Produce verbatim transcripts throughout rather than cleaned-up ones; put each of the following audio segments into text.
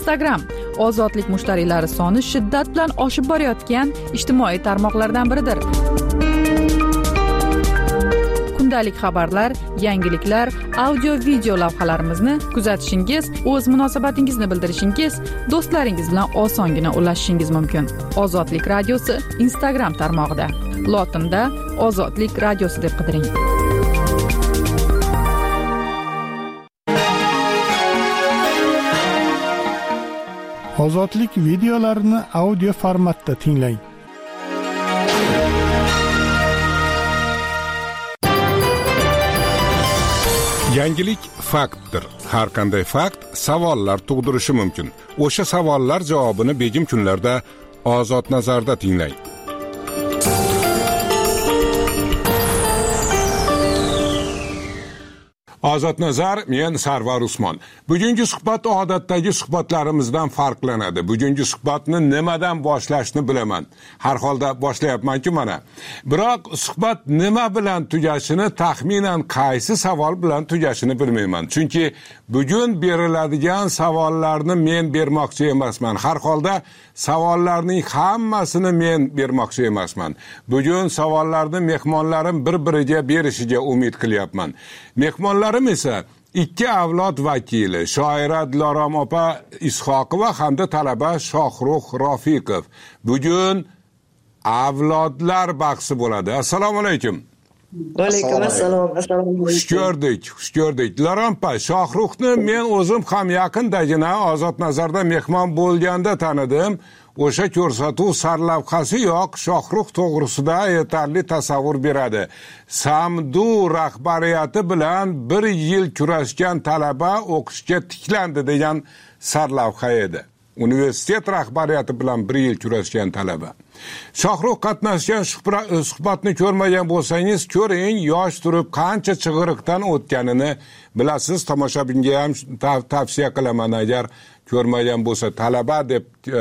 Instagram ozodlik mushtariylari soni shiddat bilan oshib borayotgan ijtimoiy tarmoqlardan biridir. Kundalik xabarlar, yangiliklar, audio-video lavhalarimizni kuzatishingiz, o'z munosabatingizni bildirishingiz, do'stlaringiz bilan osongina ulashishingiz mumkin. Ozodlik radiosi Instagram tarmog'ida. Lotinda Ozodlik radiosi deb qidiring. Ozodlik videolarini audio formatda tinglang. Yangilik faktdir. Har qanday fakt savollar tug'dirishi mumkin. O'sha savollar javobini begim kunlarda Ozod nazarda tinglang. Ozod nazar, men Sarvar Usmon. Bugungi suhbat odatdagi suhbatlarimizdan farqlanadi. Bugungi suhbatni nimadan boshlashni bilaman. Har holda boshlayapman-ku mana. Biroq suhbat nima bilan tugashini, taxminan qaysi savol bilan tugashini bilmayman. Chunki bugun beriladigan savollarni men bermoqchi emasman. Har holda savollarning hammasini men bermoqchi emasman. Bugun savollarni mehmonlarim bir-biriga berishiga umid qilyapman. Mehmonlar esa ikki avlod vakili shoira Dilorom opa Ishoqova hamda talaba Shohrux Rofiqov. Bugun avlodlar bahsi bo'ladi. Assalomu alaykum. Va alaykum assalom. Assalomu alaykum. Xush ko'rdik, xush ko'rdik. Dilorom opa, Shohruxni men o'zim ham yaqindagina Ozod nazarda mehmon bo'lganda tanidim. O'sha ko'rsatuv sarlavhasi yo'q, Shohrux to'g'risida yetarli tasavvur beradi. Samdu rahbariyati bilan bir yil kurashgan talaba o'qishga tiklandi degan sarlavha edi. Universitet rahbariyati bilan bir yil kurashgan talaba. Shohrux qatnashgan suhbatni ko'rmagan bo'lsangiz, ko'ring, yosh turib qancha chig'iriqdan o'tganini bilasiz. Tomoshabinga ham tavsiya qilaman, agar ko'rmagan bo'lsa. Talaba deb e,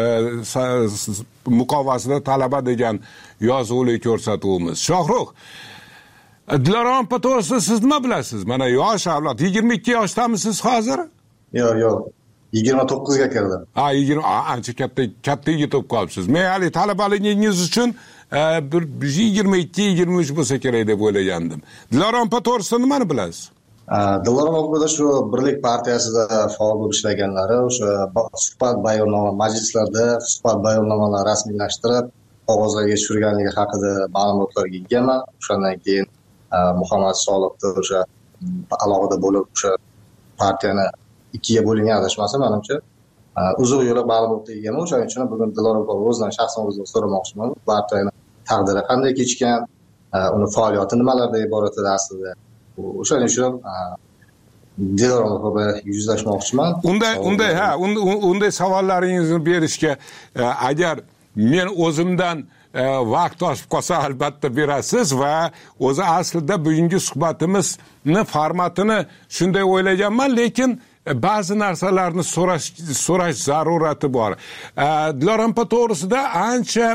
muqovasida talaba degan yozuvli ko'rsatuvimiz. Shohrux, Dilorom to'g'risida siz nima bilasiz? Mana yosh avlod, yigirma ikki yoshdamisiz hozir? Yo'q, yo'q. yigirma to'qqizga kirdim. Ha, yigirma, ancha katta katta yetib qolibsiz. Men hali talabaligingiz uchun bir yigirma ikki yigirma uch bo'lsa kerak deb o'ylagandim. Dilorom to'g'risida nimani bilasiz? Dilorom opa shu Birlik partiyasida faol bo'lib ishlaganlari, o'sha suhbat bayonnoma majlislarda suhbat bayonnomalarni rasmiylashtirib, qog'ozlarga tushirganligi haqida ma'lumotlarga egaman. O'shandan keyin Muhammad Soliqni o'sha alohida bo'lib o'sha partiyani ikkiga bo'lingan adashmasa, menimcha uzoq yo'lli ma'lumotga egaman. O'shaning uchun bugun Dilorom opa o'zidan shaxsan o'zidan so'ramoqchiman. Partiyani taqdiri qanday kechgan, uni faoliyati nimalardan iborat edi aslida. O'shaning uchun Dilorom opa bilan yuzlashmoqchiman. Unday, unday, ha, unday savollaringizni berishga agar men o'zimdan vaqt oshib qolsa albatta berasiz va o'zi aslida bugungi suhbatimizni formatini shunday o'ylaganman, lekin ba'zi narsalarni so'rash so'rash zarurati bor. Dilorom to'g'risida ancha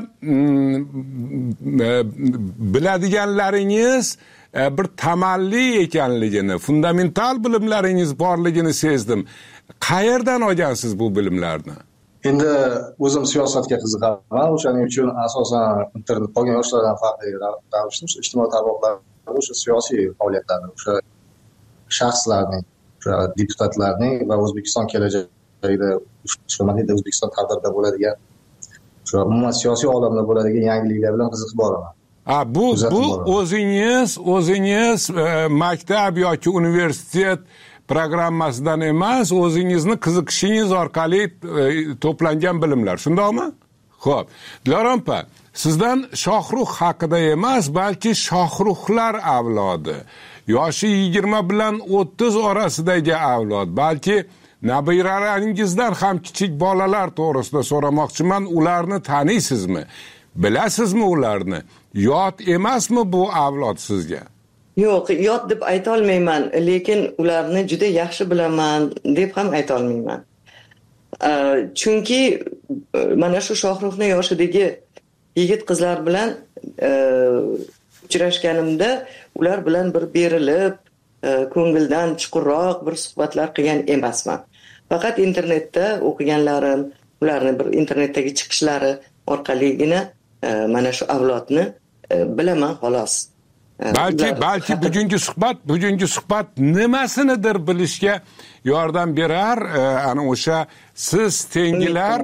biladiganlaringiz bir tamalli ekanligini, fundamental bilimlaringiz borligini sezdim. Qayerdan olgansiz bu bilimlarni? Endi o'zim siyosatga qiziqaman. O'shaning uchun asosan internet qolgan yoshlardan farqli ravishda ijtimoiy tarmoqlarda o'sha siyosiy faoliyatlarni, o'sha shaxslarning, o'sha deputatlarning va O'zbekiston kelajakida hurmatli O'zbekiston taqdirida bo'ladigan, o'sha umuman siyosiy olamda bo'ladigan yangiliklar bilan qiziqib boraman. Ha, bu bu o'zingiz o'zingiz maktab yoki universitet programmasidan emas, o'zingizni qiziqishingiz orqali to'plangan bilimlar, shundaymi? Xo'p, Dilorom opa, sizdan Shohrux haqida emas, balki Shohruxlar avlodi, yoshi yigirma bilan o'ttiz orasidagi avlod, balki nabiralaringizdan ham kichik bolalar to'g'risida so'ramoqchiman. Ularni taniysizmi? Bilasizmi ularni? Yot emasmi bu avlod sizga? Yo'q, yot deb ayta olmayman, lekin ularni juda yaxshi bilaman deb ham ayta olmayman. Chunki mana shu Shohruxni yoshidagi yigit qizlar bilan uchrashganimda ular bilan bir berilib, ko'ngildan chuqurroq bir suhbatlar qilgan emasman. faqat internetda o'qiganlarim, ularni bir internetdagi chiqishlari orqaligina mana shu avlodni bilaman xolos. balki balki bugungi suhbat bugungi suhbat nimasinidir bilishga yordam berar. Ana o'sha siz tengilar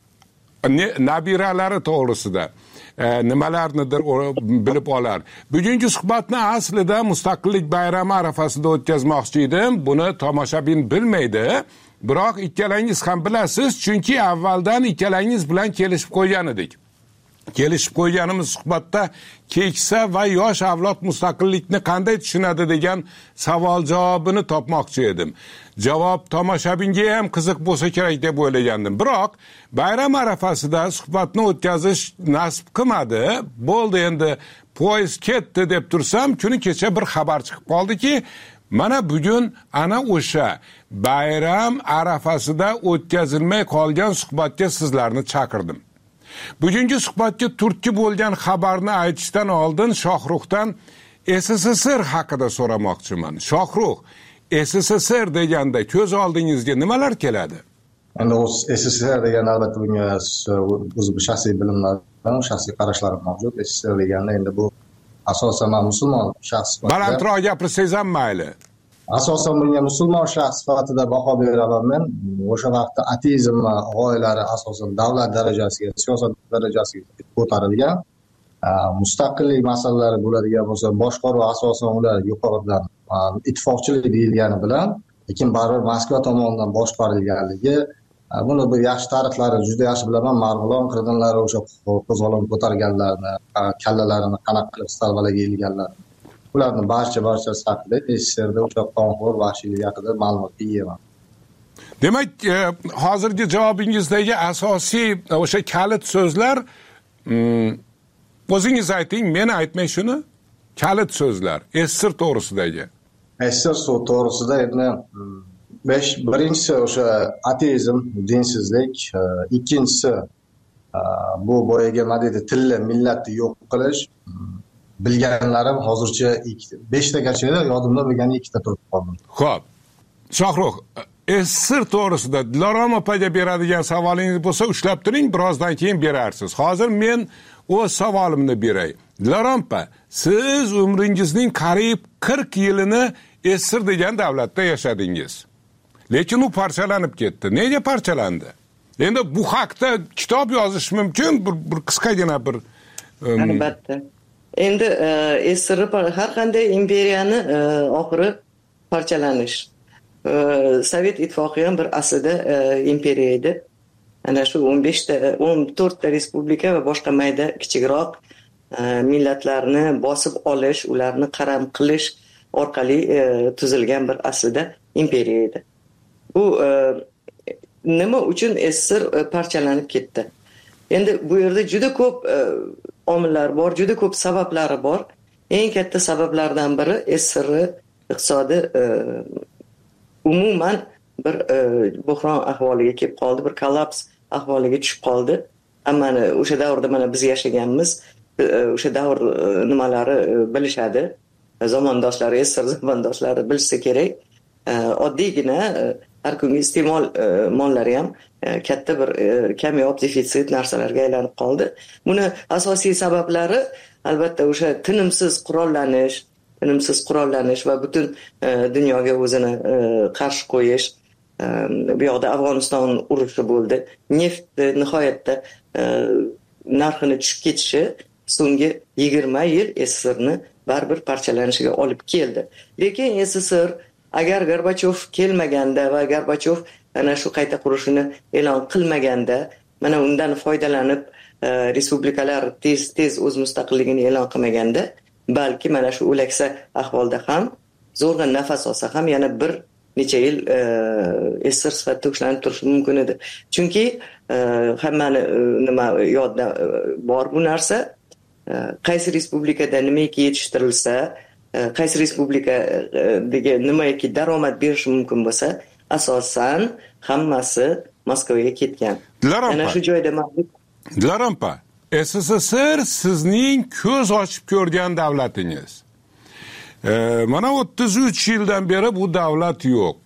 nabiralari to'g'risida nimalarnidir bilib olar. Bugungi suhbatni aslida Mustaqillik bayrami arafasida o'tkazmoqchi edim. Buni tomoshabin bilmaydi. Biroq ikkalangiz ham bilasiz, chunki avvaldan ikkalangiz bilan kelishib qo'ygan edik. Kelishib qo'yganimiz suhbatda keksa va yosh avlod mustaqillikni qanday tushunadi degan savol javobini topmoqchi edim. Javob tomoshabinga ham qiziq bo'lsa kerak deb o'ylagandim. Biroq bayram arafasida suhbatni o'tkazish nasib qilmadi. Bo'ldi, endi poyezd ketdi deb tursam, kuni kecha bir xabar chiqib qoldiki, mana bugun ana o'sha bayram arafasida o'tkazilmay qolgan suhbatga sizlarni chaqirdim. Bugungi suhbatga turtki bo'lgan xabarni aytishdan oldin Shohruxdan S S S R haqida so'ramoqchiman. Shohrux, S S S R deganda ko'z oldingizga nimalar keladi? Endi S S S R degan albatta bunga o'z shaxsiy bilimlarim, shaxsiy qarashlarim mavjud. S S S R deganda endi bu asosan musulmon shaxs sifatida. Balandroq gapirsangiz ham mayli. Asosan bunga musulmon shaxs sifatida baho beraman men. O'sha vaqtda ateizm g'oyalari asosan davlat darajasiga, siyosat darajasiga ko'tarilgan. Mustaqillik masalalari bo'ladigan bo'lsa, boshqaruv asosan ular yuqoridan ittifoqchilik deyilgani bilan, lekin baribir Moskva tomonidan boshqarilganligi, buni bir yaxshi tarixlari juda yaxshi bilaman. Marg'ilon qirdinlari o'sha qo'zg'olon ko'targanlarni, kallalarini qanaqa qilib salvalaga ilganlarni, ularni barcha barchasi haqida S S S Rda o'sha qonxo'r vahshiylik haqida ma'lumotga egaman. Demak, hozirgi javobingizdagi asosiy o'sha kalit so'zlar, o'zingiz ayting, men aytmay shuni. Kalit so'zlar S S S R to'g'risidagi. S S S R to'g'risida endi besh birinchisi o'sha ateizm, dinsizlik, ikkinchisi bu boyaga nima deydi, tilni, millatni yo'q qilish. Bilganlarim hozircha beshtagacha yodimda bo'lgan ikkita turib qoldi. Xo'p. Shohrux, S S S R to'g'risida Dilorom opaga beradigan savolingiz bo'lsa ushlab turing, birozdan keyin berarsiz. Hozir men o'z savolimni beray. Dilorom opa, siz umringizning qariyb qirq yilini S S S R degan davlatda yashadingiz. Lekin u parchalanib ketdi. Nega parchalandi? Endi bu haqda kitob yozish mumkin, bir, bir qisqagina bir albatta. Endi S S S R har qanday imperiyani oxiri parchalanish. Sovet ittifoqi ham bir aslida imperiya edi. Ana shu o'n beshta, o'n to'rtta respublika va boshqa mayda kichikroq millatlarni bosib olish, ularni qaram qilish orqali tuzilgan bir aslida imperiya edi. Bu nima uchun S S S R parchalanib ketdi? Endi bu yerda juda ko'p omillar bor, juda ko'p sabablari bor. Eng katta sabablardan biri S S S R iqtisodi umuman bir buhron ahvoliga kelib qoldi, bir kollaps ahvoliga tushib qoldi. Hammani o'sha davrda mana biz yashaganmiz, o'sha davr nimalari bilishadi. Zamondoshlari, S S S R zamondoshlari bilsa kerak. Oddiygina har kungi iste'mol mollari ham katta bir kamyob defitsit narsalarga aylanib qoldi. Buni asosiy sabablari albatta o'sha tinimsiz qurollanish, tinimsiz qurollanish va butun dunyoga o'zini qarshi qo'yish. Bu yoqda Afg'oniston urushi bo'ldi. Neft nihoyatda narxini tushib ketishi so'nggi yigirma yil S S S Rni baribir parchalanishiga olib keldi. Lekin S S S R agar Gorbachov kelmaganda va Gorbachov ana shu qayta qurishini e'lon qilmaganda, mana undan foydalanib respublikalar tez-tez o'z mustaqilligini e'lon qilmaganda, balki mana shu o'laksa ahvolda ham zo'rg'a nafas olsa ham yana bir necha yil S S S R sifatida ushlanib turishi mumkin edi. Chunki hammani nima yodda bor bu narsa, qaysi respublikada nimaiki yetishtirilsa, qaysi respublikadagi nimaiki daromad berishi mumkin bo'lsa, asosan hammasi Moskvaga ketgan. Ana shu joyda mavjud. Dilorom opa, S S S R sizning ko'z ochib ko'rgan davlatingiz. E, mana o'ttiz uch yildan beri bu davlat yo'q.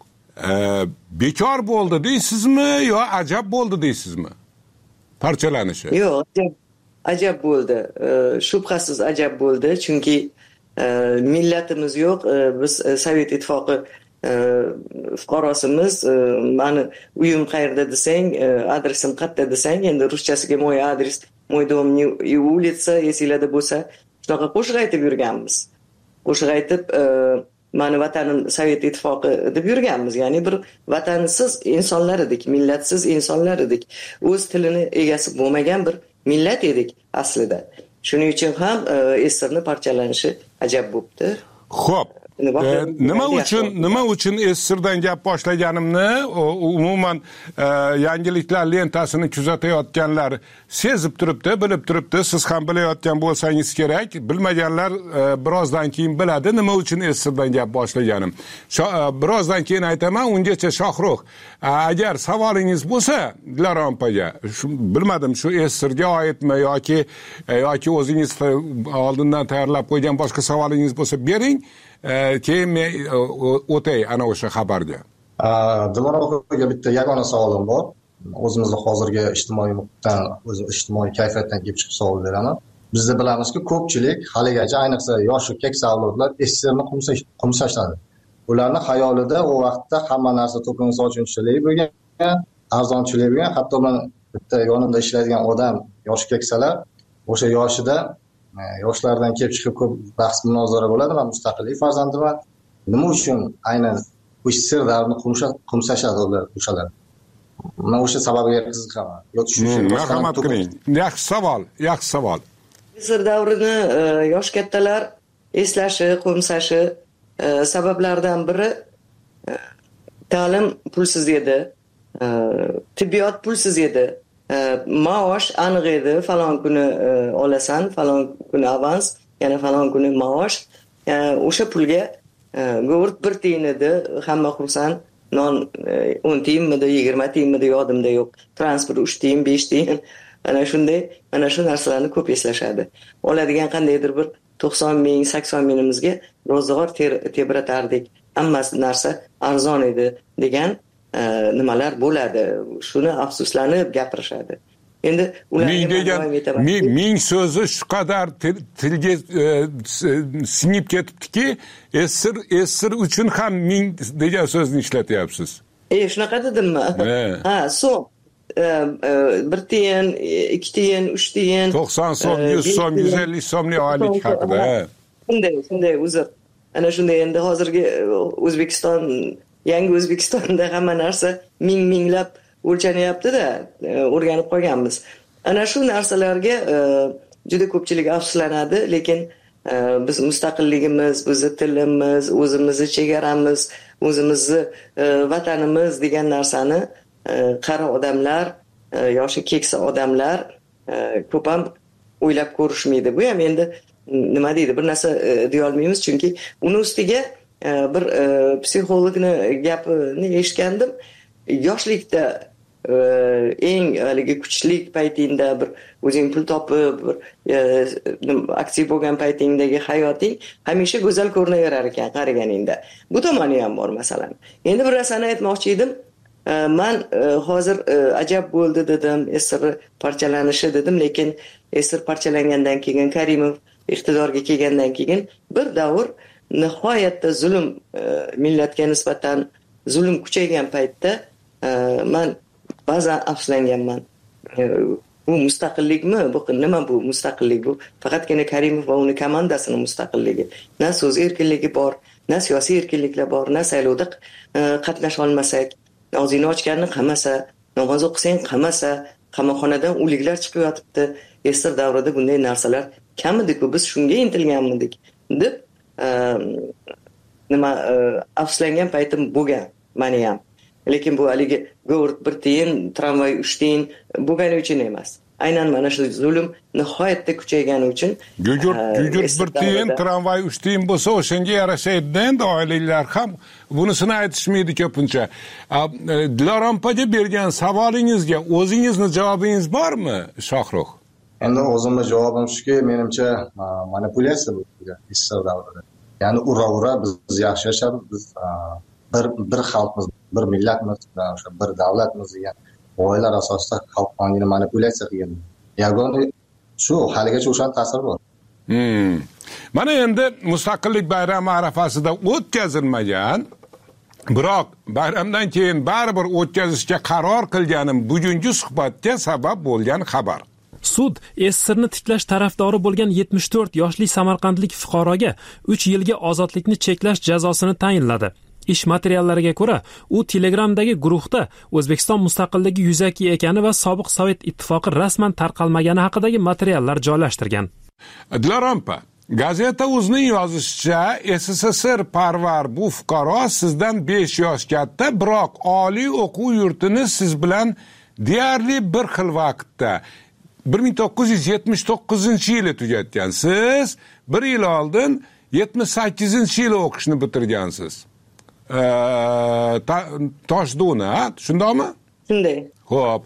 bekor bo'ldi deysizmi yo ajab bo'ldi deysizmi? Parchalanishi. Yo'q, ajab, ajab bo'ldi. Shubhasiz ajab bo'ldi, chunki millatimiz yo'q. Biz Sovet ittifoqi fuqarosimiz. Mani uyim qayerda desang, adresim qayerda desang, endi ruschasiga mo'y adres, mo'y dom и улица, esinglarda bo'lsa, shunaqa qo'shiq aytib yurganmiz. Qo'shiq aytib, mani vatanim Sovet ittifoqi deb yurganmiz. Ya'ni bir vatansiz insonlar edik, millatsiz insonlar edik. O'z tilini egasi bo'lmagan bir millat edik aslida. Shuning uchun ham Esirni parchalanishi ajab bo'libdi. Xo'p. E, nima uchun nima uchun Esirdan gap boshlaganimni umuman e, yangiliklar lentasini kuzatayotganlar sezib turibdi, bilib turibdi. Siz ham bilayotgan bo'lsangiz kerak. Bilmaganlar e, birozdan keyin biladi nima uchun Esirdan gap boshlaganim. Sho, e, birozdan keyin aytaman. Ungacha Shohrux, e, agar savolingiz bo'lsa, Dilorom opaga, shu bilmadim shu Esirga oidmi yoki e, yoki o'zingiz oldindan tayyorlab qo'ygan boshqa savolingiz bo'lsa bering. Keyin men o'tay ana o'sha xabarga. Dilorom opaga bitta yagona savolim bor. O'zimizni hozirgi ijtimoiy muhitdan, o'zi ijtimoiy kayfiyatdan kelib chiqib savol beraman. Bizda bilamizki, ko'pchilik haligacha, ayniqsa yoshi keksa avlodlar Esirni qumsashadi. Ularning xayolida u vaqtda hamma narsa to'kin sochinchilik bo'lgan, arzonchilik bo'lgan. Hatto men bitta yonimda ishlaydigan odam yoshi keksalar, o'sha yoshida yoshlardan kelib chiqib ko'p bahs munozara bo'ladi. Men mustaqillik farzandiman. Nima uchun aynan bu sir davrini qumsashadi ular o'shalar? Men o'sha sababga qiziqaman. Yo'q, shu marhamat qiling. Yaxshi savol, yaxshi savol. Sir davrini yosh kattalar eslashi, qumsashi sabablaridan biri ta'lim pulsiz edi, tibbiyot pulsiz edi. Maosh aniq edi, falon kuni olasan, falon kuni avans, yana falon kuni maosh. O'sha pulga go'rt bir tiyin edi, hamma xursand. Non o'n tiyinmidi, yigirma tiyinmidi yodimda yo'q. Transport uch tiyin, besh tiyin. Mana shunday, mana shu narsalarni ko'p eslashadi. Oladigan qandaydir bir to'qson ming, sakson mingimizga ro'zg'or tebratardik. Hamma narsa arzon edi degan nimalar bo'ladi. Shuni afsuslanib gapirishadi. Endi ularga degan ming so'zi shu qadar tilga singib ketibdiki, Esir Esir uchun ham ming degan so'zni ishlatyapsiz. E, shunaqa dedimmi? Ha, so'm bir tiyin, ikki tiyin, uch tiyin, to'qson so'm, yuz so'm, yuz ellik so'mli oylik haqida. Shunday, shunday uzr. Ana shunday endi hozirgi O'zbekiston, yangi O'zbekistonda hamma narsa ming minglab o'lchanyapti-da, o'rganib qolganmiz. Ana shu narsalarga juda ko'pchilik afsuslanadi, lekin biz mustaqilligimiz, bizni tilimiz, o'zimizni chegaramiz, o'zimizni vatanimiz degan narsani qari odamlar, yoshi keksa odamlar ko'p ham o'ylab ko'rishmaydi. Bu ham endi nima deydi, bir narsa deya olmaymiz, chunki uni ustiga bir psixologni gapini eshitgandim. Yoshlikda eng haligi kuchlik paytingda bir o'zing pul topib, bir aktiv bo'lgan paytingdagi hayoting hamisha go'zal ko'rinaverar ekan qariganingda. Bu tomoni ham bor masalan. Endi bir narsani aytmoqchi edim. Men hozir ajab bo'ldi dedim, Esir parchalanishi dedim, lekin Esir parchalangandan keyin, Karimov iqtidorga kelgandan keyin bir davr nihoyatda zulm, millatga nisbatan zulm kuchaygan paytda men ba'zan afsuslanganman. Bu mustaqillikmi? Bu nima bu mustaqillik? Bu faqatgina Karimov va uning komandasining mustaqilligi. Na so'z erkinligi bor, na siyosiy erkinliklar bor, na saylovda qatnasha olmasak, og'zingni ochganni qamasa, namoz o'qisang qamasa, qamoqxonadan o'liklar chiqib yotibdi. Esir davrida bunday narsalar kam edi-ku, biz shunga intilganmidik deb nima afsuslangan paytim bo'lgan meni ham. Lekin bu haligi go'rt bir tiyin, tramvay uch tiyin bo'lgani uchun emas. Aynan mana shu zulm nihoyatda kuchaygani uchun gugurt gugurt bir tiyin, tramvay uch tiyin bo'lsa, o'shanga yarasha edi. Endi oilalar ham bunisini aytishmaydi ko'pincha. Dilorom opaga bergan savolingizga o'zingizning javobingiz bormi, Shohrux? Endi o'zimning javobim shuki, menimcha manipulyasiya bo'lgan Esir davrida. Ya'ni ura-ura biz yaxshi yashab, biz bir bir xalqmiz bir millatmiz, o'sha bir davlatmiz degan g'oyalar asosida xalq ongini manipulyatsiya qilgan. Yagona shu haligacha o'shaning ta'siri bor. Hmm. Mana endi mustaqillik bayrami arafasida o'tkazilmagan, biroq bayramdan keyin baribir o'tkazishga qaror qilganim bugungi suhbatga sabab bo'lgan xabar. Sud SSRni tiklash tarafdori bo'lgan yetmish to'rt yoshli samarqandlik fuqaroga uch yilga ozodlikni cheklash jazosini tayinladi. Ish materiallariga ko'ra, u Telegramdagi guruhda O'zbekiston mustaqilligi yuzaki ekani va sobiq Sovet ittifoqi rasman tarqalmagani haqidagi materiallar joylashtirgan. Dilarampa, gazeta o'zining yozishicha, SSSR parvar bu fuqaro sizdan besh yosh katta, biroq oliy o'quv yurtini siz bilan deyarli bir xil vaqtda bir ming to'qqiz yuz yetmish to'qqizinchi yili tugatgan. Siz bir yil oldin yetmish sakkizinchi yili o'qishni bitirgansiz. Toshdona, shundaymi? Shunday. Xo'p.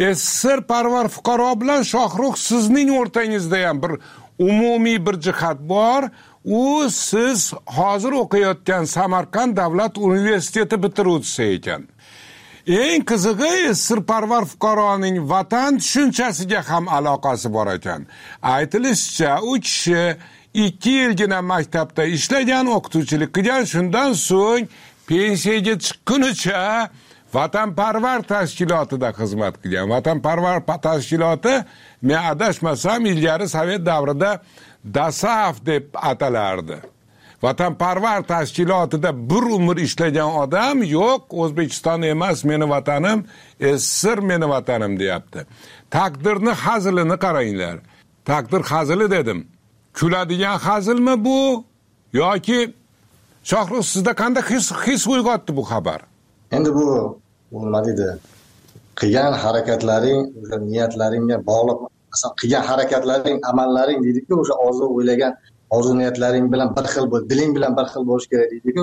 SSR parvar fuqaro bilan Shohrux sizning o'rtangizda ham bir umumiy bir jihat bor. U siz hozir o'qiyotgan Samarqand davlat universiteti bitiruvchisi ekan. Eng qizig'i SSR parvar fuqaroning vatan tushunchasiga ham aloqasi bor ekan. Aytilishicha, u kishi ikki yilgina maktabda ishlagan, o'qituvchilik qilgan, shundan so'ng pensiyaga chiqqunicha vatanparvar tashkilotida xizmat qilgan. Vatanparvar tashkiloti, men adashmasam, ilgari Sovet davrida DASAF deb atalardi. Vatanparvar tashkilotida bir umr ishlagan odam yo'q, O'zbekiston emas meni vatanim, SSR meni vatanim deyapti. Taqdirni hazilini qaranglar. Taqdir hazili dedim. Kuladigan hazilmi bu yoki Shohrux sizda qanday his his uyg'otdi bu xabar? Endi bu nima deydi? Qilgan harakatlaring, o'sha niyatlaringga bog'liq. Masalan, qilgan harakatlaring, amallaring deydi-ku, o'sha orzu o'ylagan orzu niyatlaring bilan bir xil bo'l, diling bilan bir xil bo'lish kerak deydi-ku.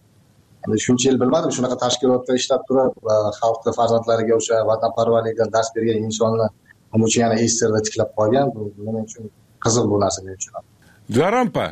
Endi shuncha yil bilmadim, shunaqa tashkilotda ishlab turib, xalqning farzandlariga o'sha vatanparvarlikdan dars bergan insonni nima uchun yana SSRda tiklab qolgan, bu men uchun qiziq bu narsa men uchun. Jarampa,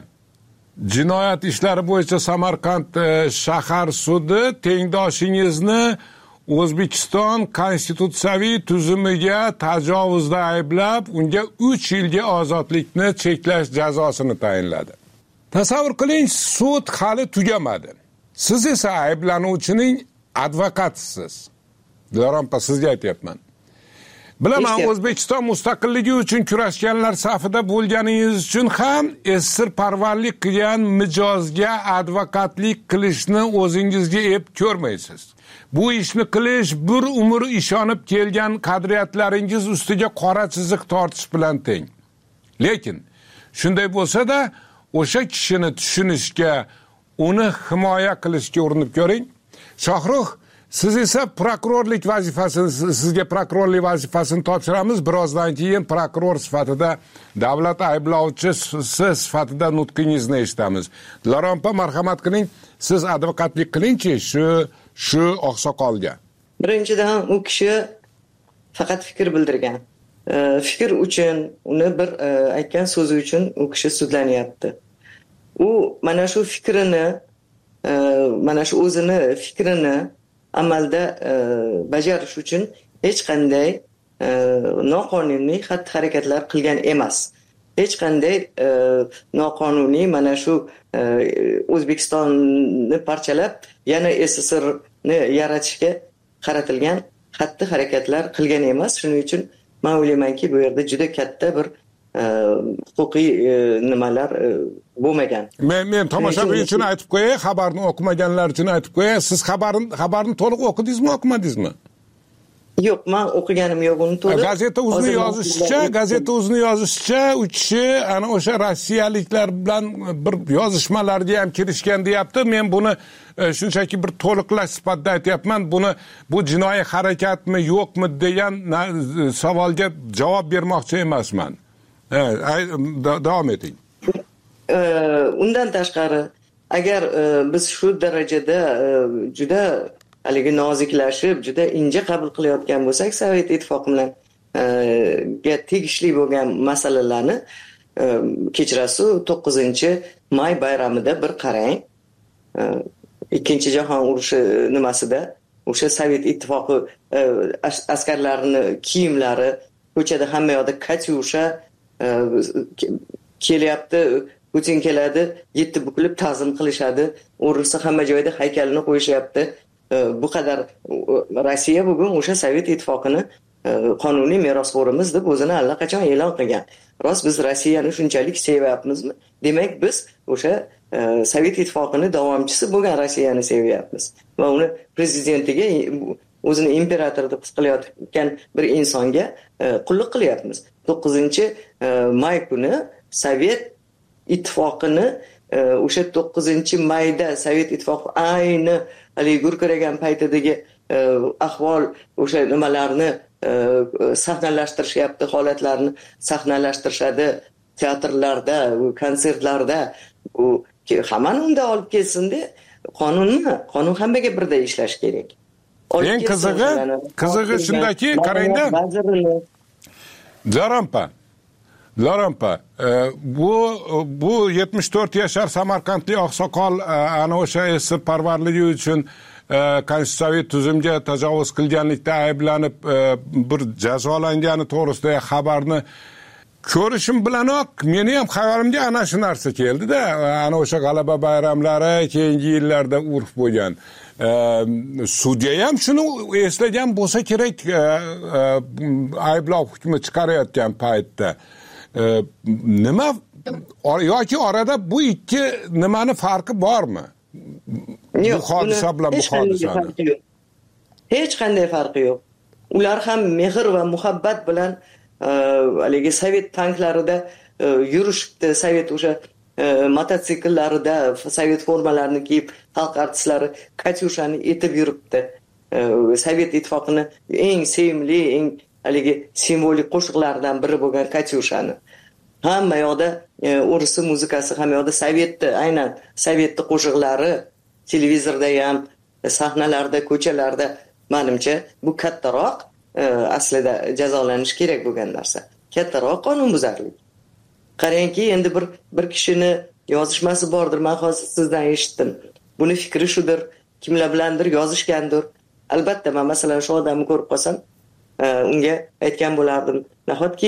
jinoyat ishlari bo'yicha Samarqand shahar sudi tengdoshingizni O'zbekiston konstitutsiyaviy tuzumiga tajovuzda ayblab, unga uch yilga ozodlikni cheklash jazosini tayinladi. Tasavvur qiling, sud hali tugamadi. Siz esa ayblanuvchining advokatisiz. Dilarampa, sizga aytyapman. Bilaman, O'zbekiston mustaqilligi uchun kurashganlar safida bo'lganingiz uchun ham SSR parvarlik qilgan mijozga advokatlik qilishni o'zingizga ep ko'rmaysiz. Bu ishni qilish bir umr ishonib kelgan qadriyatlaringiz ustiga qora chiziq tortish bilan teng. Lekin shunday bo'lsa-da, o'sha kishini tushunishga, uni himoya qilishga urinib ko'ring. Shohrux, siz esa prokurorlik vazifasini, sizga prokurorlik vazifasini topshiramiz. Birozdan keyin prokuror sifatida, davlat ayblovchisi sifatida nutqingizni eshitamiz. Dilarampa, marhamat qiling, siz advokatlik qilingchi shu shu oqsoqolga. Birinchidan u kishi faqat fikr bildirgan. Fikr uchun, uni bir aytgan so'zi uchun u kishi sudlanyapti. U mana shu fikrini, mana shu o'zini fikrini amalda bajarish uchun hech qanday noqonuniy xatti-harakatlar qilgan emas. Hech qanday noqonuniy mana shu O'zbekistonni parchalab yana SSRni yaratishga qaratilgan xatti-harakatlar qilgan emas. Shuning uchun men o'ylaymanki, bu yerda juda katta bir huquqiy nimalar bo'lmagan. Men men tomoshabin uchun aytib qo'yay, xabarni o'qimaganlar uchun aytib qo'yay. Siz xabarni xabarni to'liq o'qidingizmi, o'qimadingizmi? Yo'q, men o'qiganim yo'q uni to'liq. Gazeta o'zini yozishicha, gazeta o'zini yozishicha, u kishi ana o'sha rossiyaliklar bilan bir yozishmalarga ham kirishgan deyapti. Men buni shunchaki bir to'liqlash sifatida aytyapman. Buni bu jinoiy harakatmi, yo'qmi degan savolga javob bermoqchi emasman. Davom eting. Undan tashqari, agar biz shu darajada juda haligi noziklashib, juda inja qabul qilayotgan bo'lsak, Sovet ittifoqi bilan ga tegishli bo'lgan masalalarni kechirasiz, to'qqizinchi may bayramida bir qarang. Ikkinchi jahon urushi nimasida o'sha Sovet ittifoqi askarlarini kiyimlari, ko'chada hamma yoqda katyusha kelyapti, Putin keladi, yetti bukilib ta'zim qilishadi, o'rinsa hamma joyda haykalini qo'yishyapti. Bu qadar Rossiya bugun o'sha Sovet ittifoqini qonuniy merosxo'rimiz deb o'zini allaqachon e'lon qilgan. Rost biz Rossiyani shunchalik sevyapmizmi? Demak biz o'sha Sovet ittifoqini davomchisi bo'lgan Rossiyani sevyapmiz va uni prezidentiga, o'zini imperator deb his qilayotgan bir insonga qulluq qilyapmiz. to'qqizinchi may kuni Sovet ittifoqini o'sha to'qqizinchi mayda Sovet ittifoqi ayni haligi gurkiragan paytidagi ahvol, o'sha nimalarni sahnalashtirishyapti, holatlarni sahnalashtirishadi teatrlarda, konsertlarda. U hammani unda olib kelsin-da, qonunni, qonun hammaga birday ishlash kerak. Eng qizig'i, qizig'i shundaki, qarangda. Zarampa. Zarampa, bu bu yetmish to'rt yashar samarqandlik oqsoqol ana o'sha esir parvarligi uchun konstitutsiyaviy tuzumga tajovuz qilganlikda ayblanib bir jazolangani to'g'risidagi xabarni ko'rishim bilanoq meni ham xabarimga ana shu narsa keldi-da, ana o'sha g'alaba bayramlari keyingi yillarda urf bo'lgan. Sudya ham shuni eslagan bo'lsa kerak, ayblov hukmi chiqarayotgan paytda. Nima yoki orada bu ikki nimani farqi bormi? Bu hodisa bilan bu hodisani. Hech qanday farqi yo'q. Ular ham mehr va muhabbat bilan haligi Sovet tanklarida yurishibdi, Sovet o'sha mototsikllarida Sovet formalarini kiyib, xalq artistlari katyushani etib yuribdi. Sovet ittifoqini eng sevimli, eng haligi simvolik qo'shiqlaridan biri bo'lgan katyushani. Hamma yoqda o'risi muzikasi, hamma yoqda Sovetni, aynan Sovetni qo'shiqlari televizorda ham, sahnalarda, ko'chalarda, menimcha bu kattaroq aslida jazolanish kerak bo'lgan narsa. Kattaroq qonunbuzarlik. Qarangki, endi bir bir kishini yozishmasi bordir, men hozir sizdan eshitdim. Buni fikri shudir, kimlar bilandir yozishgandir. Albatta, men masalan shu odamni ko'rib qolsam, unga aytgan bo'lardim. Nahotki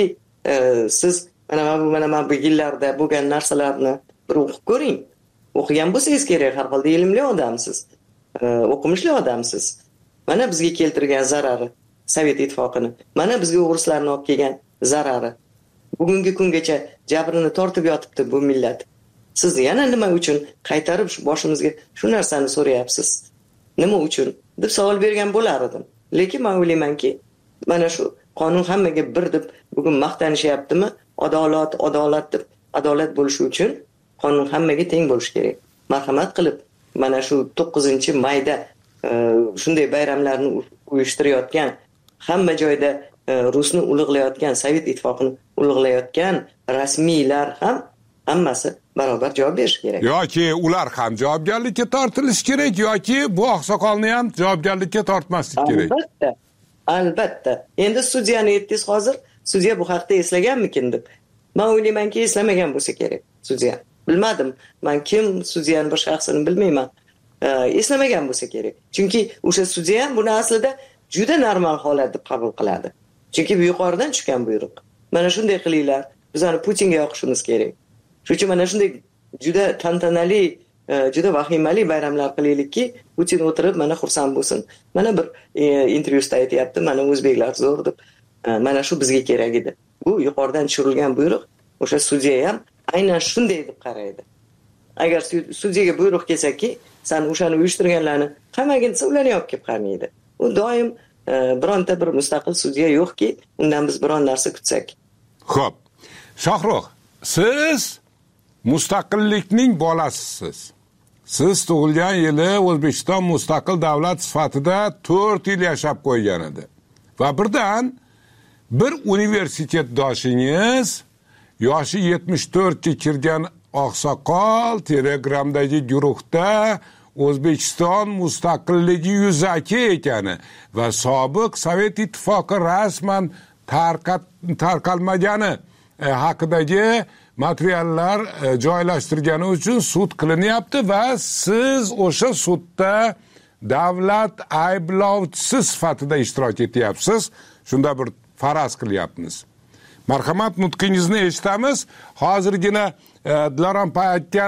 siz mana bu mana bu yillarda bo'lgan narsalarni bir o'qib ko'ring. O'qigan bo'lsangiz kerak, har holda ilmli odamsiz, o'qimishli odamsiz. Mana bizga keltirgan zarari Sovet ittifoqini, mana bizga o'g'rislarni olib kelgan zarari. Bugungi kungacha jabrini tortib yotibdi bu millat. Siz yana nima uchun qaytarib shu boshimizga shu narsani so'rayapsiz? Nima uchun deb savol bergan bo'lar edim. Lekin men o'ylaymanki, mana shu qonun hammaga bir deb bugun maqtanishyaptimi? Adolat, adolat deb adolat bo'lishi uchun qonun hammaga teng bo'lishi kerak. Marhamat qilib, mana shu to'qqizinchi mayda shunday bayramlarni uyushtirayotgan, hamma joyda Rusni ulug'layotgan, Sovet ittifoqini ulug'layotgan rasmiylar ham hammasi barobar javob berish kerak. Yoki ular ham javobgarlikka tortilishi kerak, yoki bu oqsoqolni ham javobgarlikka tortmaslik kerak. Albatta. Albatta. Endi sudyani aytdingiz hozir, sudya bu haqda eslaganmikin deb. Men o'ylaymanki, eslamagan bo'lsa kerak sudya. Bilmadim. Men kim sudyani bir shaxsini bilmayman. Eslamagan bo'lsa kerak. Chunki o'sha sudya ham buni aslida juda normal holat deb qabul qiladi. Chunki bu yuqoridan tushgan buyruq. Mana shunday qilinglar. Biz ana Putinga yoqishimiz kerak. Shuning uchun mana shunday juda tantanali, juda vahimali bayramlar qilaylikki, Putin o'tirib mana xursand bo'lsin. Mana bir intervyusida aytayapti, mana o'zbeklar zo'r deb. Mana shu bizga kerak edi. Bu yuqoridan tushirilgan buyruq. O'sha sudya ham aynan shunday deb qaraydi. Agar sudyaga buyruq kelsaki, sen o'shani uyushtirganlarni qammagin desa, ularni olib kelib qolmaydi. U doim bironta bir mustaqil sudya yo'qki, undan biz biron narsa kutsak. Xo'p. Shohruh, siz mustaqillikning bolasisiz. Siz tug'ilgan yili O'zbekiston mustaqil davlat sifatida to'rt yil yashab qo'ygan edi. Va birdan bir universitetdoshingiz yoshi yetmish to'rtga kirgan oqsoqol Telegramdagi guruhda O'zbekiston mustaqilligi yuzaki ekani va sobiq Sovet ittifoqi rasman tarqalmagani haqidagi materiallar joylashtirgani uchun sud qilinyapti va siz o'sha sudda davlat ayblovchisi sifatida ishtirok etyapsiz. Shunda bir faraz qilyapmiz. Marhamat, nutqingizni eshitamiz. Hozirgina Dilorom opa aytgan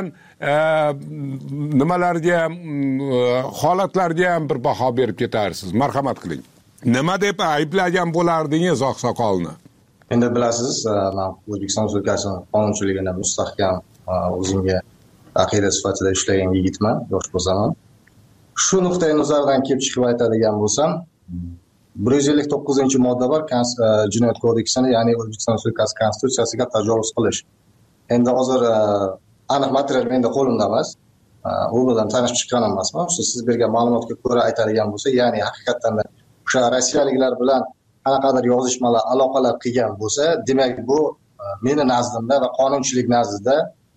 nimalarga ham, holatlarga ham bir baho berib ketarsiz. Marhamat qiling. Nima deb ayblagan bo'lardingiz oqsoqolni? Endi bilasiz, men O'zbekiston Respublikasi qonunchiligini mustahkam o'zimga aqida sifatida ishlagan yigitman, yosh bo'lsam. Shu nuqtai nazardan kelib chiqib aytadigan bo'lsam, bir yuz ellik to'qqizinchi modda bor, Jinoyat kodeksini, ya'ni O'zbekiston Respublikasi Konstitutsiyasiga tajovuz qilish. Endi hozir aniq material menda qo'limda emas. U bilan tanishib chiqqan emasman. Shu siz bergan ma'lumotga ko'ra aytadigan bo'lsa, ya'ni haqiqatan o'sha rossiyaliklar bilan qanaqadir yozishmalar, aloqalar qilgan bo'lsa, demak bu meni nazdimda va qonunchilik nazdida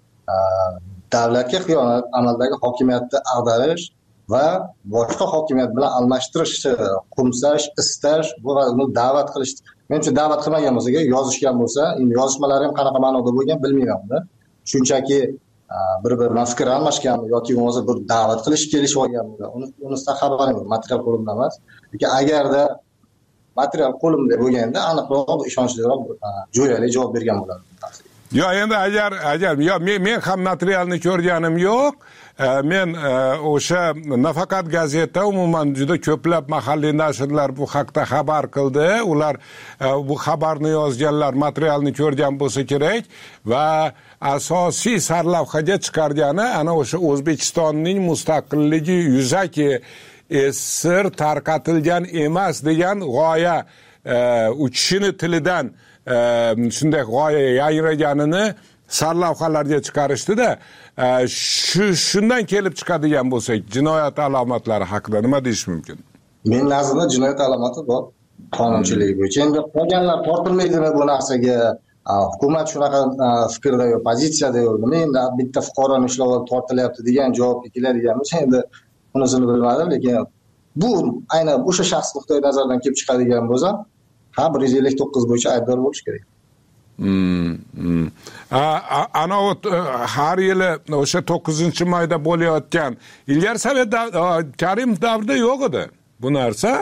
davlatga xiyonat, amaldagi hokimiyatni ag'darish va boshqa hokimiyat bilan almashtirish, qo'msash, istash, buni da'vat qilish. Menimcha da'vat qilmagan bo'lsa, yozishgan bo'lsa, endi yozishmalari ham qanaqa ma'noda bo'lgan bilmayman-da. Shunchaki bir-biridan fikr almashgan yoki bo'lmasa bir da'vat qilish kelishib olganmi? Uni unisidan xabarim yo'q, material qo'limda emas. Lekin agarda material qo'limda bo'lganda aniqroq, ishonchliroq, jo'yali javob bergan bo'lardim. Yo, endi agar agar yo men men ham materialni ko'rganim yo'q. Men o'sha nafaqat gazeta, umuman juda ko'plab mahalliy nashrlar bu haqda xabar qildi. Ular bu xabarni yozganlar materialni ko'rgan bo'lsa kerak va asosiy sarlavhaga chiqargani ana o'sha O'zbekistonning mustaqilligi yuzaki sir tarqatilgan emas degan g'oya, u kishini tilidan shunday g'oya yangraganini sarlavhalarga chiqarishdi-da. Shu shundan kelib chiqadigan bo'lsak, jinoyat alomatlari haqida nima deyish mumkin? Men nazdimda jinoyat alomati bor qonunchiligi bo'yicha. Endi qolganlar tortilmaydimi bu narsaga? Hukumat shunaqa fikrda yo'q, pozitsiyada yo'q. Nima endi bitta fuqaroni ushlab olib tortilyapti degan javobga keladigan bo'lsa, endi unisini bilmadim, lekin bu aynan o'sha shaxs nuqtai nazaridan kelib chiqadigan bo'lsa, ha bir yuz ellik to'qqiz bo'yicha aybdor bo'lish kerak. Hmm, hmm. Ana har yili o'sha to'qqizinchi mayda bo'layotgan ilgari Sovet Karimov davrida yo'q edi bu narsa.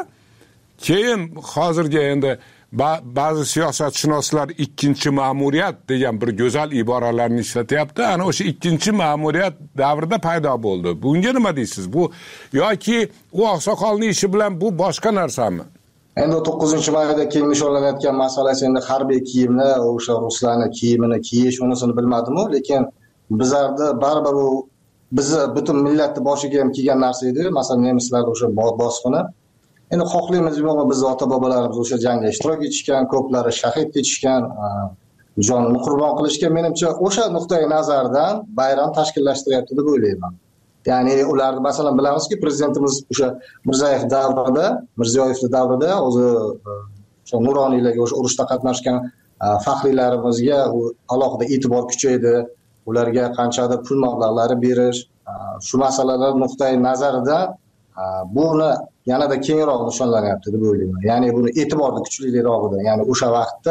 Keyin hozirgi endi ba'zi siyosatshunoslar ikkinchi ma'muriyat degan bir go'zal iboralarni ishlatyapti. Ana o'sha ikkinchi ma'muriyat davrida paydo bo'ldi. Bunga nima deysiz? Bu yoki u oqsoqolning ishi bilan bu boshqa narsami? Endi to'qqizinchi mayda keng nishonlanayotgan masalasi endi harbiy kiyimni, o'sha ruslarning kiyimini kiyish, unisini bilmadim-ku, lekin bizlarda baribir u bizni butun millatning boshiga ham kiygan narsa edi. Masalan, nemislar o'sha bosqini. Endi xohlaymiz yo'qmi, biz ota-bobolarimiz o'sha jangda ishtirok etishgan, ko'plari shahid ketishgan, jonini qurbon qilishgan. Menimcha o'sha nuqtai nazardan bayram tashkillashtiryapti deb o'ylayman. Ya'ni ularni masalan bilamizki, prezidentimiz o'sha Mirziyoyev davrida, Mirziyoyevning davrida o'zi o'sha nuroniylarga, o'sha urushda qatnashgan faxriylarimizga alohida e'tibor kuchaydi, ularga qanchadir pul mablag'lari berish, shu masalalar nuqtai nazarida buni yanada kengroq nishonlanyapti deb o'ylayman. Ya'ni buni e'tiborni kuchliroqida, ya'ni o'sha vaqtda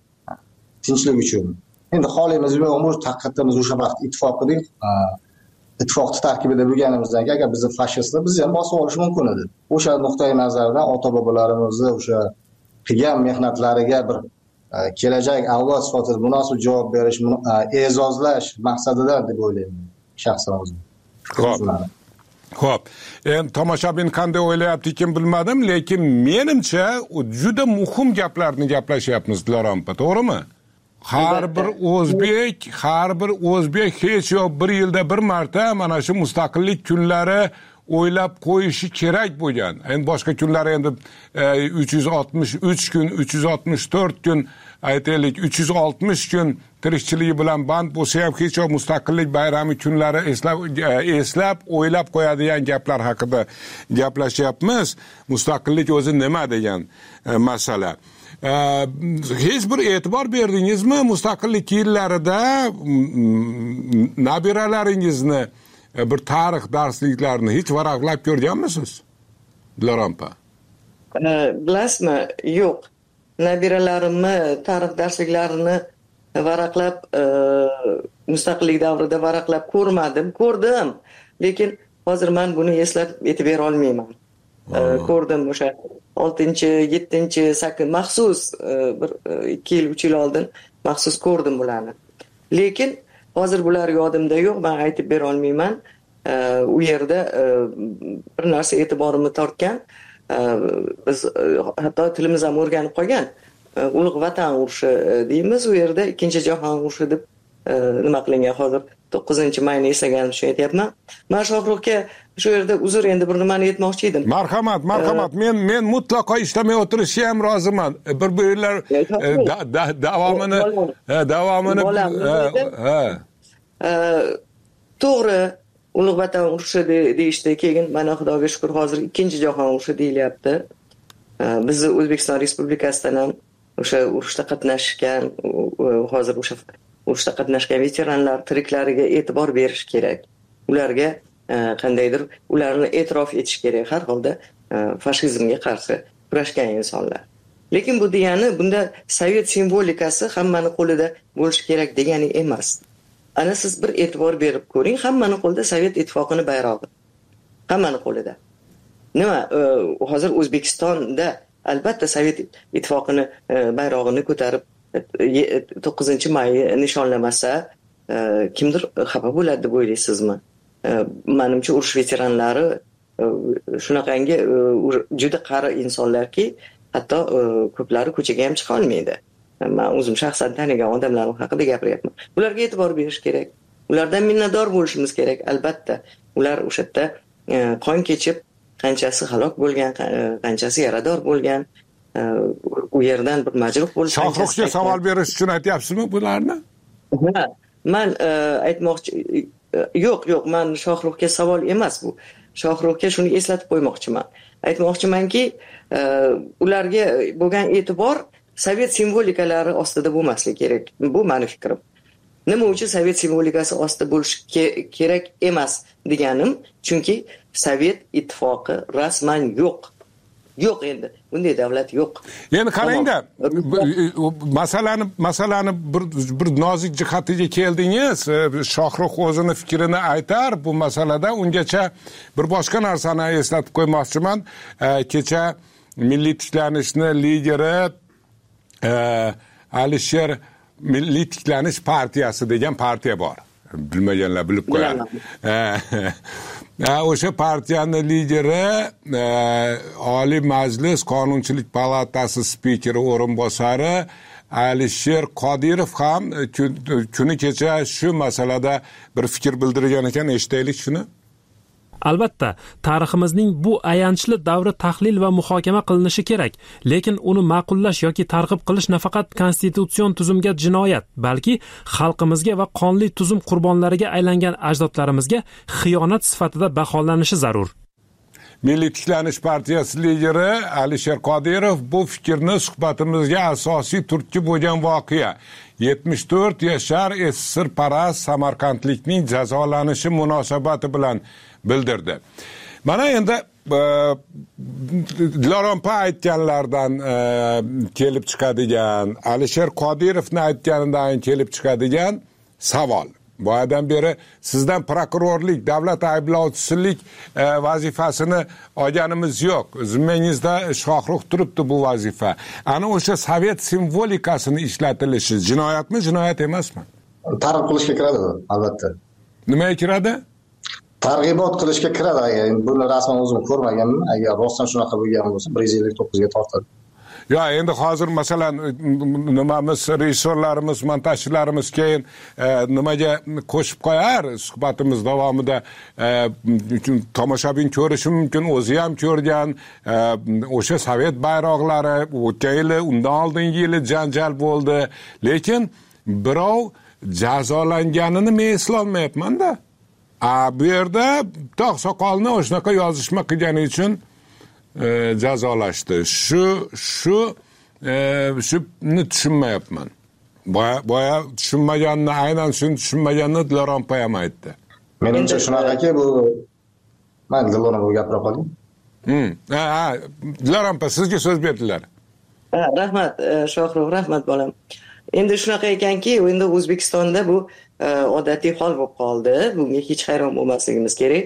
tinchlik uchun. Endi xohlaymiz yo'qmi, haqiqatimiz o'sha vaqt ittifoq qildik. Ittifoqni tarkibida bo'lganimizdan keyin agar bizni fashistlar bizni ham bosib olishi mumkin edi. O'sha nuqtai nazardan ota-bobolarimizni o'sha qilgan mehnatlariga bir kelajak avlod sifatida munosib javob berish, e'zozlash maqsadida deb o'ylayman shaxsan o'zim. Xo'p. Xo'p. Endi tomoshabin qanday o'ylayapti ekan bilmadim, lekin menimcha juda muhim gaplarni gaplashyapmiz Dilorom opa, to'g'rimi? Har bir o'zbek, har bir o'zbek hech yo'q bir yilda bir marta mana shu mustaqillik kunlari o'ylab qo'yishi kerak bo'lgan. Endi boshqa kunlar endi uch yuz oltmish uch kun, uch yuz oltmish to'rt kun, aytaylik uch yuz oltmish kun tirikchiligi bilan band bo'lsa ham hech yo'q mustaqillik bayrami kunlari eslab eslab o'ylab qo'yadigan gaplar haqida gaplashyapmiz. Mustaqillik o'zi nima degan masala. Hech bir e'tibor berdingizmi mustaqillik yillarida nabiralaringizni bir tarix darsliklarini hech varaqlab ko'rganmisiz? Dilorom opa. Bilasizmi? Yo'q. Nabiralarimni tarix darsliklarini varaqlab mustaqillik davrida varaqlab ko'rmadim. Ko'rdim, lekin hozir men buni eslab aytib bera olmayman. Ko'rdim o'sha oltinchi, yettinchi, sakkizinchi maxsus bir ikki yil, uch yil oldin maxsus ko'rdim bularni. Lekin hozir bular yodimda yo'q, men aytib bera olmayman. U yerda bir narsa e'tiborimni tortgan. Biz hatto tilimiz ham o'rganib qolgan. Ulug' Vatan urushi deymiz, u yerda ikkinchi jahon urushi deb nima qilingan. Hozir to'qqizinchi mayni eslaganim uchun aytyapman. Men Shohruxga shu yerda uzr endi bir nimani aytmoqchi edim. Marhamat, marhamat. Men men mutlaqo ishlamay o'tirishga ham roziman. Bir-birlar davomini davomini ha. To'g'ri, Ulug' Vatan urushi deyishdi, keyin mana Xudoga shukr hozir ikkinchi jahon urushi deyilyapti. Bizni O'zbekiston Respublikasidan ham o'sha urushda qatnashgan, hozir o'sha urushda qatnashgan veteranlar tiriklariga e'tibor berish kerak. Ularga qandaydir ularni e'tirof etish kerak. Har holda fashizmga qarshi kurashgan insonlar. Lekin bu degani bunda sovet simvolikasi hammani qo'lida bo'lishi kerak degani emas. Ana siz bir e'tibor berib ko'ring, hammani qo'lida Sovet ittifoqining bayrog'i. Hammani qo'lida. Nima, hozir O'zbekistonda albatta Sovet ittifoqining bayrog'ini ko'tarib to'qqizinchi mayni nishonlamasa, kimdir xafa bo'ladi deb o'ylaysizmi? Menimcha urush veteranlari shunaqangi juda qari insonlarki, hatto ko'plari ko'chaga ham chiqa olmaydi. Men o'zim shaxsan tanigan odamlar haqida gapiryapman. Ularga e'tibor berish kerak. Ulardan minnatdor bo'lishimiz kerak, albatta. Ular o'sha yerda qon kechib, qanchasi halok bo'lgan, qanchasi yarador bo'lgan, u yerdan bir majruh bo'lib. Shohruxga savol berish uchun aytyapsizmi bularni? Ha, men aytmoqchi yo'q, yo'q, men Shohruxga savol emas bu. Shohruxga shuni eslatib qo'ymoqchiman. Aytmoqchimanki, ularga bo'lgan e'tibor Sovet simbolikalari ostida bo'lmasligi kerak. Bu meni fikrim. Nima uchun Sovet simvolikasi ostida bo'lish kerak emas deganim? Chunki Sovet ittifoqi rasman yo'q. Yo'q endi. Bunday davlat yo'q. Endi qarangda, masalani masalani bir bir nozik jihatiga keldingiz. Shohrux o'zini fikrini aytar bu masalada. Ungacha bir boshqa narsani eslatib qo'ymoqchiman. Kecha Milliy tiklanishni lideri Alisher Milliy tiklanish partiyasi degan partiya bor. Bilmaganlar bilib qo'yadi. O'sha partiyaning lideri Oliy Majlis Qonunchilik palatasi spikeri o'rinbosari Alisher Qodirov ham kuni kecha shu masalada bir fikr bildirgan ekan. Eshitaylik shuni. Albatta, tariximizning bu ayanchli davri tahlil va muhokama qilinishi kerak, lekin uni ma'qullash yoki targ'ib qilish nafaqat konstitutsion tuzumga jinoyat, balki xalqimizga va qonli tuzum qurbonlariga aylangan ajdodlarimizga xiyonat sifatida baholanishi zarur. Milliy tiklanish partiyasi lideri Alisher Qodirov bu fikrni suhbatimizga asosiy turtki bo'lgan voqea yetmish to'rt yashar esirparast samarqandlikning jazolanishi munosabati bilan bildirdi. Mana endi Dilorampa aytganlardan kelib chiqadigan, Alisher Qodirovning aytganidan kelib chiqadigan savol. Boyadan beri sizdan prokurorlik, davlat ayblovchisilik vazifasini olganimiz yo'q. Zimmangizda Shohrux turibdi bu vazifa. Ana o'sha Sovet simvolikasini ishlatilishi jinoyatmi, jinoyat emasmi? Targ'ib qilishga kiradi, albatta. Nimaga kiradi? Targ'ibot qilishga kiradi. Agar buni rasman o'zim ko'rmaganman. Agar rostdan shunaqa bo'lgan bo'lsa, bir yuz ellik to'qqiz ga tortadi. Ya endi hozir masalan nimamiz rejissyorlarimiz, montajchilarimiz keyin nimaga qo'shib qo'yar suhbatimiz davomida tomoshabin ko'rishi mumkin, o'zi ham ko'rgan o'sha Sovet bayroqlari o'tgan yili, undan oldingi yili janjal bo'ldi, lekin birov jazolanganini men eslolmayapman-da. A bu yerda tog' soqolni o'shanaqa yozishma qilgani uchun jazolashdi. Shu shu shuni tushunmayapman. Boya boya tushunmaganni, aynan shuni tushunmaganni Dilorampa ham aytdi. Menimcha shunaqaki, bu men Diloramga gapira qoldim. Hmm. Ha, Dilorampa sizga so'z berdilar. Ha, rahmat, Shohrux, rahmat bolam. Endi shunaqa ekanki, endi O'zbekistonda bu odatiy hol bo'lib qoldi. Bunga hech hayron bo'lmasligimiz kerak.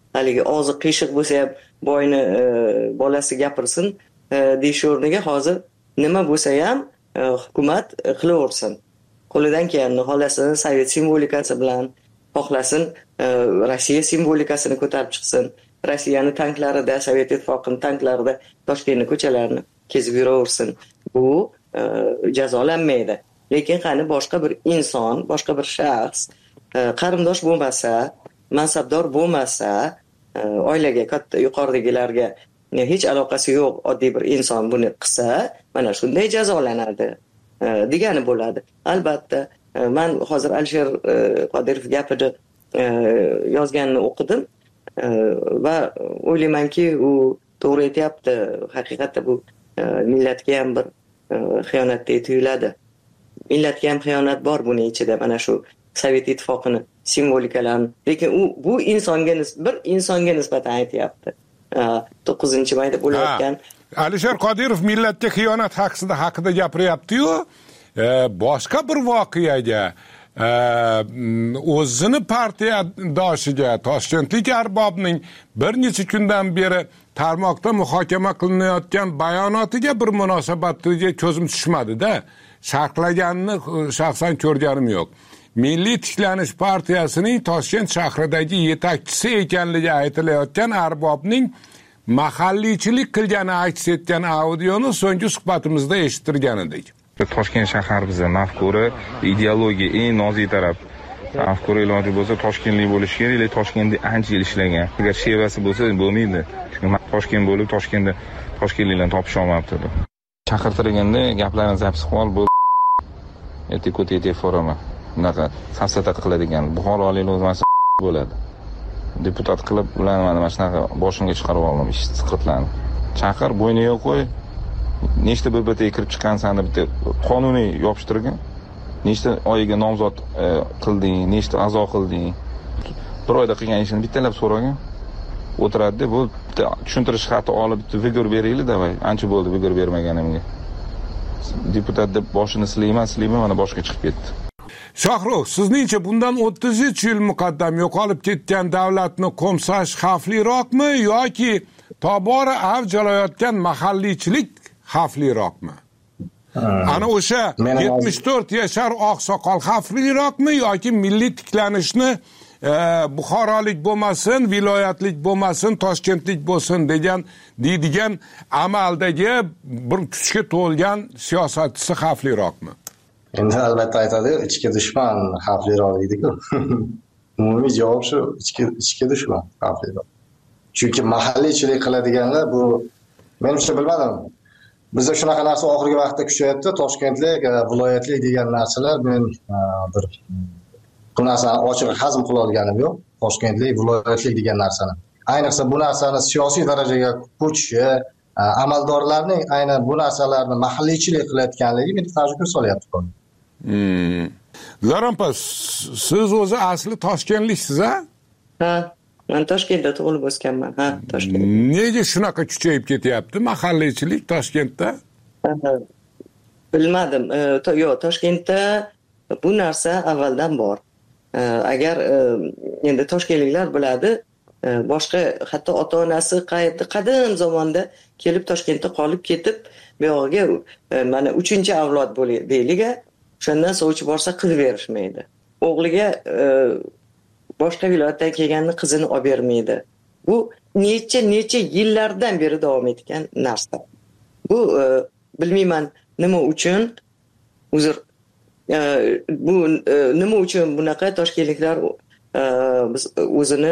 haligi og'zi qiyshiq bo'lsa ham boyni bolasi gapirsin deyish o'rniga hozir nima bo'lsa ham hukumat qilaversin. Qo'lidan kelganini xohlasin Sovet simvolikasi bilan, xohlasin Rossiya simvolikasini ko'tarib chiqsin. Rossiyani tanklarida, Sovet ittifoqining tanklarida Toshkentning ko'chalarini kezib yuraversin. Bu jazolanmaydi. Lekin qani boshqa bir inson, boshqa bir shaxs qarindosh bo'lmasa, mansabdor bo'lmasa, oilaga katta yuqoridagilarga hech aloqasi yo'q oddiy bir inson buni qilsa, mana shunday jazolanadi degani bo'ladi. Albatta, men hozir Alisher Qodirov gapida yozganini o'qidim va o'ylaymanki, u to'g'ri aytayapti. Haqiqatda bu millatga ham bir xiyonatdek tuyuladi. Millatga ham xiyonat bor buning ichida, mana shu Sovet ittifoqini simvolikalarini. Lekin u bu insonga bir insonga nisbatan aytayapti. to'qqizinchi mayda bo'layotgan Alisher Qodirov millatga xiyonat haqida haqida gapiryapti-yu, boshqa bir voqeaga o'zini partiyadoshiga Toshkentlik arbobning bir necha kundan beri tarmoqda muhokama qilinayotgan bayonotiga bir munosabatga ko'zim tushmadi-da. Sharhlaganini shaxsan ko'rganim yo'q. Milliy tiklanish partiyasining Toshkent shahridagi yetakchisi ekanligi aytilayotgan arbobning mahalliychilik qilgani aks etgan audioni so'nggi suhbatimizda eshittirgan edik. Toshkent shahar biza mafkura, ideologiya eng nozik taraf. Mafkura iloji bo'lsa Toshkentlik bo'lish kerak, lekin Toshkentda ancha yil ishlagan. Agar shevasi bo'lsa bo'lmaydi. Chunki Toshkent bo'lib Toshkentda toshkentliklarni topish olmabdi. Chaqirtirganda gaplarini zapis qilib bo'ldi. Etikotete forumi. Bunaqa safsata qiladigan Buxorolik o'zmasi bo'ladi. Deputat qilib ularni mana shunaqa boshimga chiqarib oldim ish siqitlarni. Chaqir bo'yniga qo'y. Nechta B B T kirib chiqqansan deb bitta qonuniy yopishtirgan. Nechta oyiga nomzod qilding, nechta a'zo qilding. Bir oyda qilgan ishini bittalab so'ragan. O'tiradi, bu tushuntirish xati olib bitta vigor beringlar davay. Ancha bo'ldi vigor bermaganimga. Deputat deb boshini silayman, silayman, mana boshqa chiqib ketdi. Shohrux, sizningcha bundan o'ttiz uch yil muqaddam yo'qolib ketgan davlatni qo'msash xavfliroqmi yoki tobora avj olayotgan mahalliychilik xavfliroqmi? Ana o'sha yetmish to'rt yashar oqsoqol xavfliroqmi yoki milliy tiklanishni Buxorolik bo'lmasin, viloyatlik bo'lmasin, Toshkentlik bo'lsin degan deydigan amaldagi bir kuchga to'lgan siyosatchisi xavfliroqmi? Endi albatta aytadi, ichki dushman xavfliroq deydi-ku. Umumiy javob shu, ichki ichki dushman xavfliroq. Chunki mahalliychilik qiladiganlar bu menimcha bilmadim. Bizda shunaqa narsa oxirgi vaqtda kuchayapti. Toshkentlik, viloyatlik degan narsalar men bir bu narsani ochiq hazm qila olganim yo'q. Toshkentlik, viloyatlik degan narsani. Ayniqsa bu narsani siyosiy darajaga ko'chishi, amaldorlarning aynan bu narsalarni mahalliychilik qilayotganligi meni tajribga solyapti. Hmm. Zarampa, siz o'zi asli Toshkentliksiz, a? Ha, men Toshkentda tug'ilib o'sganman. Ha, Toshkentda. Nega shunaqa kuchayib ketyapti mahalliychilik Toshkentda? Bilmadim. Yo'q, Toshkentda bu narsa avvaldan bor. Agar endi toshkentliklar biladi, boshqa hatto ota-onasi qayerda qadim zamonda kelib Toshkentda qolib ketib, bu yo'g'iga mana uchinchi avlod bo'ladi deyliga, o'shandan sovchi borsa qiz berishmaydi. O'g'liga boshqa viloyatdan kelganni qizini olib bermaydi. Bu necha-necha yillardan beri davom etgan narsa. Bu bilmayman nima uchun uzr bu nima uchun bunaqa toshkentliklar biz o'zini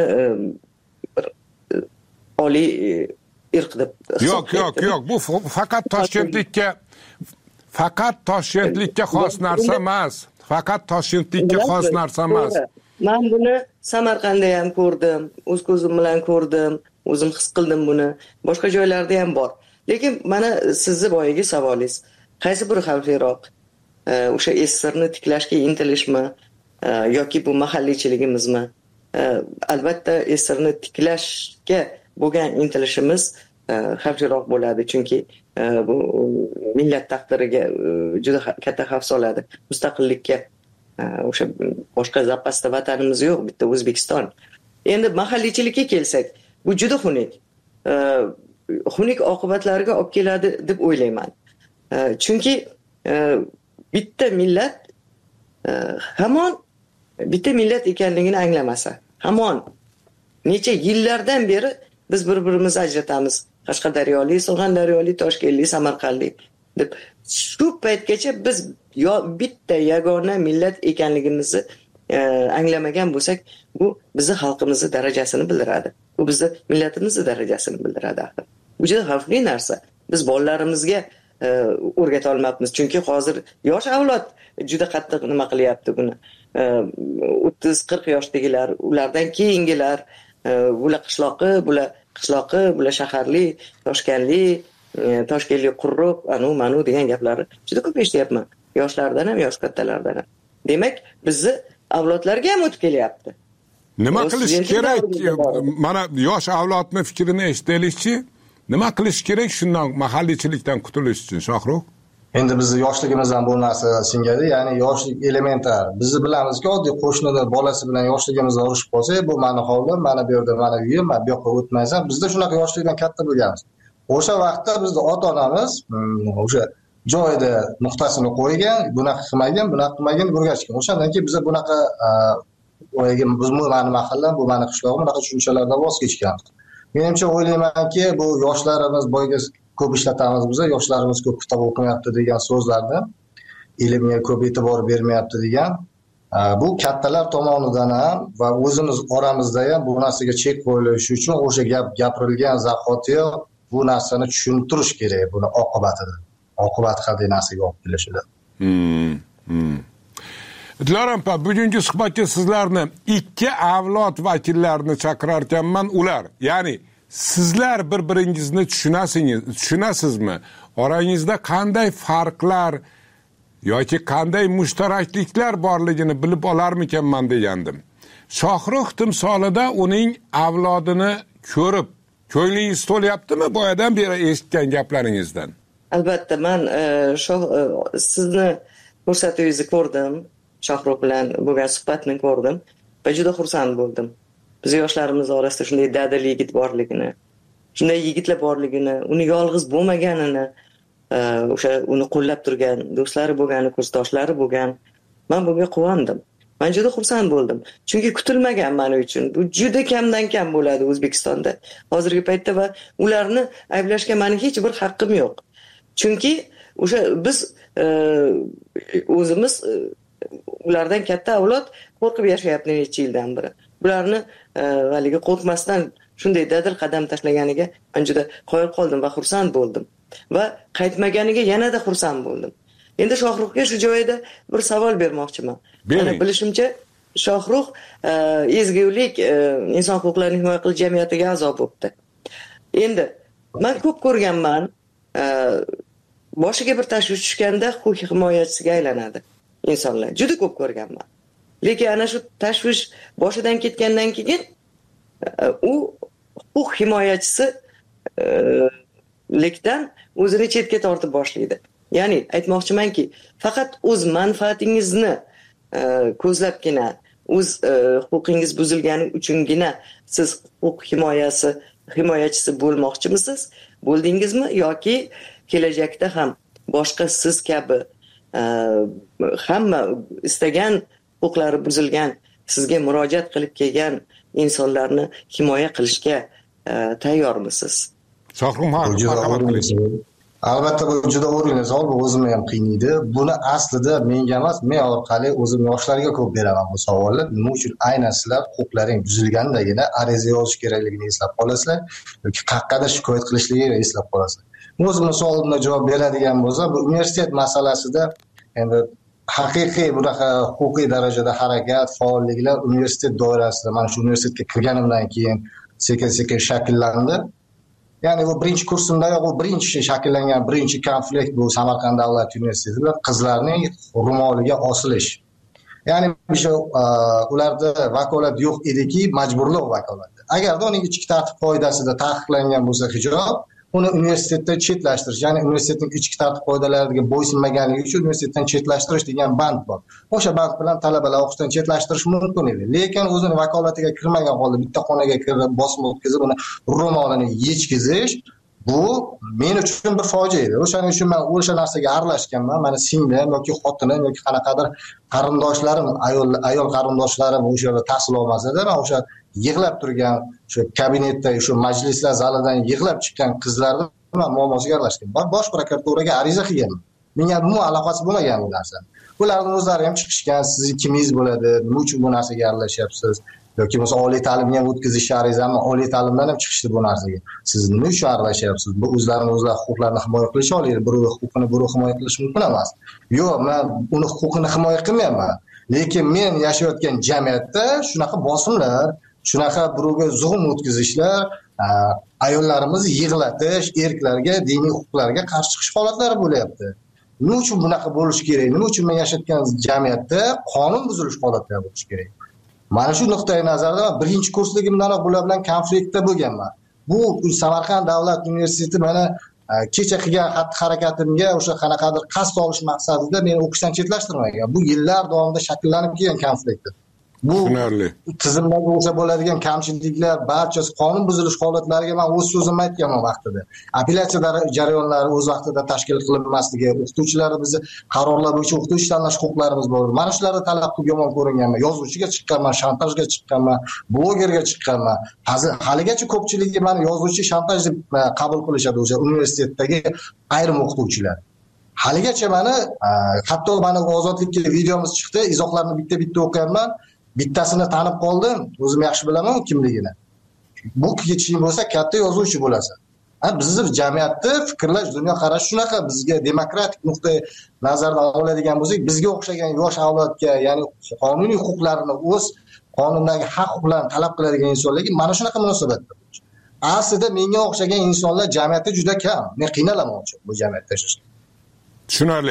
oliy irq deb. Yo'q, yo'q, yo'q. Bu faqat Toshkentlikka faqat Toshkentlikka xos narsa emas. Faqat Toshkentlikka xos narsa emas. Men buni Samarqandda ham ko'rdim, o'z ko'zim bilan ko'rdim, o'zim his qildim buni. Boshqa joylarda ham bor. Lekin mana sizni boyagi savolingiz, qaysi biri xavfliroq? O'sha esirni tiklashga intilishmi yoki bu mahalliychiligimizmi? Albatta esirni tiklashga bo'lgan intilishimiz xavfliroq bo'ladi, chunki bu millat taqdiriga juda katta xavf soladi. Mustaqillikka o'sha boshqa zapasda vatanimiz yo'q, bitta O'zbekiston. Endi mahalliychilikka kelsak, bu juda xunuk. Xunuk oqibatlarga olib keladi deb o'ylayman. Chunki bitta millat hamon bitta millat ekanligini anglamasa, hamon necha yillardan beri biz bir-birimizni ajratamiz. Qashqadaryolik, Surxondaryolik, Toshkentlik, Samarqandlik deb shu paytgacha biz yo bitta yagona millat ekanligimizni e, anglamagan bo'lsak, bu bizning xalqimizning darajasini bildiradi. Bu bizning millatimizning darajasini bildiradi axir. Bu juda xavfli narsa. Biz bolalarimizga e, o'rgata olmayapmiz, chunki hozir yosh avlod juda qattiq nima qilyapti buni. E, o'ttiz qirq yoshdagilar, ulardan keyingilar, e, bular qishloqi, bular qishloqi, bular shaharli, toshkentli, toshkentlik quruq, anu manu degan gaplarni juda ko'p eshityapman. Yoshlardan ham, yosh kattalardan ham. Demak, bizni avlodlarga ham o'tib kelyapti. Nima qilish kerak? Mana yosh avlodning fikrini eshitaylikchi. Nima qilish kerak shundan mahalliychilikdan qutulish uchun, Shohruh? Endi bizni yoshligimizdan bu narsa singadi, ya'ni yoshlik elementar. Biz bilamizki, oddiy qo'shnida bolasi bilan yoshligimizda urushib qolsak, bu meni hovlim, mana bu yerda mana uyim, men bu yoqqa o'tmaysan. Bizda shunaqa yoshlikdan katta bo'lganmiz. O'sha vaqtda bizni ota-onamiz o'sha joyida nuqtasini qo'ygan, bunaqa qilmagan, bunaqa qilmagan o'rgatishgan. O'shandan keyin biz bunaqa biz bu meni mahallam, bu meni qishlog'im, bunaqa tushunchalardan voz kechganmiz. Menimcha o'ylaymanki, bu yoshlarimiz boyga ko'p ishlatamiz biz, yoshlarimiz ko'p kitob o'qimayapti degan so'zlarni, ilmga ko'p e'tibor bermayapti degan, bu kattalar tomonidan ham va o'zimiz oramizda ham bu narsaga chek qo'yilishi uchun o'sha gap gapirilgan zahotiyoq bu narsani tushuntirish kerak, buni oqibatida. Oqibati qanday narsaga olib kelishida. Hmm. Hmm. Dilorom opa, bugungi suhbatga sizlarni ikki avlod vakillarini chaqirar ekanman, ular, ya'ni sizlar bir-biringizni tushunasizmi, tushunasizmi? Orangizda qanday farqlar yoki qanday mushtarakliklar borligini bilib olarmikanman degandim. Shohruh timsolida uning avlodini ko'rib, ko'nglingiz to'lyaptimi boyadan beri eshitgan gaplaringizdan? Albatta, men shoh sizni ko'rsatuvingizni ko'rdim, Shohruh bilan bo'lgan suhbatni ko'rdim va juda xursand bo'ldim. Biz yoshlarimiz orasida shunday dadil yigit borligini, shunday yigitlar borligini, uni yolg'iz bo'lmaganini, o'sha uni qo'llab turgan do'stlari bo'lgan, kursdoshlari bo'lgan. Men bunga quvondim. Men juda xursand bo'ldim. Chunki kutilmagan men uchun. Bu juda kamdan kam bo'ladi O'zbekistonda hozirgi paytda va ularni ayblashga mening hech bir haqqim yo'q. Chunki o'sha biz o'zimiz ulardan katta avlod qo'rqib yashayapti necha yildan beri. Bularni haligi qo'rqmasdan shunday dadil qadam tashlaganiga men juda qoyil qoldim va xursand bo'ldim. Va qaytmaganiga yanada xursand bo'ldim. Endi Shohruhga shu joyida bir savol bermoqchiman. Mana bilishimcha Shohruh ezgulik inson huquqlarini himoya qilish jamiyatiga a'zo bo'libdi. Endi men ko'p ko'rganman, boshiga bir tashvish tushganda huquq himoyachisiga aylanadi insonlar. Juda ko'p ko'rganman. Lekin ana shu tashvish boshidan ketgandan keyin u huquq himoyachisi likdan o'zini chetga tortib boshlaydi. Ya'ni aytmoqchimanki, faqat o'z manfaatingizni ko'zlabgina, o'z huquqingiz buzilgani uchungina siz huquq himoyasi himoyachisi bo'lmoqchimisiz? Bo'ldingizmi yoki kelajakda ham boshqa siz kabi hamma istagan huquqlari buzilgan, sizga murojaat qilib kelgan insonlarni himoya qilishga tayyormisiz? Shohruh marhamat qiling. Albatta bu juda o'rinli savol, bu o'zimni ham qiynaydi. Buni aslida menga emas, men orqali o'zim yoshlarga ko'p beraman bu savolni. Nima uchun aynan sizlar huquqlaring buzilgandagina ariza yozish kerakligini eslab qolasizlar yoki qaqqada shikoyat qilishligini eslab qolasizlar. O'zimni savolimga javob beradigan bo'lsa, bu universitet masalasida endi haqiqiy bunaqa huquqiy darajada harakat, faolliklar universitet doirasida, mana shu universitetga kirganimdan keyin sekin-sekin shakllandi. Ya'ni bu birinchi kursimdayoq bu birinchi shakllangan birinchi konflikt bu Samarqand davlat universitetida qizlarning ro'moliga osilish. Ya'ni o'sha ularda vakolat yo'q ediki, majburlik vakolati. Agarda uning ichki tartib qoidasida taqiqlangan bo'lsa hijob, uni universitetda chetlashtirish, ya'ni universitetning ichki tartib qoidalariga bo'ysunmaganligi uchun universitetdan chetlashtirish degan band bor. O'sha band bilan talabalar o'qishdan chetlashtirish mumkin edi. Lekin o'zini vakolatiga kirmagan holda bitta xonaga kirib, bosim o'tkazib, uni ro'molini yechkizish, bu men uchun bir fojia edi. O'shaning uchun men o'sha narsaga aralashganman. Mana singlim yoki xotinim yoki qanaqadir qarindoshlarim, ayol ayol qarindoshlarim o'sha yerda tahsil olmasada, men o'sha yig'lab turgan, shu kabinetda, shu majlislar zalidan yig'lab chiqqan qizlarni men muammosiga aralashdim. Bosh prokuraturaga ariza qilganman. Menga bu aloqasi bo'lmagan bu narsa. Ularning o'zlari ham chiqishgan, sizni kimingiz bo'ladi, nima uchun bu narsaga aralashyapsiz? Yoki bo'lmasa oliy ta'limga o'tkazish arizami, oliy ta'limdan ham chiqishdi bu narsaga. Siz nima uchun aralashyapsiz? Bu o'zlarini o'zlari huquqlarini himoya qilish oladi, birovning huquqini birov himoya qilish mumkin emas. Yo'q, men uni huquqini himoya qilmayman. Lekin men yashayotgan jamiyatda shunaqa bosimlar, shunaqa birovga zulm o'tkazishlar, ayollarimizni yig'latish, erkaklarga, diniy huquqlarga qarshi chiqish holatlari bo'lyapti. Nima uchun bunaqa bo'lish kerak? Nima uchun men yashayotgan jamiyatda qonun buzilish holatlari bo'lish kerak? Mana shu nuqtai nazardan birinchi kursligimdanoq bular bilan konfliktda bo'lganman. Bu Samarqand davlat universiteti mana kecha qilgan xatti-harakatimga o'sha qanaqadir qasd olish maqsadida meni o'qishdan chetlashtirmagan. Bu yillar davomida shakllanib kelgan konfliktdir. Bu tizimdagi o'sha bo'ladigan kamchiliklar, barchasi qonun buzilish holatlariga men o'z so'zimni aytganman vaqtida. Apellyatsiya jarayonlari o'z vaqtida tashkil qilinmasligi, o'qituvchilarimizni qarorlar bo'yicha o'qituvchi tanlash huquqlarimiz bor. Mana shularni talab qilib yomon ko'ringanman. Yozuvchiga chiqqanman, shantajga chiqqanman, blogerga chiqqanman. Hozir haligacha ko'pchiligi meni yozuvchi, shantaj deb qabul qilishadi o'sha universitetdagi ayrim o'qituvchilar. Haligacha meni hatto mana ozodlikka videomiz chiqdi, izohlarni bitta-bitta o'qiyapman. Bittasini tanib qoldim, o'zim yaxshi bilaman kimligini. Bu keching bo'lsa katta yozuvchi bo'lasan. Ha, bizning jamiyatda fikrlash, dunyoqarash shunaqa, bizga demokratik nuqtai nazardan oladigan bo'lsak, bizga o'xshagan yosh avlodga, ya'ni qonuniy huquqlarini, o'z qonundagi haq huquqlarini talab qiladigan insonlarga mana shunaqa munosabatda bo'lish. Aslida menga o'xshagan insonlar jamiyatda juda kam. Men qiynalaman bu jamiyatda yashashga. Tushunarli.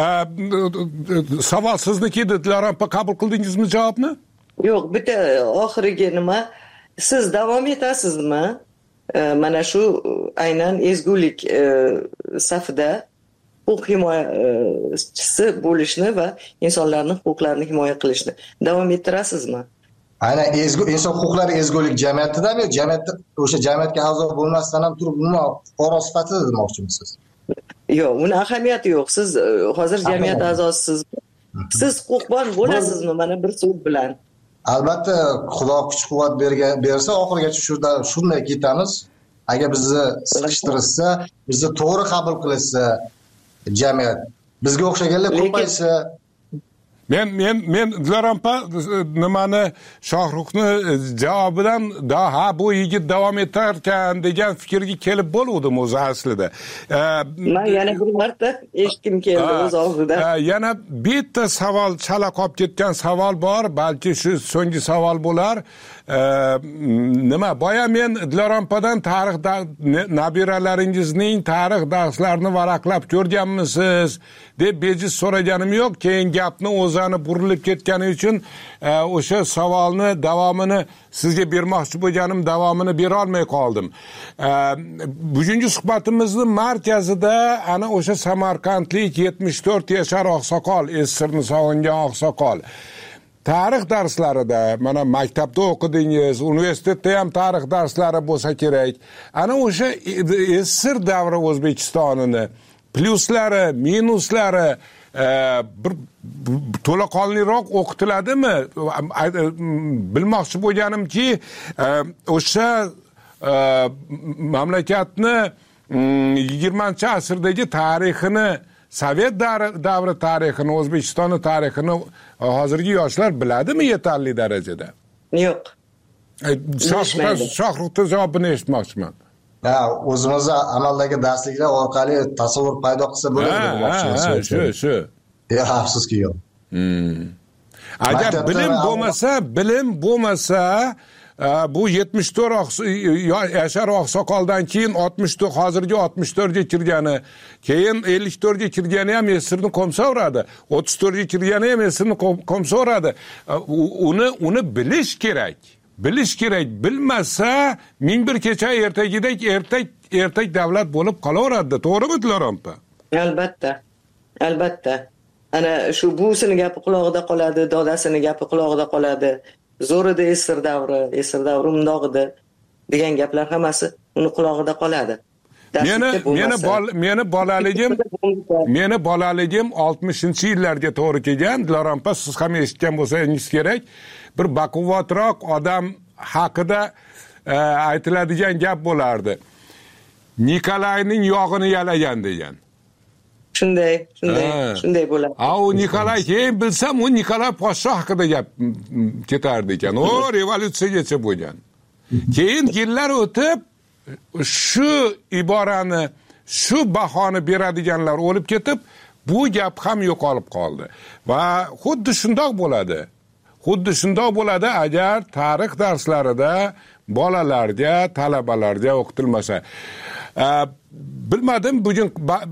Savol sizniki edi, Dilorampa, qabul qildingizmi javobni? Yo'q, bitta oxirgi nima, siz davom etasizmi? Mana shu aynan ezgulik safida huquq himoyachisi bo'lishni va insonlarning huquqlarini himoya qilishni davom ettirasizmi? Aynan ezgu inson huquqlari ezgulik jamiyatidami, jamiyatda o'sha jamiyatga a'zo bo'lmasdan ham turib, umuman fuqaro sifatida demoqchimisiz? Yo'q, uni ahamiyati yo'q. Siz hozir jamiyat a'zosisiz. Siz huquqbon bo'lasizmi mana bir so'z bilan? Albatta, Xudo kuch-quvvat bergan bersa, oxirigacha shunda shunday ketamiz. Agar bizni siqishtirsa, bizni to'g'ri qabul qilsa jamiyat, bizga o'xshaganlar ko'paysa. Men men men Dilorampa nimani Shohruxni javobidan da ha bu yigit davom etarkan degan fikrga kelib bo'ldim o'zi aslida. Men yana bir marta eshitdim keldi o'z og'zidan. Yana bitta savol, chala qolib ketgan savol bor, balki shu so'nggi savol bo'lar. Nima, boya men Dilorampadan tarix nabiralaringizning tarix darslarini varaqlab ko'rganmisiz deb bejiz so'raganim yo'q. Keyin gapni o'zani burilib ketgani uchun o'sha savolni davomini sizga bermoqchi bo'lganim davomini bera olmay qoldim. Bugungi suhbatimizning markazida ana o'sha samarqandlik yetmish to'rt yashar oqsoqol, Esirni sog'ingan oqsoqol. Tarix darslarida, mana maktabda o'qidingiz, universitetda ham tarix darslari bo'lsa kerak. Ana o'sha Esir davri O'zbekistonini plyuslari, minuslari bir to'laqonliroq o'qitiladimi? Bilmoqchi bo'lganimki, o'sha mamlakatni yigirmanchi asrdagi tarixini, Sovet davri tarixini, O'zbekiston tarixini hozirgi yoshlar biladimi yetarli darajada? Yo'q. Shohruxning javobini eshitmoqchiman. Ha, o'zimizni amaldagi darsliklar orqali tasavvur paydo qilsa bo'ladi demoqchimiz. Shu, shu. Ya, afsuski yo'q. Agar bilim bo'lmasa, bilim bo'lmasa, bu yetmish to'rt yashar oqsoqoldan keyin oltmish to'rt, hozirgi oltmish to'rtga kirgani, keyin ellik to'rtga kirgani ham Esirni qo'msaveradi, o'ttiz to'rtga kirgani ham Esirni qo'msaveradi. Uni uni bilish kerak. Bilish kerak. Bilmasa, ming bir kecha ertagidek ertak ertak davlat bo'lib qolaveradi, to'g'rimi Dilorom opa? Albatta. Albatta. Ana shu buvsini gapi quloqida qoladi, dodasini gapi quloqida qoladi. Zo'r edi Esir davri, Esir davri undoq edi degan gaplar hammasi uni quloqida qoladi. Meni meni bol meni bolaligim meni bolaligim oltmishinchi yillarga to'g'ri kelgan. Dilorom opa, siz ham eshitgan bo'lsangiz kerak, bir baquvvatroq odam haqida e, aytiladigan gap bo'lardi. Nikolayning yog'ini yalagan degan. Shunday, shunday, shunday bo'ladi. A u Nikolay, keyin bilsam, u Nikolay podshoh haqida gap ketardi ekan. O revolyutsiyagacha bo'lgan. Keyin yillar o'tib shu iborani, shu bahoni beradiganlar o'lib ketib, bu gap ham yo'qolib qoldi. Va xuddi shundoq bo'ladi. Xuddi shundoq bo'ladi agar tarix darslarida bolalarga, talabalarga o'qitilmasa. Bilmadim, bugun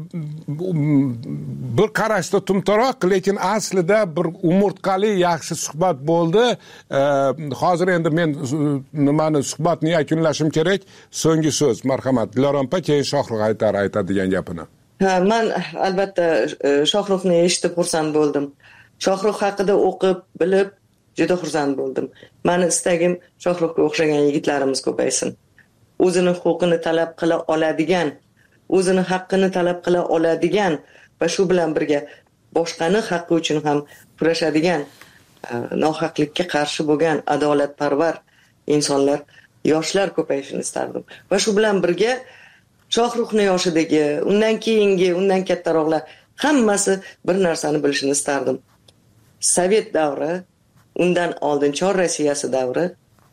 bir qarashda tumtaroq, lekin aslida bir umurtqali yaxshi suhbat bo'ldi. Hozir endi men nimani suhbatni yakunlashim kerak. So'nggi so'z, marhamat. Dilorom opa keyin Shohruh aytar aytadigan gapini. Ha, men albatta Shohruhni eshitib xursand bo'ldim. Shohruh haqida o'qib, bilib juda xursand bo'ldim. Meni istagim Shohruhga o'xshagan yigitlarimiz ko'paysin. O'zini huquqini talab qila oladigan, o'zini haqqini talab qila oladigan va shu bilan birga boshqani haqqi uchun ham kurashadigan, nohaqlikka qarshi bo'lgan adolatparvar insonlar, yoshlar ko'payishini istardim. Va shu bilan birga Shohruhni yoshidagi, undan keyingi, undan kattaroqlar hammasi bir narsani bilishini istardim. Sovet davri, undan oldin Chor Rossiyasi davri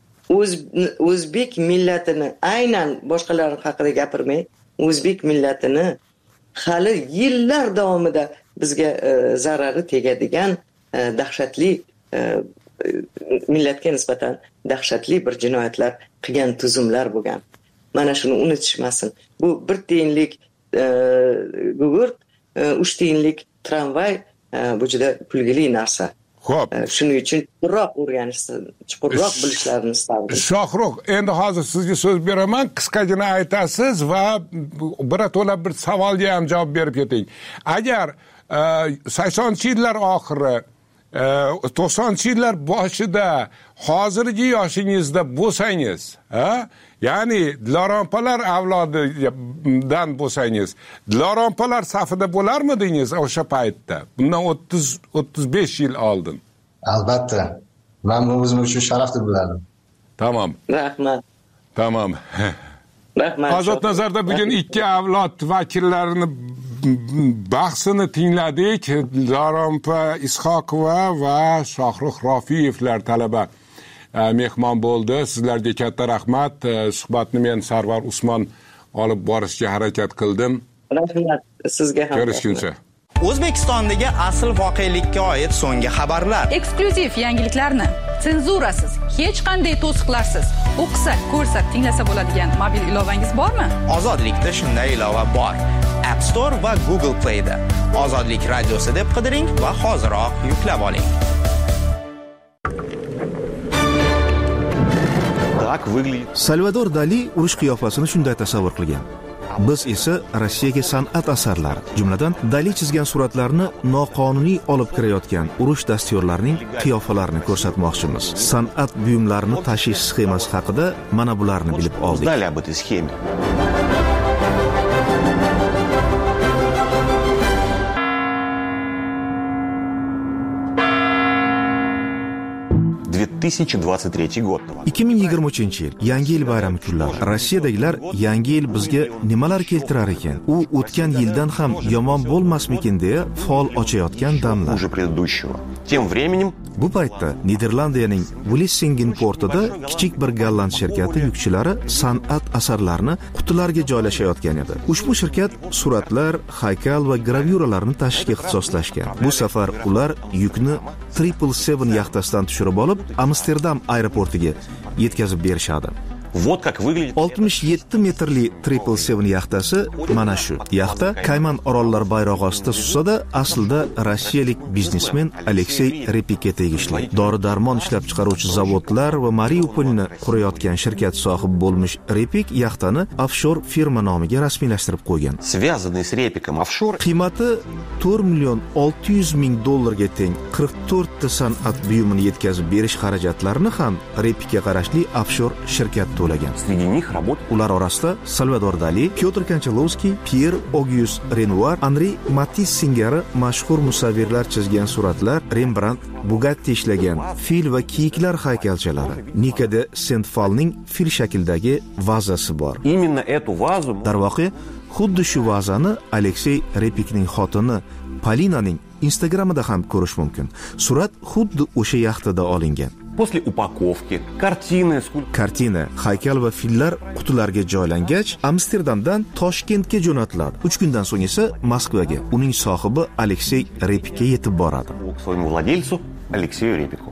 o'zbek millatini, aynan boshqalar haqida gapirmay, o'zbek millatini hali yillar davomida bizga e, zarari tegadigan e, dahshatli e, millatga nisbatan dahshatli bir jinoyatlar qilgan tuzumlar bo'lgan. Mana shuni unutishmasin. Bu bir tiyinlik e, gugurt, e, uch tiyinlik tramvay, e, bu juda kulgili narsa. Xo'p. Shuning uchun chuqurroq o'rganishni, chuqurroq bilishlarini istardim. Shohruh, endi hozir sizga so'z beraman, qisqagina aytasiz va birato'la bir savolga ham javob berib keting. Agar saksonchi yillar oxiri, to'qsoninchi yillar boshida hozirgi yoshingizda bo'lsangiz, ha? Ya'ni Dilorom opalar avlodidan bo'lsangiz, Dilorom opalar safida bo'larmidingiz o'sha paytda? Bundan o'ttiz o'ttiz besh yil oldin. Albatta. Men bu o'zim uchun sharaf deb biladim. Tamam. Rahmat. Tamam. Rahmat. Ozod nazarda bugun ikki avlod vakillarini bahsini tingladik. Dilorom opa Ishoqova va Shohruh Rofiyevlar talaba mehmon bo'ldi. Sizlarga katta rahmat. Suhbatni men Sarvar Usmon olib borishga harakat qildim. Rahmat sizga ham. Ko'rishguncha. O'zbekistondagi asl voqelikka oid so'nggi xabarlar. Eksklyuziv yangiliklarni senzurasiz, hech qanday to'siqlarsiz o'qisa, ko'rsa, tinglasa bo'ladigan mobil ilovangiz bormi? Ozodlikda shunday ilova bor. App Store va Google Play da. Ozodlik radiosi deb qidiring va hoziroq yuklab oling. Salvador Dali urush qiyofasini shunday tasavvur qilgan. Biz esa Rossiyaga san'at asarlari, jumladan Dali chizgan suratlarni noqonuniy olib kirayotgan urush dastyorlarining qiyofalarini ko'rsatmoqchimiz. San'at buyumlarini tashish sxemasi haqida mana bularni bilib oldik. ikki ming yigirma uchinchi yil Yangi yil bayrami kunlari. Rossiyadagilar Yangi yil bizga nimalar keltirar ekan? U o'tgan yildan ham yomon bo'lmasmikin deya fol ochayotgan damlar. Bu paytda Niderlandiyaning Vlissingen portida kichik bir golland shirkati yukchilari san'at asarlarini qutilarga joylashayotgan edi. Ushbu shirkat suratlar, haykal va gravyuralarni tashishga ixtisoslashgan. Bu safar ular yukni triple seven yaxtasidan tushirib olib, Amsterdam aeroportiga yetkazib berishadi. Вот как выглядит. oltmish yetti metrli Triple Seven yaxtasi mana shu. Yaxta Kayman orollar bayrog'i ostida suzsa-da, aslida rossiyalik biznesmen Aleksey Repikga tegishli. Dori-darmon ishlab chiqaruvchi zavodlar va Mariupolni qurayotgan shirkat sohibi bo'lmish Repik yaxtani offshore firma nomiga rasmiylashtirib qo'ygan. Связанный с Репиком офшор. Qiymati to'rt million olti yuz ming dollarga teng qirq to'rt ta san'at buyumini yetkazib berish xarajatlarini ham Repikga qarashli offshore shirkat to'lagan. Среди них работ. Ular orasida Salvador Dali, Pyotr Konchalovskiy, Pierre Auguste Renoir, Henri Matisse singari mashhur musavvirlar chizgan suratlar, Rembrandt, Bugatti ishlagan fil va kiyiklar haykalchalari, Nika de Saint-Falning fil shaklidagi vazasi bor. Именно эту вазу. Darvoqe, xuddi shu vazani Aleksey Repikning xotini Polinaning Instagramida ham ko'rish mumkin. Surat xuddi o'sha yaxtada olingan. После упаковки картины, скульптуры. Kartina, haykal va fillar qutilarga joylangach, Amsterdamdan Toshkentga jo'natiladi. uch kundan so'ng esa Moskvaga uning sohibi Aleksey Repikka yetib boradi. К своему владельцу Алексею Репику.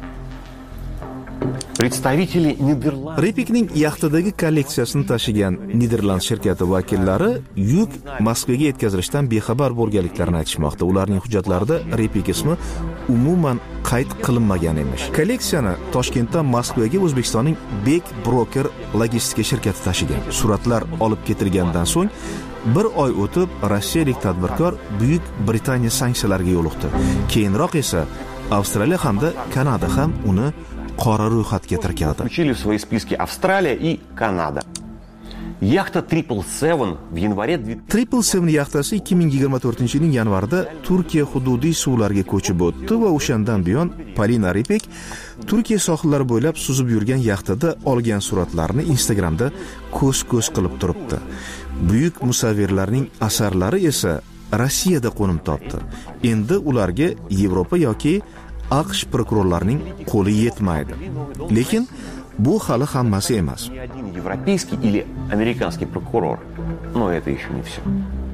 Представители Нидерланд. Repikning yaxtadagi kolleksiyasini tashigan Niderland shirkati vakillari yuk Moskvaga yetkazilishdan bexabar bo'lganliklarini aytishmoqda. Ularning hujjatlarida Repik ismi umuman qayd qilinmagan emish. Kolleksiyani Toshkentdan Moskvaga O'zbekistonning Bek Broker logistika shirkati tashigan. Suratlar olib ketilgandan so'ng bir oy o'tib rossiyalik tadbirkor Buyuk Britaniya sanksiyalarga yo'liqdi. Keyinroq esa Avstraliya hamda Kanada ham uni qora ro'yxatga kirgizdi. Включили в свои списки Австралия и Канада. Yaxta Triple Seven в январе. Triple Seven yaxtasi ikki ming yigirma to'rtinchi yilning yanvarida Turkiya hududiy suvlariga ko'chib o'tdi va o'shandan buyon Polina Repik Turkiya sohillari bo'ylab suzib yurgan yaxtada olgan suratlarini Instagramda ko'z-ko'z qilib turibdi. Buyuk musavvirlarning asarlari esa Rossiyada qo'nim topdi. Endi ularga Yevropa yoki AQSh prokurorlarining qo'li yetmaydi. Lekin bu hali hammasi emas. Ни один европейский или американский прокурор. Но это еще не все.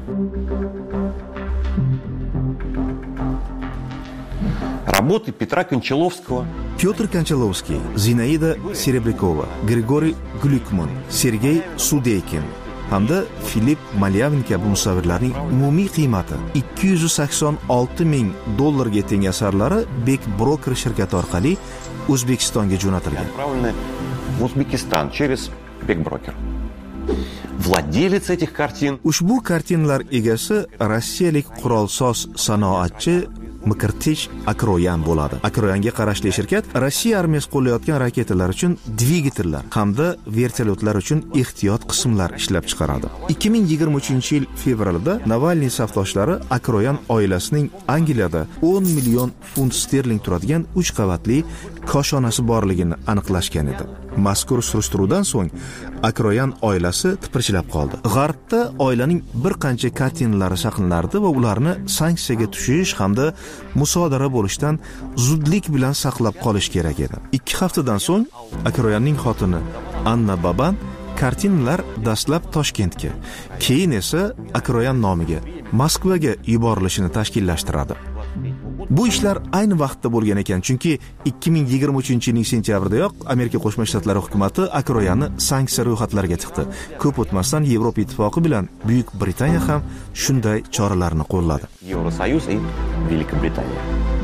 Работы Петра Кончаловского. Pyotr Konchalovskiy, Zinaida Serebryakova, Grigoriy Glyukman, Sergey Sudeykin hamda Filip Malyavin kabi musavvirlarning umumiy qiymati ikki yuz sakson olti ming dollarga teng asarlari Bek Broker shirkati orqali O'zbekistonga jo'natilgan. Отправлены в Узбекистан через Bek Broker. Vладелец этих картин. Ushbu kartinalar egasi rossiyalik qurolsoz sanoatchi Mkrtich Akroyan bo'ladi. Akroyanga qarashli shirkat Rossiya armiyasi qo'llayotgan raketalar uchun dvigatellar hamda vertolyotlar uchun ehtiyot qismlar ishlab chiqaradi. ikki ming yigirma uchinchi yil fevralida Navalniy safdoshlari Akroyan oilasining Angliyada o'n million funt sterling turadigan uch qavatli koshonasi borligini aniqlashgan edi. Mazkur surishtiruvdan so'ng Akroyan oilasi tipirchilab qoldi. G'arbda oilaning bir qancha kartinalari saqlanardi va ularni sanksiyaga tushish hamda musodara bo'lishdan zudlik bilan saqlab qolish kerak edi. ikki haftadan so'ng Akroyanning xotini Anna Baban kartinalar dastlab Toshkentga, keyin esa Akroyan nomiga Moskvaga yuborilishini tashkillashtiradi. Bu ishlar ayni vaqtda bo'lgan ekan, chunki ikki ming yigirma uchinchi yilning sentyabridayoq Amerika Qo'shma Shtatlari hukumati Akroyanni sanksiya ro'yxatlariga tiqdi. Ko'p o'tmasdan Yevropa ittifoqi bilan Buyuk Britaniya ham shunday choralarni qo'lladi. Евросоюз и Великобритания.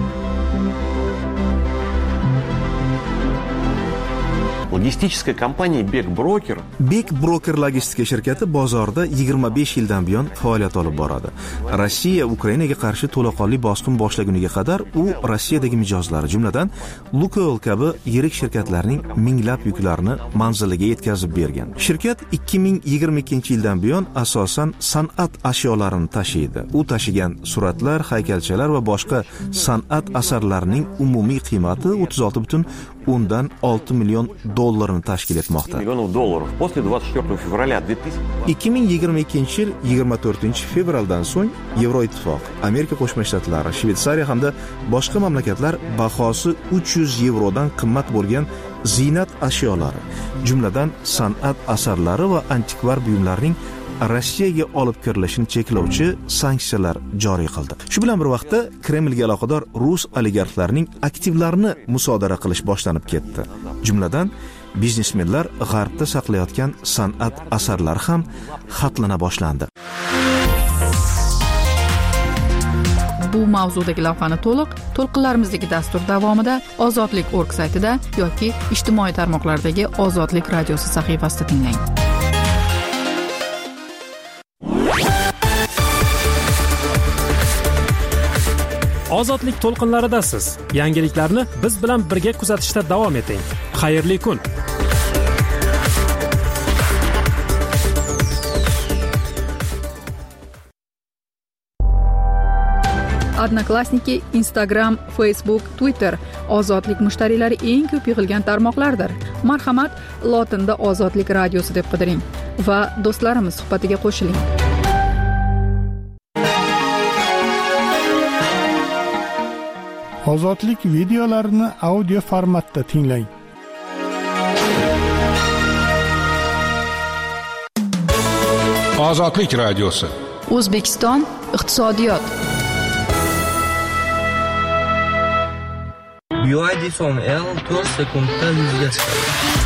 Logistika kompaniya Bek Broker. Bek Broker logistika shirkati bozorda yigirma besh yildan buyon faoliyat olib boradi. Rossiya Ukrainaga qarshi to'laqonli bosqin boshlaguniga qadar u Rossiyadagi mijozlari, jumladan Lukoil kabi yirik shirkatlarning minglab yuklarini manziliga yetkazib bergan. Shirkat ikki ming yigirma ikkinchi yildan buyon asosan san'at ashyolarini tashiydi. U tashigan suratlar, haykalchalar va boshqa san'at asarlarining umumiy qiymati o'ttiz olti butun o'ndan olti million dollarni tashkil etmoqda. Millionov dollarov. После двадцать четвёртого февраля две тысячи. ikki ming yigirma ikkinchi yil yigirma to'rtinchi fevraldan so'ng Yevroittifoq, Amerika Qo'shma Shtatlari, Shveysariya hamda boshqa mamlakatlar bahosi uch yuz yevrodan qimmat bo'lgan ziynat ashyolari, jumladan san'at asarlari va antikvar buyumlarning Rossiyaga olib kirilishini cheklovchi sanksiyalar joriy qildi. Shu bilan bir vaqtda Kremlga aloqador rus oligarxlarining aktivlarini musodara qilish boshlanib ketdi. Jumladan biznesmenlar g'arbda saqlayotgan san'at asarlari ham xatlana boshlandi. Bu mavzudagi lavhani to'liq to'lqinlarimizdagi dastur davomida ozodlik точка org saytida yoki ijtimoiy tarmoqlardagi Ozodlik radiosi sahifasida tinglang. Ozodlik to'lqinlaridasiz. Yangiliklarni biz bilan birga kuzatishda davom eting. Xayrli kun. Odnoklassniki, Instagram, Facebook, Twitter ozodlik mushtariylari eng ko'p yig'ilgan tarmoqlardir. Marhamat, lotinda Ozodlik radiosi deb qidiring va do'stlarimiz suhbatiga qo'shiling. Ozodlik videolarini audio formatda tinglang. Ozodlik radiosi. O'zbekiston iqtisodiyot. B Y D Somel to'rt sekundda yuzga chiqadi.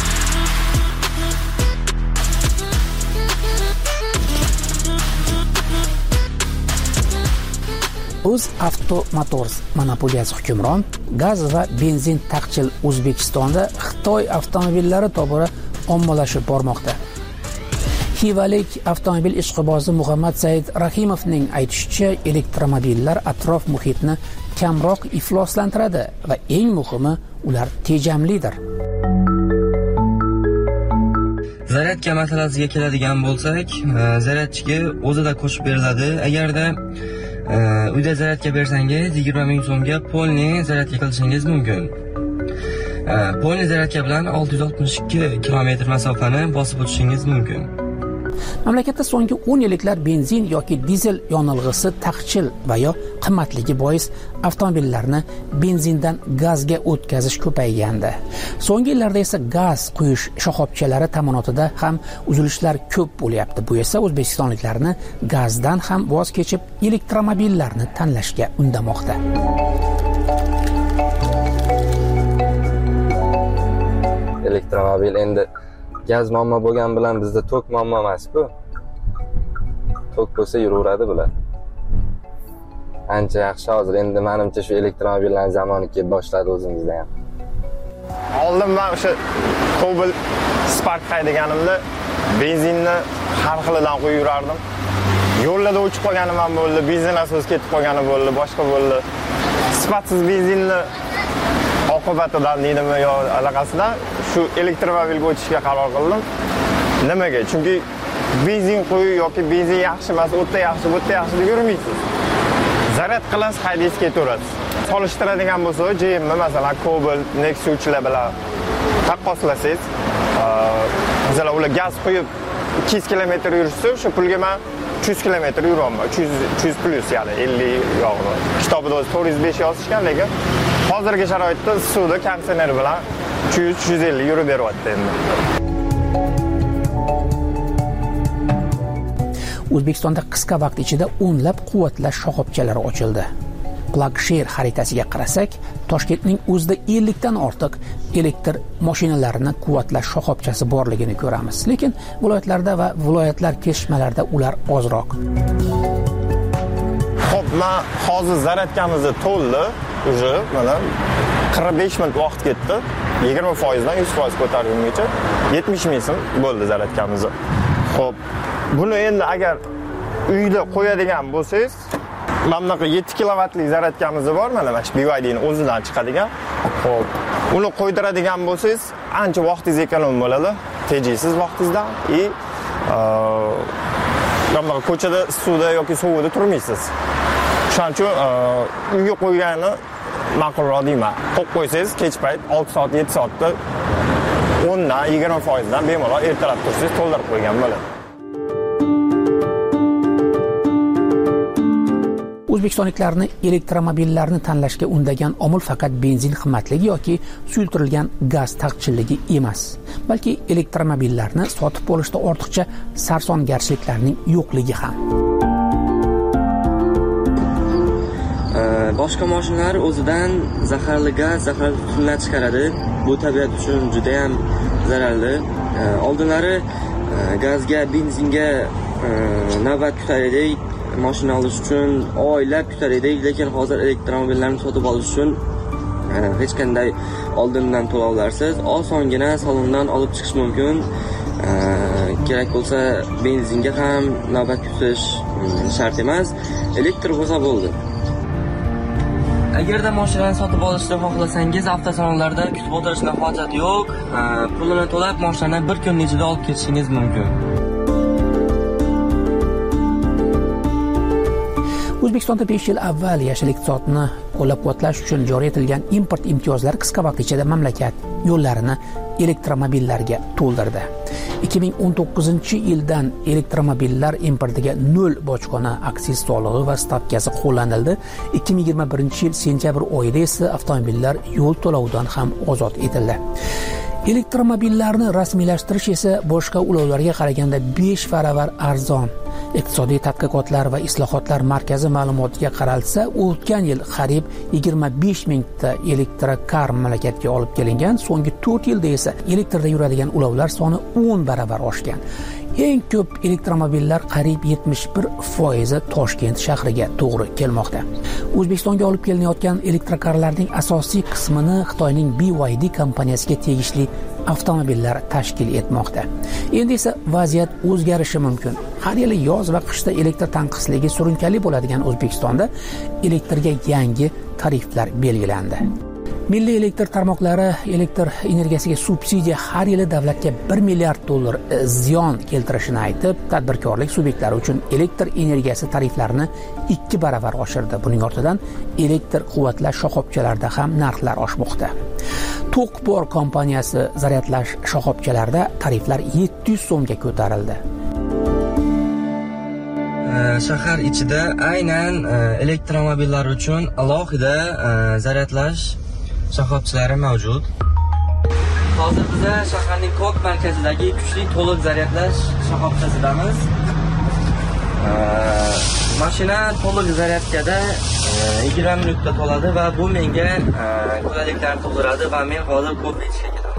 UzAvto Motors monopoliyasi hukmron, gaz va benzin taqchil O'zbekistonda Xitoy avtomobillari tobora ommalashib bormoqda. Xivalik avtomobil ishqibozi Muhammad Said Rahimovning aytishicha, elektromobillar atrof muhitni kamroq ifloslantiradi va eng muhimi, ular tejamlidir. Zaryadka masalasiga keladigan bo'lsak, zaryadchiga o'zida qo'shib beriladi. Agarda uyda zaryadka bersangiz yigirma ming so'mga polni zaryadka qilishingiz mumkin. Polni zaryadka bilan olti yuz oltmish ikki kilometr masofani bosib o'tishingiz mumkin. Mamlakatda so'nggi o'n yilliklar benzin yoki dizel yonilg'isi taqchil va yo qimmatligi bois avtomobillarni benzindan gazga o'tkazish ko'paygandi. So'nggi yillarda esa gaz quyish shoxobchalari ta'minotida ham uzilishlar ko'p bo'lyapti. Bu esa o'zbekistonliklarni gazdan ham voz kechib elektromobillarni tanlashga undamoqda. Elektromobil endi gaz muammo bo'lgan bilan bizda tok muammo emas-ku. Tok bo'lsa yuraveradi bular. Ancha yaxshi hozir endi menimcha shu elektromobillarning zamoni kelib boshladi o'zimizda ham. Oldin men o'sha Cobalt Spark haydaganimda benzinni har xilidan qo'yib yurardim. Yo'llarda o'chib qolganim ham bo'ldi, benzin asosi ketib qolgani bo'ldi, boshqa bo'ldi. Sifatsiz benzinni oqibatidan deydimi yo allaqasidan shu elektromobilga o'tishga qaror qildim. Nimaga? Chunki benzin qo'yish yoki benzin yaxshi emas, o'ta yaxshi, bu yerda yaxshi deb yurmaysiz. Zaryad qilasiz, haydaysiz ketaverasiz. Solishtiradigan bo'lsa, G M masalan Cobalt, Nexus'lar bilan taqqoslasangiz, masalan ular gaz qo'yib ikki yuz kilometr yursa, o'sha pulga men uch yuz kilometr yuraman. uch yuz uch yuz plus, ya'ni ellik yog'ni. Kitobida o'zi to'rt yuz besh yozishgan, lekin hozirgi sharoitda suvda konditsioner bilan uch yuz uch yuz ellik yurib beryapti endi. O'zbekistonda qisqa vaqt ichida o'nlab quvvatlash shoxobchalari ochildi. PlugShare xaritasiga qarasak, Toshkentning o'zida ellik dan ortiq elektr mashinalarini quvvatlash shoxobchasi borligini ko'ramiz. Lekin viloyatlarda va viloyatlar kesishmalarida ular ozroq. Xo'p, men hozir zaryadkamizni to'ldi, uje mana qirq besh minut vaqt ketdi. yigirma foiz dan yuz foiz ko'tarilguncha yetmish ming so'm bo'ldi zaryadkamizni. Xo'p, buni endi agar uyda qo'yadigan bo'lsangiz, mana bunaqa yetti kilovatlik zaryadkamiz bor, mana shu B Y D'ning o'zidan chiqadigan. Xo'p, uni qo'ydiradigan bo'lsangiz, ancha vaqtingiz ekonom bo'ladi, tejaysiz vaqtingizdan и mana ko'chada suvda yoki sovuqda turmaysiz. Shuning uchun uyga qo'ygani ma'qulroq deyman. Qo'yib qo'ysangiz, kech payt olti soat, yetti soatda o'n dan yigirma foiz dan bemalol ertalab tursangiz to'ldirib qo'ygan bo'ladi. O'zbekistonliklarni elektromobillarni tanlashga undagan omil faqat benzin qimmatligi yoki suyultirilgan gaz taqchilligi emas, balki elektromobillarni sotib olishda ortiqcha sarsongarchiliklarning yo'qligi ham. Boshqa mashinalar o'zidan zaharli gaz, zaharli tutunlar chiqaradi. Bu tabiat uchun juda ham zararli. Oldinlari gazga, benzinga navbat kutar edik, mashina olish uchun oylab kutar edik, lekin hozir elektromobillarni sotib olish uchun hech qanday oldindan to'lovlarsiz osongina salondan olib chiqish mumkin. Kerak bo'lsa benzinga ham navbat kutish shart emas, elektr bo'lsa bo'ldi. Agarda mashinani sotib olishni xohlasangiz, avtosalonlarda kutib o'tirishga hojat yo'q. Pulini to'lab mashinani bir kun ichida olib ketishingiz mumkin. O'zbekistonda besh yil avval yashil iqtisodni qo'llab-quvvatlash uchun joriy etilgan import imtiyozlari qisqa vaqt ichida mamlakat yo'llarini elektromobillarga to'ldirdi. ikki ming o'n to'qqizinchi yildan elektromobillar importiga nol bojxona aksiz solig'i va stavkasi qo'llanildi. ikki ming yigirma birinchi yil sentyabr oyida esa avtomobillar yo'l to'lovidan ham ozod etildi. Elektromobillarni rasmiylashtirish esa boshqa ulovlarga qaraganda besh baravar arzon. Iqtisodiy tadqiqotlar va islohotlar markazi ma'lumotiga qaralsa, o'tgan yil qariyb yigirma besh mingta elektrokar mamlakatga olib kelingan, so'nggi to'rt yilda esa elektrda yuradigan ulovlar soni o'n baravar oshgan. Eng ko'p elektromobillar qariyb yetmish bir foizi Toshkent shahriga to'g'ri kelmoqda. O'zbekistonga olib kelinayotgan elektrokarlarning asosiy qismini Xitoyning B Y D kompaniyasiga tegishli avtomobillar tashkil etmoqda. Endi esa vaziyat o'zgarishi mumkin. Har yili yoz va qishda elektr tanqisligi surunkali bo'ladigan O'zbekistonda elektrga yangi tariflar belgilandi. Milliy elektr tarmoqlari elektr energiyasiga subsidiya har yili davlatga bir milliard dollar ziyon keltirishini aytib, tadbirkorlik subyektlari uchun elektr energiyasi tariflarini ikki baravar oshirdi. Buning ortidan elektr quvvatlash shoxobchalarida ham narxlar oshmoqda. Tokbor kompaniyasi zaryadlash shoxobchalarida tariflar yetti yuz so'mga ko'tarildi. Shahar ichida aynan elektromobillar uchun alohida zaryadlash shoxobchalari mavjud. Hozir biz shaharning Kok markazidagi kuchli to'liq zaryadlash shoxobchasidamiz. Mashina to'liq zaryadkada yigirma minutda to'ladi va bu menga qulayliklarni tug'diradi va men hozir ko'p ishga ketaman.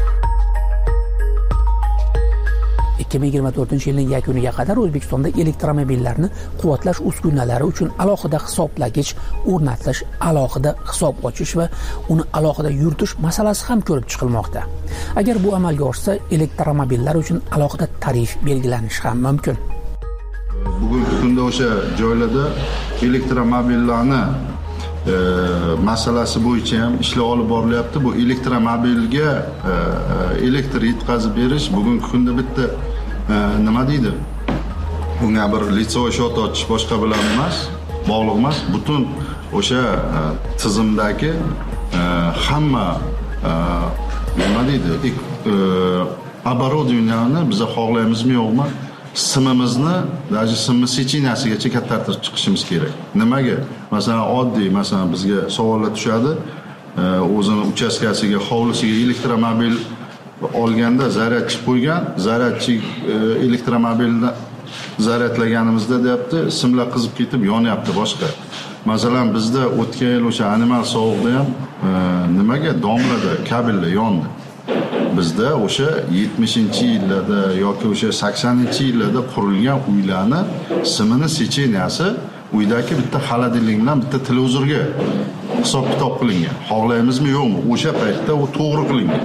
ikki ming yigirma to'rtinchi yilning yakuniga qadar O'zbekistonda elektromobillarni quvvatlash uskunalari uchun alohida hisoblagich o'rnatish, alohida hisob ochish va uni alohida yuritish masalasi ham ko'rib chiqilmoqda. Agar bu amalga oshsa, elektromobillar uchun alohida tarif belgilanishi ham mumkin. Bugungi kunda o'sha joylarda elektromobillarni e, masalasi bo'yicha ham ishlar olib borilyapti. Bu elektromobilga e, elektr yetkazib berish bugungi kunda bitta e, nima deydi? Unga bir litsovoy shot ochish boshqa bilan emas, bog'liq emas. Butun o'sha e, tizimdagi e, hamma e, nima deydi? E, оборудованияni biz xohlaymizmi yo'qmi? Simimizni, даже simni secheniyasigacha kattatirib chiqishimiz kerak. Nimaga? Masalan, oddiy, masalan, bizga savollar tushadi. O'zini uchastkasiga, hovlisiga elektromobil olganda zaryadchi qo'ygan, zaryadchi elektromobilni zaryadlaganimizda deyapti, simlar qizib ketib yonyapti boshqa. Masalan, bizda o'tgan yil o'sha animal sovuqda ham nimaga domlada kabellar yondi. Bizda o'sha yetmishinchi yillarda yoki o'sha saksoninchi yillarda qurilgan uylarni simini secheniyasi uydagi bitta xolodilnik bilan bitta televizorga hisob kitob qilingan. Xohlaymizmi yo'qmi? O'sha paytda u to'g'ri qilingan.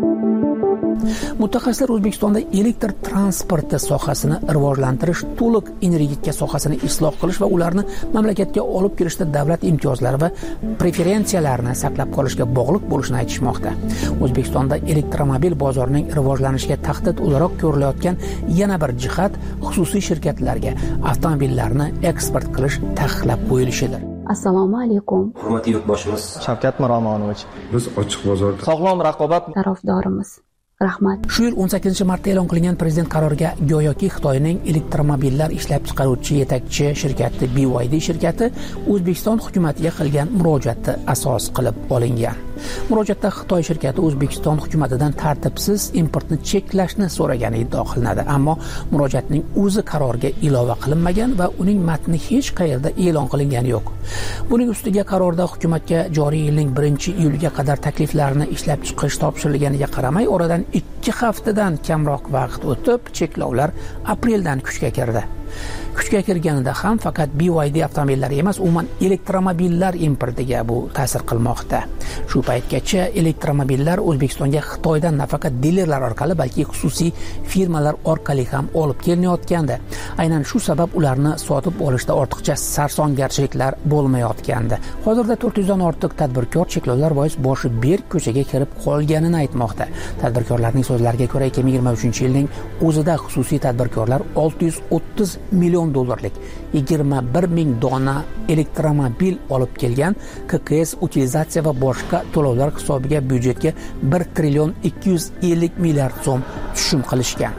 Mutaxassislar O'zbekistonda elektr transporti sohasini rivojlantirish, to'liq energetika sohasini isloh qilish va ularni mamlakatga olib kirishda davlat imtiyozlari va preferensiyalarini saqlab qolishga bog'liq bo'lishini aytishmoqda. O'zbekistonda elektromobil bozorining rivojlanishiga tahdid o'laroq ko'rilayotgan yana bir jihat xususiy shirkatlarga avtomobillarni eksport qilish taqiqlab qo'yilishidir. Assalomu alaykum. Hurmatli yurtboshimiz Shavkat Miromonovich. Biz ochiq bozorda sog'lom raqobat tarafdorimiz. Rahmat. Shu yil o'n sakkizinchi martda e'lon qilingan prezident qaroriga go'yoki Xitoyning elektromobillar ishlab chiqaruvchi yetakchi shirkati B Y D shirkati O'zbekiston hukumatiga qilgan murojaatni asos qilib olingan. Murojaatda Xitoy shirkati O'zbekiston hukumatidan tartibsiz importni cheklashni so'ragani iddao qilinadi, ammo murojaatning o'zi qarorga ilova qilinmagan va uning matni hech qayerda e'lon qilingani yo'q. Buning ustiga qarorda hukumatga joriy yilning birinchi iyulga qadar takliflarni ishlab chiqish topshirilganiga qaramay, oradan ikki haftadan kamroq vaqt o'tib, cheklovlar apreldan kuchga kirdi. Kuchga kirganida ham faqat B Y D avtomobillari emas, umuman elektromobillar importiga bu ta'sir qilmoqda. Shu paytgacha elektromobillar O'zbekistonga Xitoydan nafaqat dilerlar orqali, balki xususiy firmalar orqali ham olib kelinayotgandi. Aynan shu sabab ularni sotib olishda ortiqcha sarsongarchiliklar bo'lmayotgandi. Hozirda to'rt yuz dan ortiq tadbirkor cheklovlar bois boshi berk ko'chaga kirib qolganini aytmoqda. Tadbirkorlarning so'zlariga ko'ra, ikki ming yigirma uchinchi yilning o'zida xususiy tadbirkorlar olti yuz o'ttiz million dollarlik yigirma bir ming dona elektromobil olib kelgan, K K S, utilizatsiya va boshqa to'lovlar hisobiga byudjetga bir trillion ikki yuz ellik milliard so'm tushum qilishgan.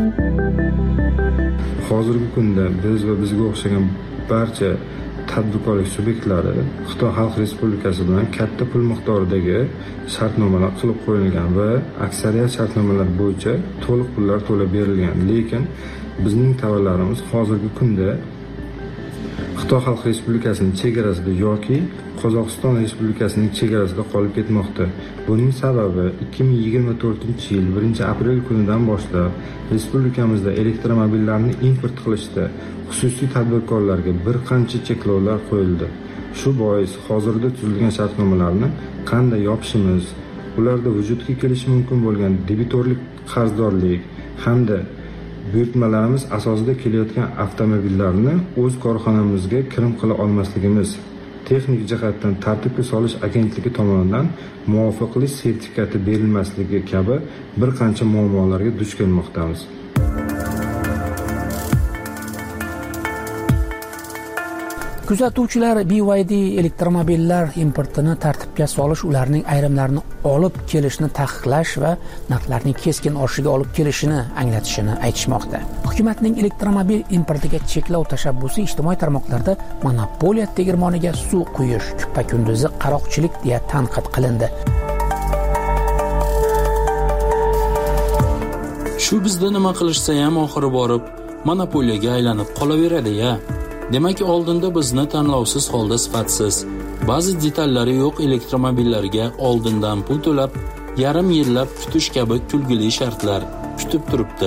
Hozirgi kunda biz va bizga o'xshagan barcha tadbirkorlik subyektlari Xitoy Xalq Respublikasi bilan katta pul miqdoridagi shartnomalar qilib qo'yilgan va aksariyat shartnomalar bo'yicha to'liq pullar to'lab berilgan. Lekin bizning tovarlarimiz hozirgi kunda Xitoy Xalq Respublikasining chegarasida yoki Qozog'iston Respublikasining chegarasida qolib ketmoqda. Buning sababi ikki ming yigirma to'rtinchi yil birinchi aprel kunidan boshlab respublikamizda elektromobillarni import qilishda xususiy tadbirkorlarga bir qancha cheklovlar qo'yildi. Shu bois hozirda tuzilgan shartnomalarni qanday yopishimiz, ularda vujudga kelishi mumkin bo'lgan debitorlik, qarzdorlik hamda buyurtmalarimiz asosida kelayotgan avtomobillarni o'z korxonamizga kirim qila olmasligimiz, texnik jihatdan tartibga solish agentligi tomonidan muvofiqlik sertifikati berilmasligi kabi bir qancha muammolarga duch kelmoqdamiz. Kuzatuvchilar B Y D elektromobillar importini tartibga solish, ularning ayrimlarini olib kelishni taqiqlash va narxlarning keskin oshishiga olib kelishini anglatishini aytishmoqda. Hukumatning elektromobil importiga cheklov tashabbusi ijtimoiy tarmoqlarda monopoliya tegirmoniga suv quyish, kuppa-kunduzi qaroqchilik deya tanqid qilindi. Shu bizda nima qilishsa ham oxiri borib monopoliyaga aylanib qolaveradi-ya. Demak, oldinda bizni tanlovsiz holda sifatsiz, ba'zi detallari yo'q elektromobillarga oldindan pul to'lab, yarim yillab kutish kabi kulgili shartlar kutib turibdi.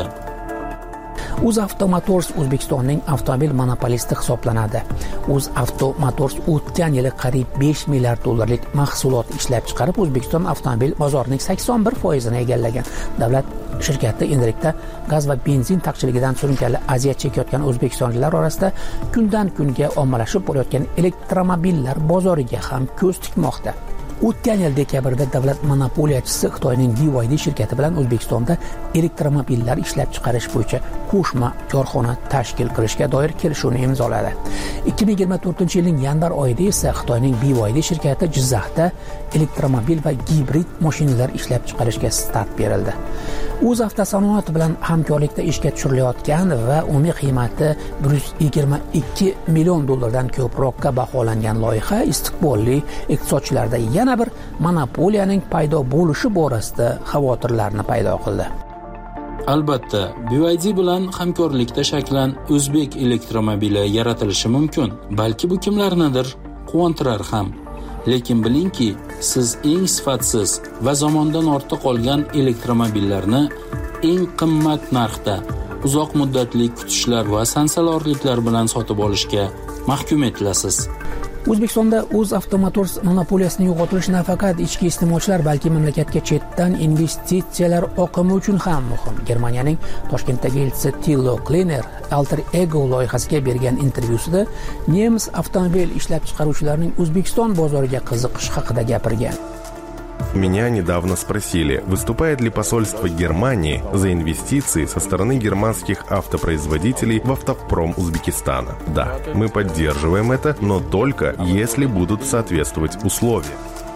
UzAvto Motors O'zbekistonning avtomobil monopolisti hisoblanadi. UzAvto Motors o'tgan yili qariyb besh milliard dollarlik mahsulot ishlab chiqarib, O'zbekiston avtomobil bozorining sakson bir foizini egallagan. Davlat shirkati endilikda gaz va benzin taqchilligidan surunkali aziyat chekayotgan o'zbekistonliklar orasida kundan kunga ommalashib borayotgan elektromobillar bozoriga ham ko'z tikmoqda. O'tgan yil dekabrda davlat monopoliyachisi Xitoyning B Y D shirkati bilan O'zbekistonda elektromobillar ishlab chiqarish bo'yicha qo'shma korxona tashkil qilishga doir kelishuvni imzoladi. ikki ming yigirma to'rtinchi yilning yanvar oyida esa Xitoyning B Y D shirkati Jizzaxda elektromobil va gibrid mashinalar ishlab chiqarishga start berildi. UzAvtosanoat bilan hamkorlikda ishga tushirilayotgan va umumiy qiymati bir yuz yigirma ikki million dollardan ko'proqqa baholangan loyiha istiqbolli iqtisodchilarda yana bir monopoliyaning paydo bo'lishi borasida xavotirlarni paydo qildi. Albatta, B Y D bilan hamkorlikda shaklan o'zbek elektromobili yaratilishi mumkin. Balki bu kimlarnidir quvontirar ham. Lekin bilingki, siz eng sifatsiz va zamondan ortda qolgan elektromobillarni eng qimmat narxda, uzoq muddatli kutishlar va sansalorliklar bilan sotib olishga mahkum etilasiz. O'zbekistonda UzAvto Motors monopoliyasini yo'qotilishi nafaqat ichki iste'molchilar, balki mamlakatga chetdan investitsiyalar oqimi uchun ham muhim. Germaniyaning Toshkentdagi elchisi Thilo Kleiner Alter Ego loyihasiga bergan intervyusida nemis avtomobil ishlab chiqaruvchilarining O'zbekiston bozoriga qiziqish haqida gapirgan. Меня недавно спросили, выступает ли посольство Германии за инвестиции со стороны германских автопроизводителей в автопром Узбекистана. Да, мы поддерживаем это, но только если будут соответствовать условия.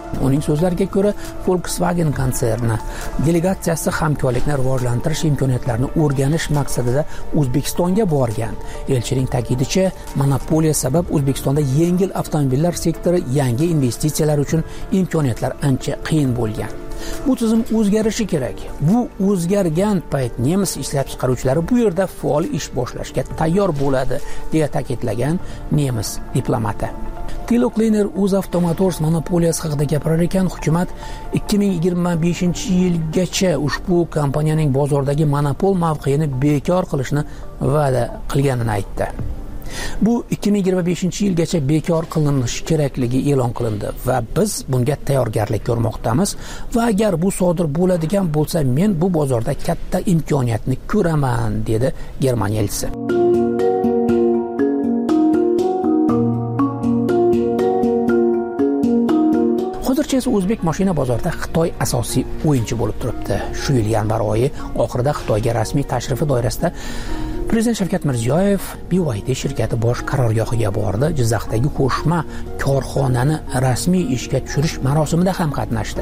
Uning so'zlariga ko'ra, Volkswagen konserni delegatsiyasi hamkorlikni rivojlantirish imkoniyatlarini o'rganish maqsadida O'zbekistonga borgan. Elchining ta'kidicha, monopoliya sabab O'zbekistonda yengil avtomobillar sektori yangi investitsiyalar uchun imkoniyatlar ancha qiyin bo'lgan. Bu tizim o'zgarishi kerak. Bu o'zgargan payt nemis ishlab chiqaruvchilari bu yerda faol ish boshlashga tayyor bo'ladi, deya ta'kidlagan nemis diplomati. Tilo Kleiner UzAvto Motors monopoliyasi haqida gapirar ekan, hukumat ikki ming yigirma beshinchi yilgacha ushbu kompaniyaning bozordagi monopol mavqeini bekor qilishni va'da qilganini aytdi. Bu ikki ming yigirma beshinchi yilgacha bekor qilinishi kerakligi e'lon qilindi va biz bunga tayyorgarlik ko'rmoqdamiz va agar bu sodir bo'ladigan bo'lsa, men bu bozorda katta imkoniyatni ko'raman, dedi Germaniya elchisi. Hozircha esa o'zbek mashina bozorida Xitoy asosiy o'yinchi bo'lib turibdi. Shu yil yanvar oyi oxirida Xitoyga rasmiy tashrifi doirasida Prezident Shavkat Mirziyoyev B Y D shirkati bosh qarorgohiga bordi. Jizzaxdagi qo'shma korxonani rasmiy ishga tushirish marosimida ham qatnashdi.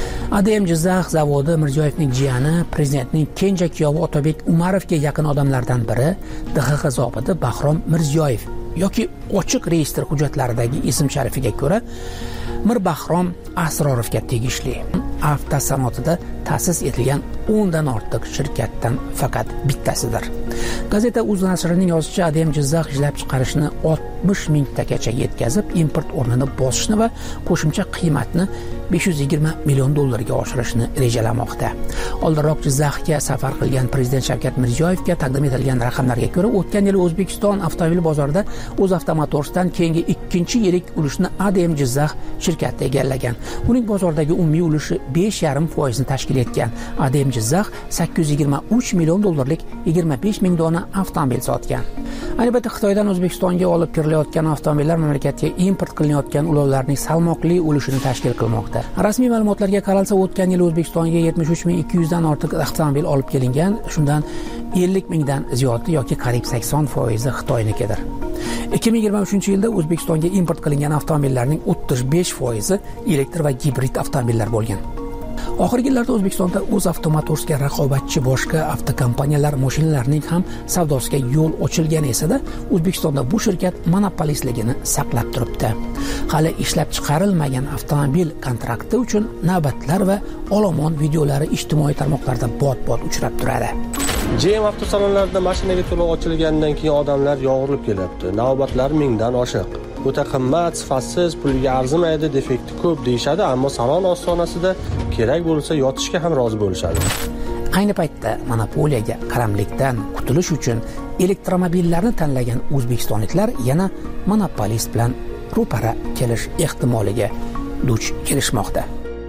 A D M Jizzax zavodi Mirziyoyevning jiyani, prezidentning kenja kuyovi Otabek Umarovga yaqin odamlardan biri D X X zobiti Bahrom Mirziyoyev yoki ochiq reyestr hujjatlaridagi ism sharifiga ko'ra Mir Bahrom Asrorovga tegishli. Avtosanoatida ta'sis etilgan o'ndan ortiq shirkatdan faqat bittasidir. Gazeta Uz nashrining yozishicha, A D M Jizzax ishlab chiqarishni oltmish mingtagacha yetkazib, import o'rnini bosishni va qo'shimcha qiymatni besh yuz yigirma million dollarga oshirishni rejalamoqda. Oldinroq Jizzaxga safar qilgan Prezident Shavkat Mirziyoyevga taqdim etilgan raqamlarga ko'ra, o'tgan yili O'zbekiston avtomobil bozorida UzAvto Motorsdan keyingi ikkinchi yirik ulushni A D M Jizzax shirkati egallagan. Uning bozordagi umumiy ulushi besh yarim foizni tashkil etgan. A D M Jizzax sakkiz yuz yigirma uch million dollarlik yigirma besh ming dona avtomobil sotgan. Albatta, Xitoydan O'zbekistonga olib kirilayotgan avtomobillar mamlakatga import qilinayotgan ulovlarning salmoqli ulushini tashkil qilmoqda. Rasmiy ma'lumotlarga qaralsa, o'tgan yil O'zbekistonga yetmish uch ming ikki yuz dan ortiq avtomobil olib kelingan. Shundan ellik mingdan ziyodi yoki qariyb sakson foizi Xitoynikidir. ikki ming yigirma uchinchi yilda O'zbekistonga import qilingan avtomobillarning o'ttiz besh foizi elektr va gibrid avtomobillar bo'lgan. Oxirgi yillarda O'zbekistonda UzAvto Motorsga raqobatchi boshqa avtokompaniyalar mashinalarining ham savdosiga yo'l ochilgan esa-da, O'zbekistonda bu shirkat monopolistligini saqlab turibdi. Hali ishlab chiqarilmagan avtomobil kontrakti uchun navbatlar va olomon videolari ijtimoiy tarmoqlarda bot-bot uchrab turadi. G M avtosalonlarida mashinaga to'lov ochilgandan keyin odamlar yo'g'rilib kelyapti. Navbatlar mingdan oshiq. O'ta qimmat, sifatsiz, puliga arzimaydi, defekti ko'p deyshadi, ammo salon ostonasida kerak bo'lsa yotishga ham rozi bo'lishadi. Ayni paytda monopoliyaga qaramlikdan qutulish uchun elektromobillarni tanlagan o'zbekistonliklar yana monopolist bilan ro'para kelish ehtimoliga duch kelishmoqda.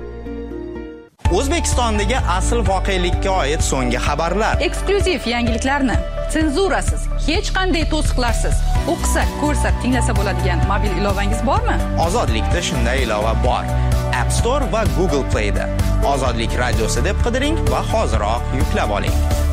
O'zbekistondagi asl voqelikka oid so'nggi xabarlar. Eksklyuziv yangiliklarni senzurasiz, hech qanday to'siqlarsiz o'qisa, ko'rsa, tinglasa bo'ladigan mobil ilovangiz bormi? Ozodlikda shunday ilova bor. App Store va Google Play da Ozodlik radiosi deb qidiring va hoziroq yuklab oling.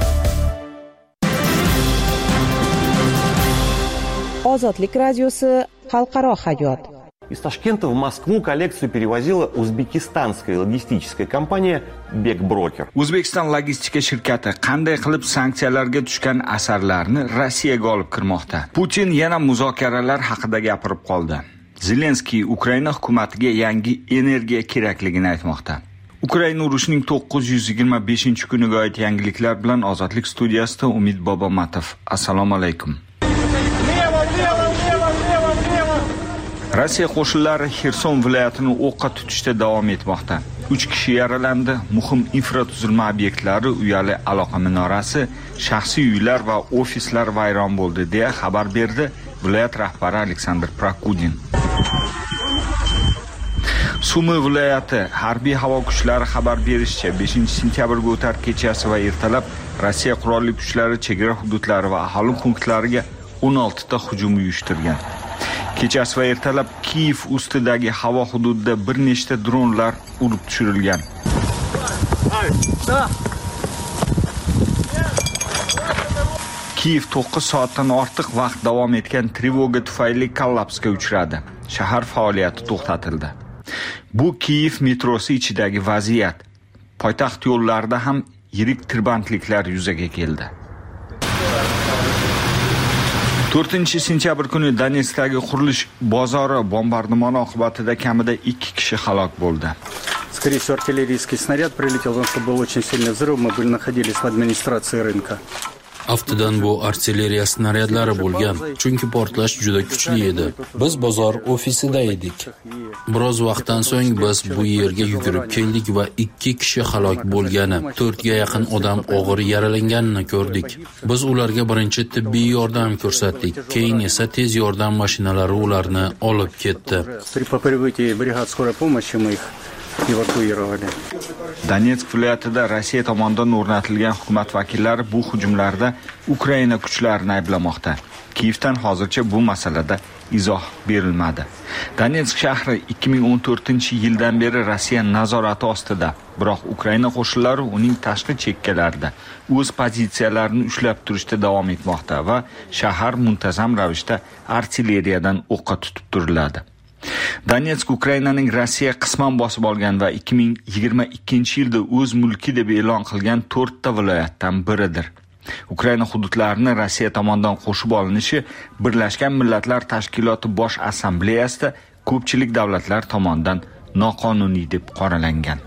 Ozodlik radiosi xalqaro hayot. Из Ташкента в Москву коллекцию перевозила узбекистанская логистическая компания Бекброкер. O'zbekiston logistika shirkati qanday qilib sanksiyalarga tushgan asarlarni Rossiyaga olib kirmoqda? Putin yana muzokaralar haqida gapirib qoldi. Zelenskiy Ukraina hukumatiga yangi energiya kerakligini aytmoqda. Ukraina urushining to'qqiz yuz yigirma beshinchi kuniga oid yangiliklar bilan Ozodlik studiyasida Umid Bobomatov. Assalomu alaykum. Rossiya qo'shinlari Xerson viloyatini o'qqa tutishda davom etmoqda. uch kishi yaralandi, muhim infratuzilma obyektlari, uyali aloqa minorasi, shaxsiy uylar va ofislar vayron bo'ldi, deya xabar berdi viloyat rahbari Aleksandr Prokudin. Sumi viloyati harbiy havo kuchlari xabar berishicha, beshinchi sentyabrga o'tar kechasi va ertalab Rossiya qurolli kuchlari chegara hududlari va aholi punktlariga o'n olti ta hujum uyushtirgan. Kechasi va ertalab Kiyev ustidagi havo hududida bir nechta dronlar urib tushirilgan. Kiyev to'qqiz soatdan ortiq vaqt davom etgan trevoga tufayli kollapsga uchradi. Shahar faoliyati to'xtatildi. Bu Kiyev metrosi ichidagi vaziyat. Poytaxt yo'llarida ham yirik tirbandliklar yuzaga keldi. to'rtinchi sentyabr kuni Donetskdagi qurilish bozori bombardimoni oqibatida kamida ikki kishi halok bo'ldi. Скорее всего, артиллерийский снаряд прилетел, потому что был очень сильный взрыв. Мы были находились в администрации рынка. Aftidan bu artilleriya snaryadlari bo'lgan, chunki portlash juda kuchli edi. Biz bozor ofisida edik. Biroz vaqtdan so'ng biz bu yerga yugurib keldik va ikki kishi halok bo'lgani, to'rtga yaqin odam og'ir yaralanganini ko'rdik. Biz ularga birinchi tibbiy yordam ko'rsatdik, keyin esa tez yordam mashinalari ularni olib ketdi. По прибытии бригад скорой помощи мы их evakuировали. Donetsk viloyatida Rossiya tomonidan o'rnatilgan hukumat vakillari bu hujumlarda Ukraina kuchlarini ayblamoqda. Kiyevdan hozircha bu masalada izoh berilmadi. Donetsk shahri ikki ming o'n to'rtinchi yildan beri Rossiya nazorati ostida, biroq Ukraina qo'shinlari uning tashqi chekkalarida o'z pozitsiyalarini ushlab turishda davom etmoqda va shahar muntazam ravishda artilleriyadan o'qqa tutib turiladi. Donetsk Ukrainaning Rossiya qisman bosib olgan va ikki ming yigirma ikkinchi yilda o'z mulki deb e'lon qilgan to'rtta viloyatdan biridir. Ukraina hududlarini Rossiya tomonidan qo'shib olinishi Birlashgan Millatlar Tashkiloti Bosh Assambleyasida ko'pchilik davlatlar tomonidan noqonuniy deb qoralangan.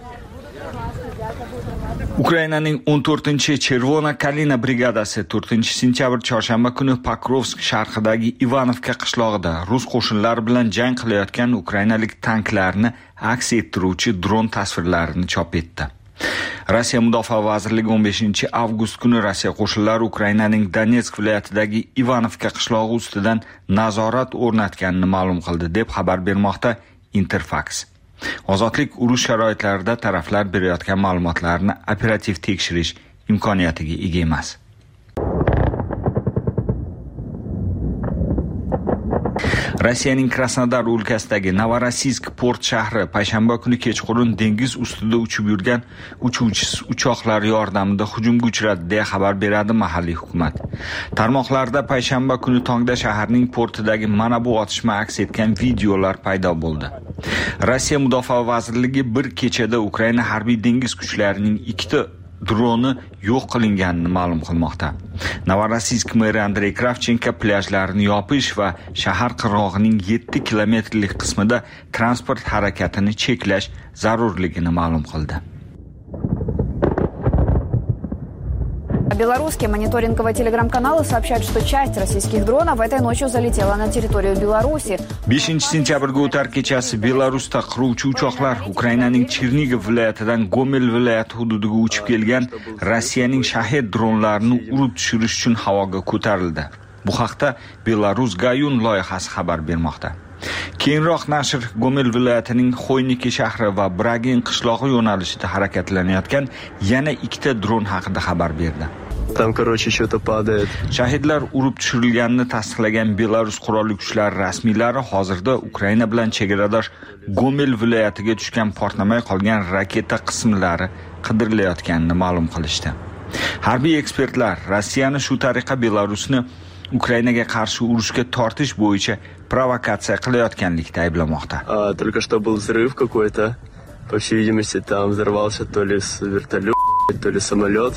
Ukrainaning o'n to'rtinchi Chervona Kalina brigadasi to'rtinchi sentyabr chorshanba kuni Pokrovsk sharqidagi Ivanovka qishlog'ida rus qo'shinlari bilan jang qilayotgan ukrainalik tanklarni aks ettiruvchi dron tasvirlarini chop etdi. Rossiya Mudofaa vazirligi o'n beshinchi avgust kuni Rossiya qo'shinlari Ukrainaning Donetsk viloyatidagi Ivanovka qishlog'i ustidan nazorat o'rnatganini ma'lum qildi deb xabar bermoqda Interfax. Ozodlik urush sharoitlarida taraflar berayotgan ma'lumotlarni operativ tekshirish imkoniyatiga ega emas. Rossiyaning Krasnodar o'lkasidagi Novorossiysk port shahri payshanba kuni kechqurun dengiz ustida uchib yurgan uchuvchisiz uchoqlar yordamida hujumga uchradi deya xabar beradi mahalliy hukumat. Tarmoqlarda payshanba kuni tongda shaharning portidagi mana bu otishma aks etgan videolar paydo bo'ldi. Rossiya Mudofaa vazirligi bir kechada Ukraina harbiy dengiz kuchlarining ikkita droni yo'q qilinganini ma'lum qilmoqda. Novorossiysk meri Andrey Kravchenko plyajlarni yopish va shahar qirg'og'ining yetti kilometrlik qismida transport harakatini cheklash zarurligini ma'lum qildi. Белорусские мониторинговые телеграм-каналы сообщают, что часть российских дронов этой ночью залетела на территорию Беларуси. beshinchi sentyabrga o'tar kechasi Belarusda qiruvchi uchoqlar Ukrainaning Chernigiv viloyatidan Gomel viloyati hududiga uchib kelgan Rossiyaning Shahed dronlarini urib tushirish uchun havoga ko'tarildi. Bu haqda Belarus Gayun loyihasi xabar bermoqda. Keyinroq nashr Gomel viloyatining Xoyniki shahri va Bragin qishlog'i yo'nalishida harakatlanayotgan yana ikkita dron haqida xabar berdi. Там, короче, что-то падает. Shahidlar urib tushirilganini tasdiqlagan Belarus qurolli kuchlari rasmiylari hozirda Ukraina bilan chegaradosh Gomel viloyatiga tushgan portlamay qolgan raketa qismlari qidirilayotganini ma'lum qilishdi. Harbiy ekspertlar Rossiyani shu tariqa Belarusni Ukrainaga qarshi urushga tortish bo'yicha provokatsiya qilayotganlikda ayblamoqda. А, только что был взрыв какой-то. По всей видимости, там взорвался то ли вертолет, то ли самолет.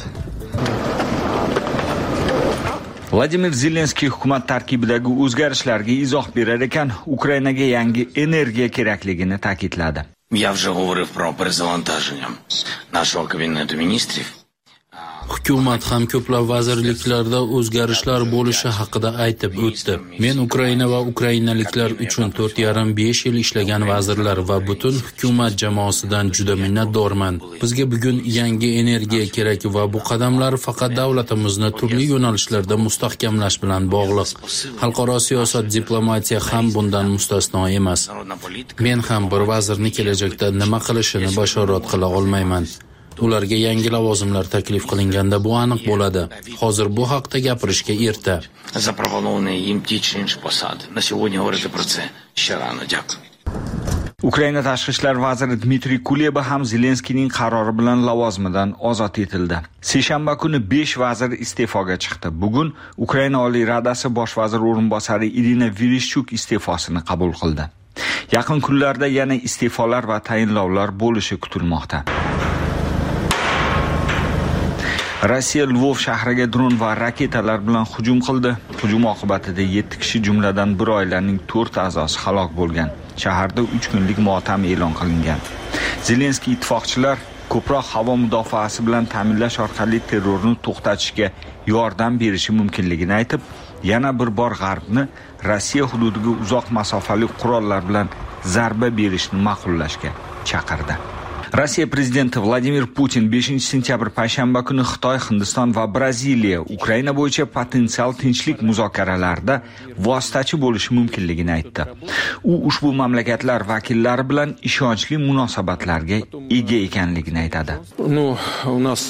Vladimir Zelenskiy hukumat tarkibidagi o'zgarishlarga izoh berar ekan, Ukrainaga yangi energiya kerakligini ta'kidladi. Я вже говорив про перезавантаження нашого кабінету міністрів. Hukumat ham ko'plab vazirliklarda o'zgarishlar bo'lishi haqida aytib o'tdi. Men Ukraina va ukrainaliklar uchun to'rt yarim besh yil ishlagan vazirlar va butun hukumat jamoasidan juda minnatdorman. Bizga bugun yangi energiya kerak va bu qadamlar faqat davlatimizni turli yo'nalishlarda mustahkamlash bilan bog'liq. Xalqaro siyosat, diplomatiya ham bundan mustasno emas. Men ham bir vazirni kelajakda nima qilishini bashorat qila olmayman. Ularga yangi lavozimlar taklif qilinganda bu aniq bo'ladi. Hozir bu haqda gapirishga erta. Запропоновані їм ті чи інші посади. На сьогодні говорити про це ще рано. Дякую. Ukraina tashqi ishlar vaziri Dmitriy Kuleba ham Zelenskiyning qarori bilan lavozimidan ozod etildi. Seshanba kuni besh vazir iste'foga chiqdi. Bugun Ukraina Oliy Radasi bosh vazir o'rinbosari Irina Vereshchuk iste'fosini qabul qildi. Yaqin kunlarda yana iste'folar va tayinlovlar bo'lishi kutilmoqda. Rossiya Lvov shahriga dron va raketalar bilan hujum qildi. Hujum oqibatida yetti kishi, jumladan bir oilaning to'rt a'zosi halok bo'lgan. Shaharda uch kunlik motam e'lon qilingan. Zelenskiy ittifoqchilar ko'proq havo mudofaasi bilan ta'minlash orqali terrorni to'xtatishga yordam berishi mumkinligini aytib, yana bir bor G'arbni Rossiya hududiga uzoq masofali qurollar bilan zarba berishni ma'qullashga chaqirdi. Rossiya prezidenti Vladimir Putin beshinchi sentyabr payshanba kuni Xitoy, Hindiston va Braziliya Ukraina bo'yicha potensial tinchlik muzokaralarida vositachi bo'lishi mumkinligini aytdi. U ushbu mamlakatlar vakillari bilan ishonchli munosabatlarga ega ekanligini aytadi. Ну, у нас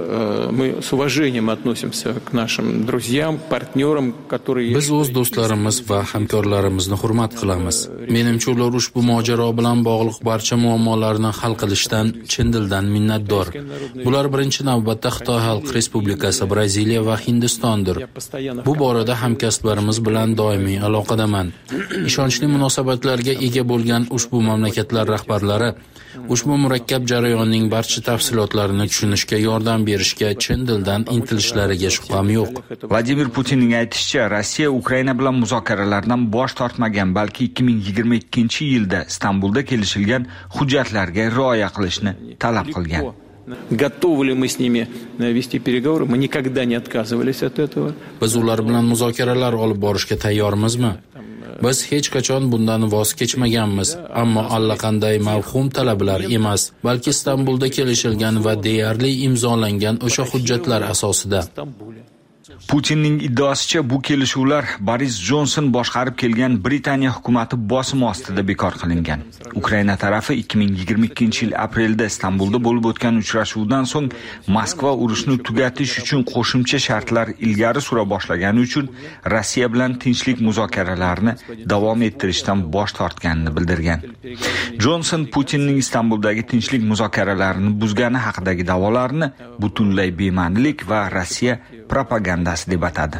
мы с уважением относимся к нашим друзьям, партнерам, которые Biz o'z do'stlarimiz va hamkorlarimizni hurmat qilamiz. Menimcha ular ushbu mojaro bilan bog'liq barcha muammolarni hal qilish chin dildan minnatdor. Bular birinchi navbatda Xitoy Xalq Respublikasi, Braziliya va Hindistondir. Bu borada hamkasblarimiz bilan doimiy aloqadaman. Ishonchli munosabatlarga ega bo'lgan ushbu mamlakatlar rahbarlari ushbu murakkab jarayonning barcha tafsilotlarini tushunishga yordam berishga chin dildan intilishlariga shubham yo'q. Vladimir Putinning aytishicha, Rossiya Ukraina bilan muzokaralardan bosh tortmagan, balki ikki ming yigirma ikkinchi yilda Istanbulda kelishilgan hujjatlarga rioya qilishni talab qilgan. Готовы ли мы с ними вести переговоры? Мы никогда не отказывались от этого. Biz ular bilan muzokaralar olib borishga tayyormizmi? Biz hech qachon bundan voz kechmaganmiz, ammo allaqanday mavhum talablar emas, balki Istanbulda kelishilgan va deyarli imzolangan o'sha hujjatlar asosida. Putinning iddaosicha, bu kelishuvlar Boris Jonson boshqarib kelgan Britaniya hukumati bosim ostida bekor qilingan. Ukraina tarafi ikki ming yigirma ikkinchi yil aprelda Istanbulda bo'lib o'tgan uchrashuvdan so'ng Moskva urushni tugatish uchun qo'shimcha shartlar ilgari sura boshlagani uchun Rossiya bilan tinchlik muzokaralarini davom ettirishdan bosh tortganini bildirgan. Jonson Putinning Istanbuldagi tinchlik muzokaralarini buzgani haqidagi da'volarni butunlay bema'nilik va Rossiya propagandasi deb atadi.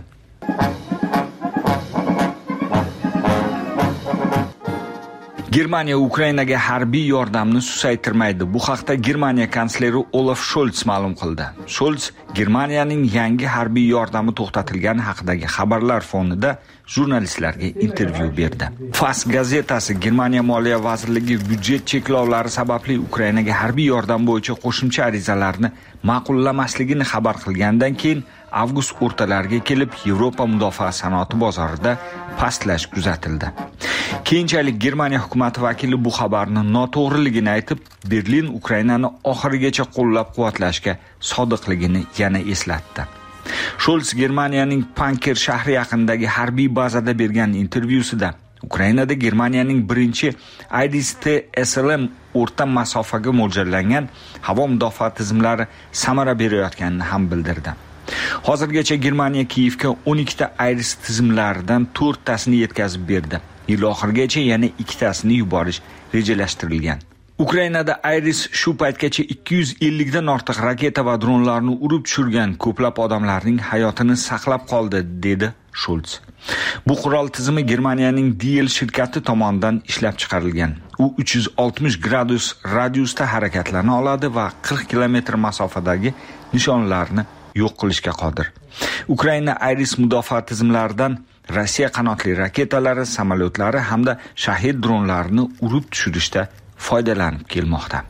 Germaniya Ukrainaga harbiy yordamni susaytirmaydi. Bu haqda Germaniya kansleri Olaf Scholz ma'lum qildi. Scholz Germaniyaning yangi harbiy yordami to'xtatilgani haqidagi xabarlar fonida jurnalistlarga intervyu berdi. Fas gazetasi Germaniya Moliya vazirligi byudjet cheklovlari sababli Ukrainaga harbiy yordam bo'yicha qo'shimcha arizalarni ma'qullamasligini xabar qilgandan keyin avgust o'rtalariga kelib Yevropa mudofaa sanoati bozorida pastlash kuzatildi. Keyinchalik Germaniya hukumati vakili bu xabarni noto'g'riligini aytib, Berlin Ukrainani oxirigacha qo'llab-quvvatlashga sodiqligini yana eslatdi. Scholz Germaniyaning Panker shahri yaqinidagi harbiy bazada bergan intervyusida Ukrainada Germaniyaning birinchi Iris T S L M o'rta masofaga mo'ljallangan havo mudofaa tizimlari samara berayotganini ham bildirdi. Hozirgacha Germaniya Kiyevga o'n ikkita Iris tizimlaridan to'rttasini yetkazib berdi. Yil oxirigacha yana ikkitasini yuborish rejalashtirilgan. Ukrainada Iris shu paytgacha ikki yuz ellik dan ortiq raketa va dronlarni urib tushirgan, ko'plab odamlarning hayotini saqlab qoldi, dedi Scholz. Bu qurol tizimi Germaniyaning Diel shirkati tomonidan ishlab chiqarilgan. U uch yuz oltmish gradus radiusda harakatlana oladi va qirq kilometr masofadagi nishonlarni yo'q qilishga qodir. Ukraina Iris mudofaa tizimlaridan Rossiya qanotli raketalari, samolyotlari hamda shahid dronlarini urib tushirishda foydalanib kelmoqda.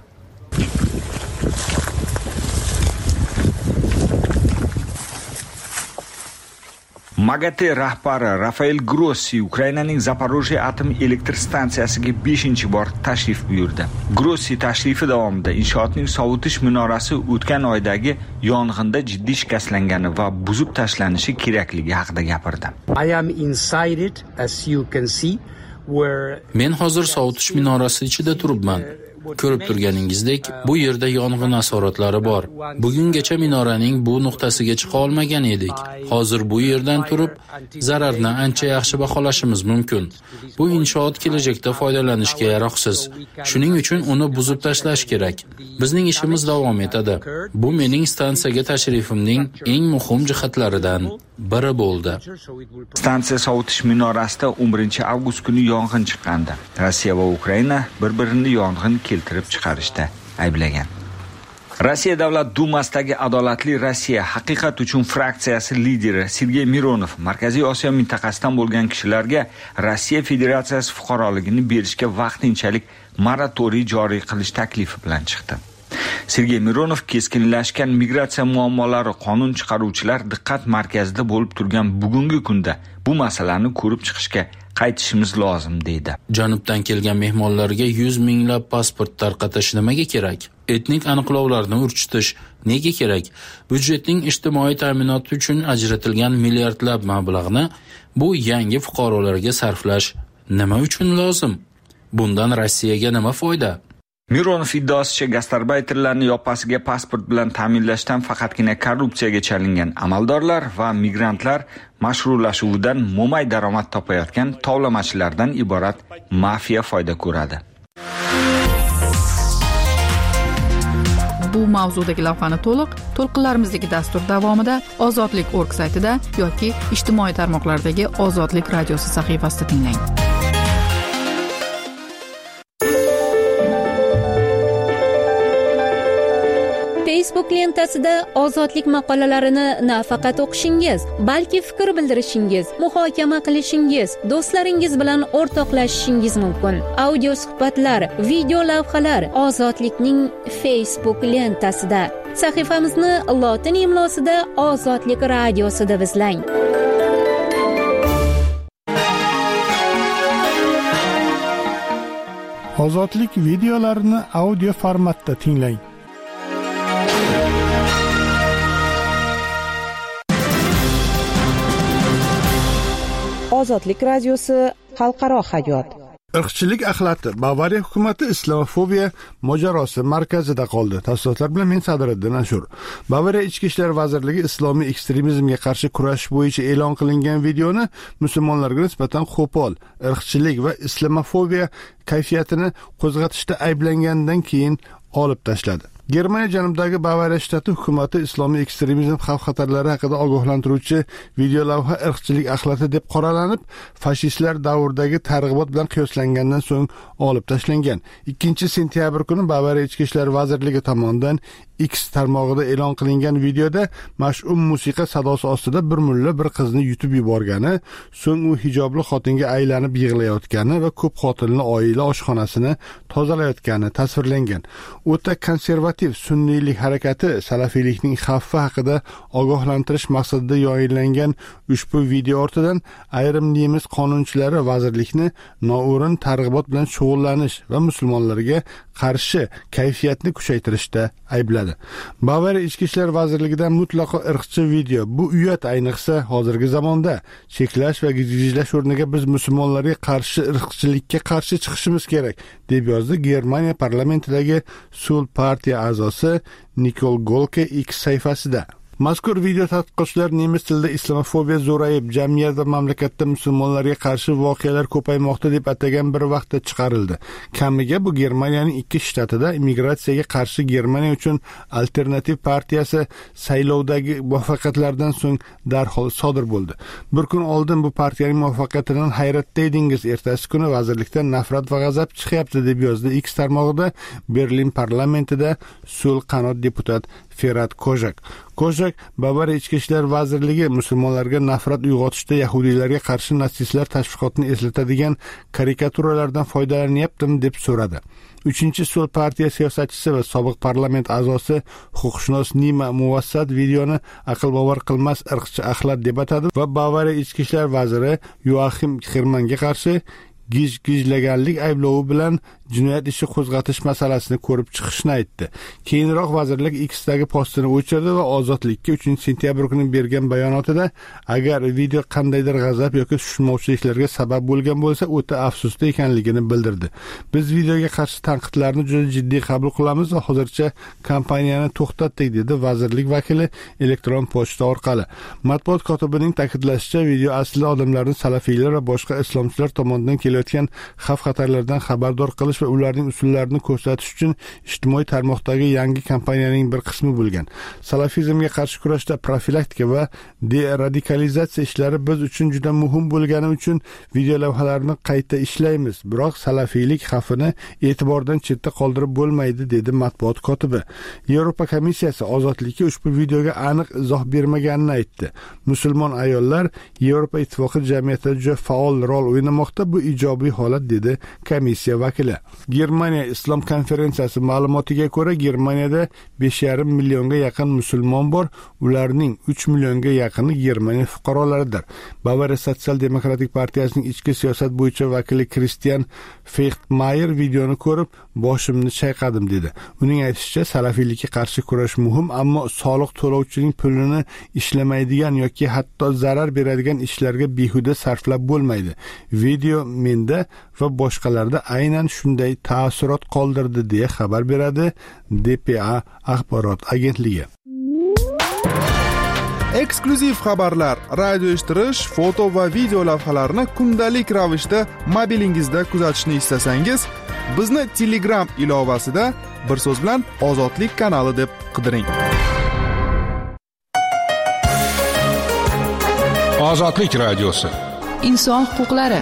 MAGATE rahbari Rafael Grossi Ukrainaning Zaporojye atom elektr stansiyasiga beshinchi bor tashrif buyurdi. Grossi tashrifi davomida inshootning sovutish minorasi o'tgan oydagi yong'inda jiddiy shikastlangani va buzib tashlanishi kerakligi haqida gapirdi. I am inside it, as you can see, where Men hozir sovutish minorasi ichida turibman. Ko'rib turganingizdek, bu yerda yong'in asoratlari bor. Bugungacha minoraning bu nuqtasiga chiqa olmagan edik. Hozir bu yerdan turib, zararni ancha yaxshi baholashimiz mumkin. Bu inshoot kelajakda foydalanishga yaroqsiz. Shuning uchun uni buzib tashlash kerak. Bizning ishimiz davom etadi. Bu mening stansiyaga tashrifimning eng muhim jihatlaridan. biri bo'ldi. Stansiya sovutish minorasida o'n birinchi avgust kuni yong'in chiqqandi. Rossiya va Ukraina bir-birini yong'in keltirib chiqarishda ayblagan. Rossiya Davlat Dumasidagi Adolatli Rossiya haqiqat uchun fraksiyasi lideri Sergey Mironov Markaziy Osiyo mintaqasidan bo'lgan kishilarga Rossiya Federatsiyasi fuqaroligini berishga vaqtinchalik moratoriy joriy qilish taklifi bilan chiqdi. Sergey Mironov keskinlashgan migratsiya muammolari qonun chiqaruvchilar diqqat markazida bo'lib turgan bugungi kunda bu masalani ko'rib chiqishga qaytishimiz lozim deydi. Janubdan kelgan mehmonlarga yuz minglab pasport tarqatish nimaga kerak? Etnik aniqlovlarni urchitish nega kerak? Byudjetning ijtimoiy ta'minoti uchun ajratilgan milliardlab mablag'ni bu yangi fuqarolarga sarflash nima uchun lozim? Bundan Rossiyaga nima foyda? Mironov iddaosicha gastarbayterlarni yoppasiga pasport bilan ta'minlashdan faqatgina korrupsiyaga chalingan amaldorlar va migrantlar mashrulashuvidan mo'may daromad topayotgan tovlamachilardan iborat mafiya foyda ko'radi. Bu mavzudagi lavhani to'liq to'lqinlarimizdagi dastur davomida Ozodlik nokta org saytida yoki ijtimoiy tarmoqlardagi Ozodlik radiosi sahifasida tinglang. Facebook lentasida ozodlik maqolalarini nafaqat o'qishingiz, balki fikr bildirishingiz, muhokama qilishingiz, do'stlaringiz bilan o'rtoqlashishingiz mumkin. Audio suhbatlar, video lavhalar Ozodlikning Facebook lentasida. Sahifamizni lotin imlosida Ozodlik radiosida izlang. Ozodlik videolarini audio formatda tinglang. Ozodlik radiosi xalqaro hayot. Irqchilik axlati Bavariya hukumati islamofobiya mojarosi markazida qoldi. Tafsilotlar bilan men Sadriddin Ashur. Bavariya Ichki ishlar vazirligi islomiy ekstremizmga qarshi kurash bo'yicha e'lon qilingan videoni musulmonlarga nisbatan qo'pol, irqchilik va islamofobiya kayfiyatini qo'zg'atishda ayblangandan keyin olib tashladi. Germaniya janubidagi Bavariya shtati hukumati islomiy ekstremizm xavf-xatarlari haqida ogohlantiruvchi video lavha irqchilik axlati deb qoralanib, fashistlar davridagi targ'ibot bilan qiyoslangandan so'ng olib tashlangan. ikkinchi sentyabr kuni Bavariya Ichki ishlar vazirligi tomonidan X tarmog'ida e'lon qilingan videoda mash'um musiqa sadosi ostida bir mulla bir qizni yutib yuborgani, so'ng u hijobli xotinga aylanib yig'layotgani va ko'p xotinli oila oshxonasini tozalayotgani tasvirlangan. O'ta konservativ sunniylik harakati salafiylikning xavfi haqida ogohlantirish maqsadida yoyinlangan ushbu video ortidan ayrim nemis qonunchilari vazirlikni noo'rin targ'ibot bilan shug'ullanish va musulmonlarga qarshi kayfiyatni kuchaytirishda aybladi. Bavariya Ichki ishlar vazirligidan mutlaqo irqchi video. Bu uyat ayniqsa hozirgi zamonda cheklash va gijgijlash o'rniga biz musulmonlarga qarshi irqchilikka qarshi chiqishimiz kerak, deb yozdi Germaniya parlamentidagi Sul partiya a'zosi Nikol Golke X sahifasida. Mazkur video tadqiqotchilar nemis tilida islamofobiya zo'rayib, jamiyat va mamlakatda musulmonlarga qarshi voqealar ko'paymoqda deb atagan bir vaqtda chiqarildi. Kamiga bu Germaniyaning ikki shtatida immigratsiyaga qarshi Germaniya uchun alternativ partiyasi saylovdagi muvaffaqiyatlardan so'ng darhol sodir bo'ldi. Bir kun oldin bu partiyaning muvaffaqiyatidan hayratda edingiz, ertasi kuni vazirlikdan nafrat va g'azab chiqyapti, deb yozdi X tarmog'ida Berlin parlamentida Sul qanot deputat Ferhat Kozak. Kozak Bavariya Ichki ishlar vazirligi musulmonlarga nafrat uyg'otishda yahudiylarga qarshi natsistlar tashviqotini eslatadigan karikaturalardan foydalanyaptimi deb so'radi. uchinchi Sul partiya siyosatchisi va sobiq parlament a'zosi huquqshunos Nima Muvassat videoni aql bovar qilmas irqchi axlat deb atadi va Bavariya Ichki ishlar vaziri Yoachim Hermanga qarshi gij-gijlaganlik ayblovi bilan jinoyat ishi qo'zg'atish masalasini ko'rib chiqishni aytdi. Keyinroq vazirlik X'dagi postini o'chirdi va Ozodlikka uchinchi sentyabr kuni bergan bayonotida agar video qandaydir g'azab yoki tushunmovchiliklarga sabab bo'lgan bo'lsa, o'ta afsusda ekanligini bildirdi. Biz videoga qarshi tanqidlarni juda jiddiy qabul qilamiz va hozircha kompaniyani to'xtatdik, dedi vazirlik vakili elektron pochta orqali. Matbuot kotibining ta'kidlashicha, video aslida odamlarni salafiylar va boshqa islomchilar tomonidan kelayotgan xavf-xatarlardan xabardor qilish va ularning usullarini ko'rsatish uchun ijtimoiy tarmoqdagi yangi kampaniyaning bir qismi bo'lgan. Salafizmga qarshi kurashda profilaktika va deradikalizatsiya ishlari biz uchun juda muhim bo'lgani uchun video lavhalarni qayta ishlaymiz. Biroq salafiylik xavfini e'tibordan chetda qoldirib bo'lmaydi, dedi matbuot kotibi. Yevropa komissiyasi ozodlikka ushbu videoga aniq izoh bermaganini aytdi. Musulmon ayollar Yevropa ittifoqi jamiyatida juda faol rol o'ynamoqda, bu ijobiy holat, dedi komissiya vakili. Germaniya islom konferensiyasi ma'lumotiga ko'ra, Germaniyada besh yarim millionga yaqin musulmon bor, ularning uch millionga yaqini Germaniya fuqarolaridir. Bavariya Sotsial-demokratik partiyasining ichki siyosat bo'yicha vakili Christian Fechtmayer videoni ko'rib, boshimni chayqadim, dedi. Uning aytishicha, salafiylikka qarshi kurash muhim, ammo soliq to'lovchining pulini ishlamaydigan yoki hatto zarar beradigan ishlarga behuda sarflab bo'lmaydi. Video menda va boshqalarda aynan shunday ta'sirot qoldirdi, deya xabar beradi D P A axborot agentligi. Eksklyuziv xabarlar, radio eshittirish, foto va video lavhalarni kundalik ravishda mobilingizda kuzatishni istasangiz, bizni Telegram ilovasida bir so'z bilan Ozodlik kanali deb qidiring. Ozodlik radiosi. Inson huquqlari.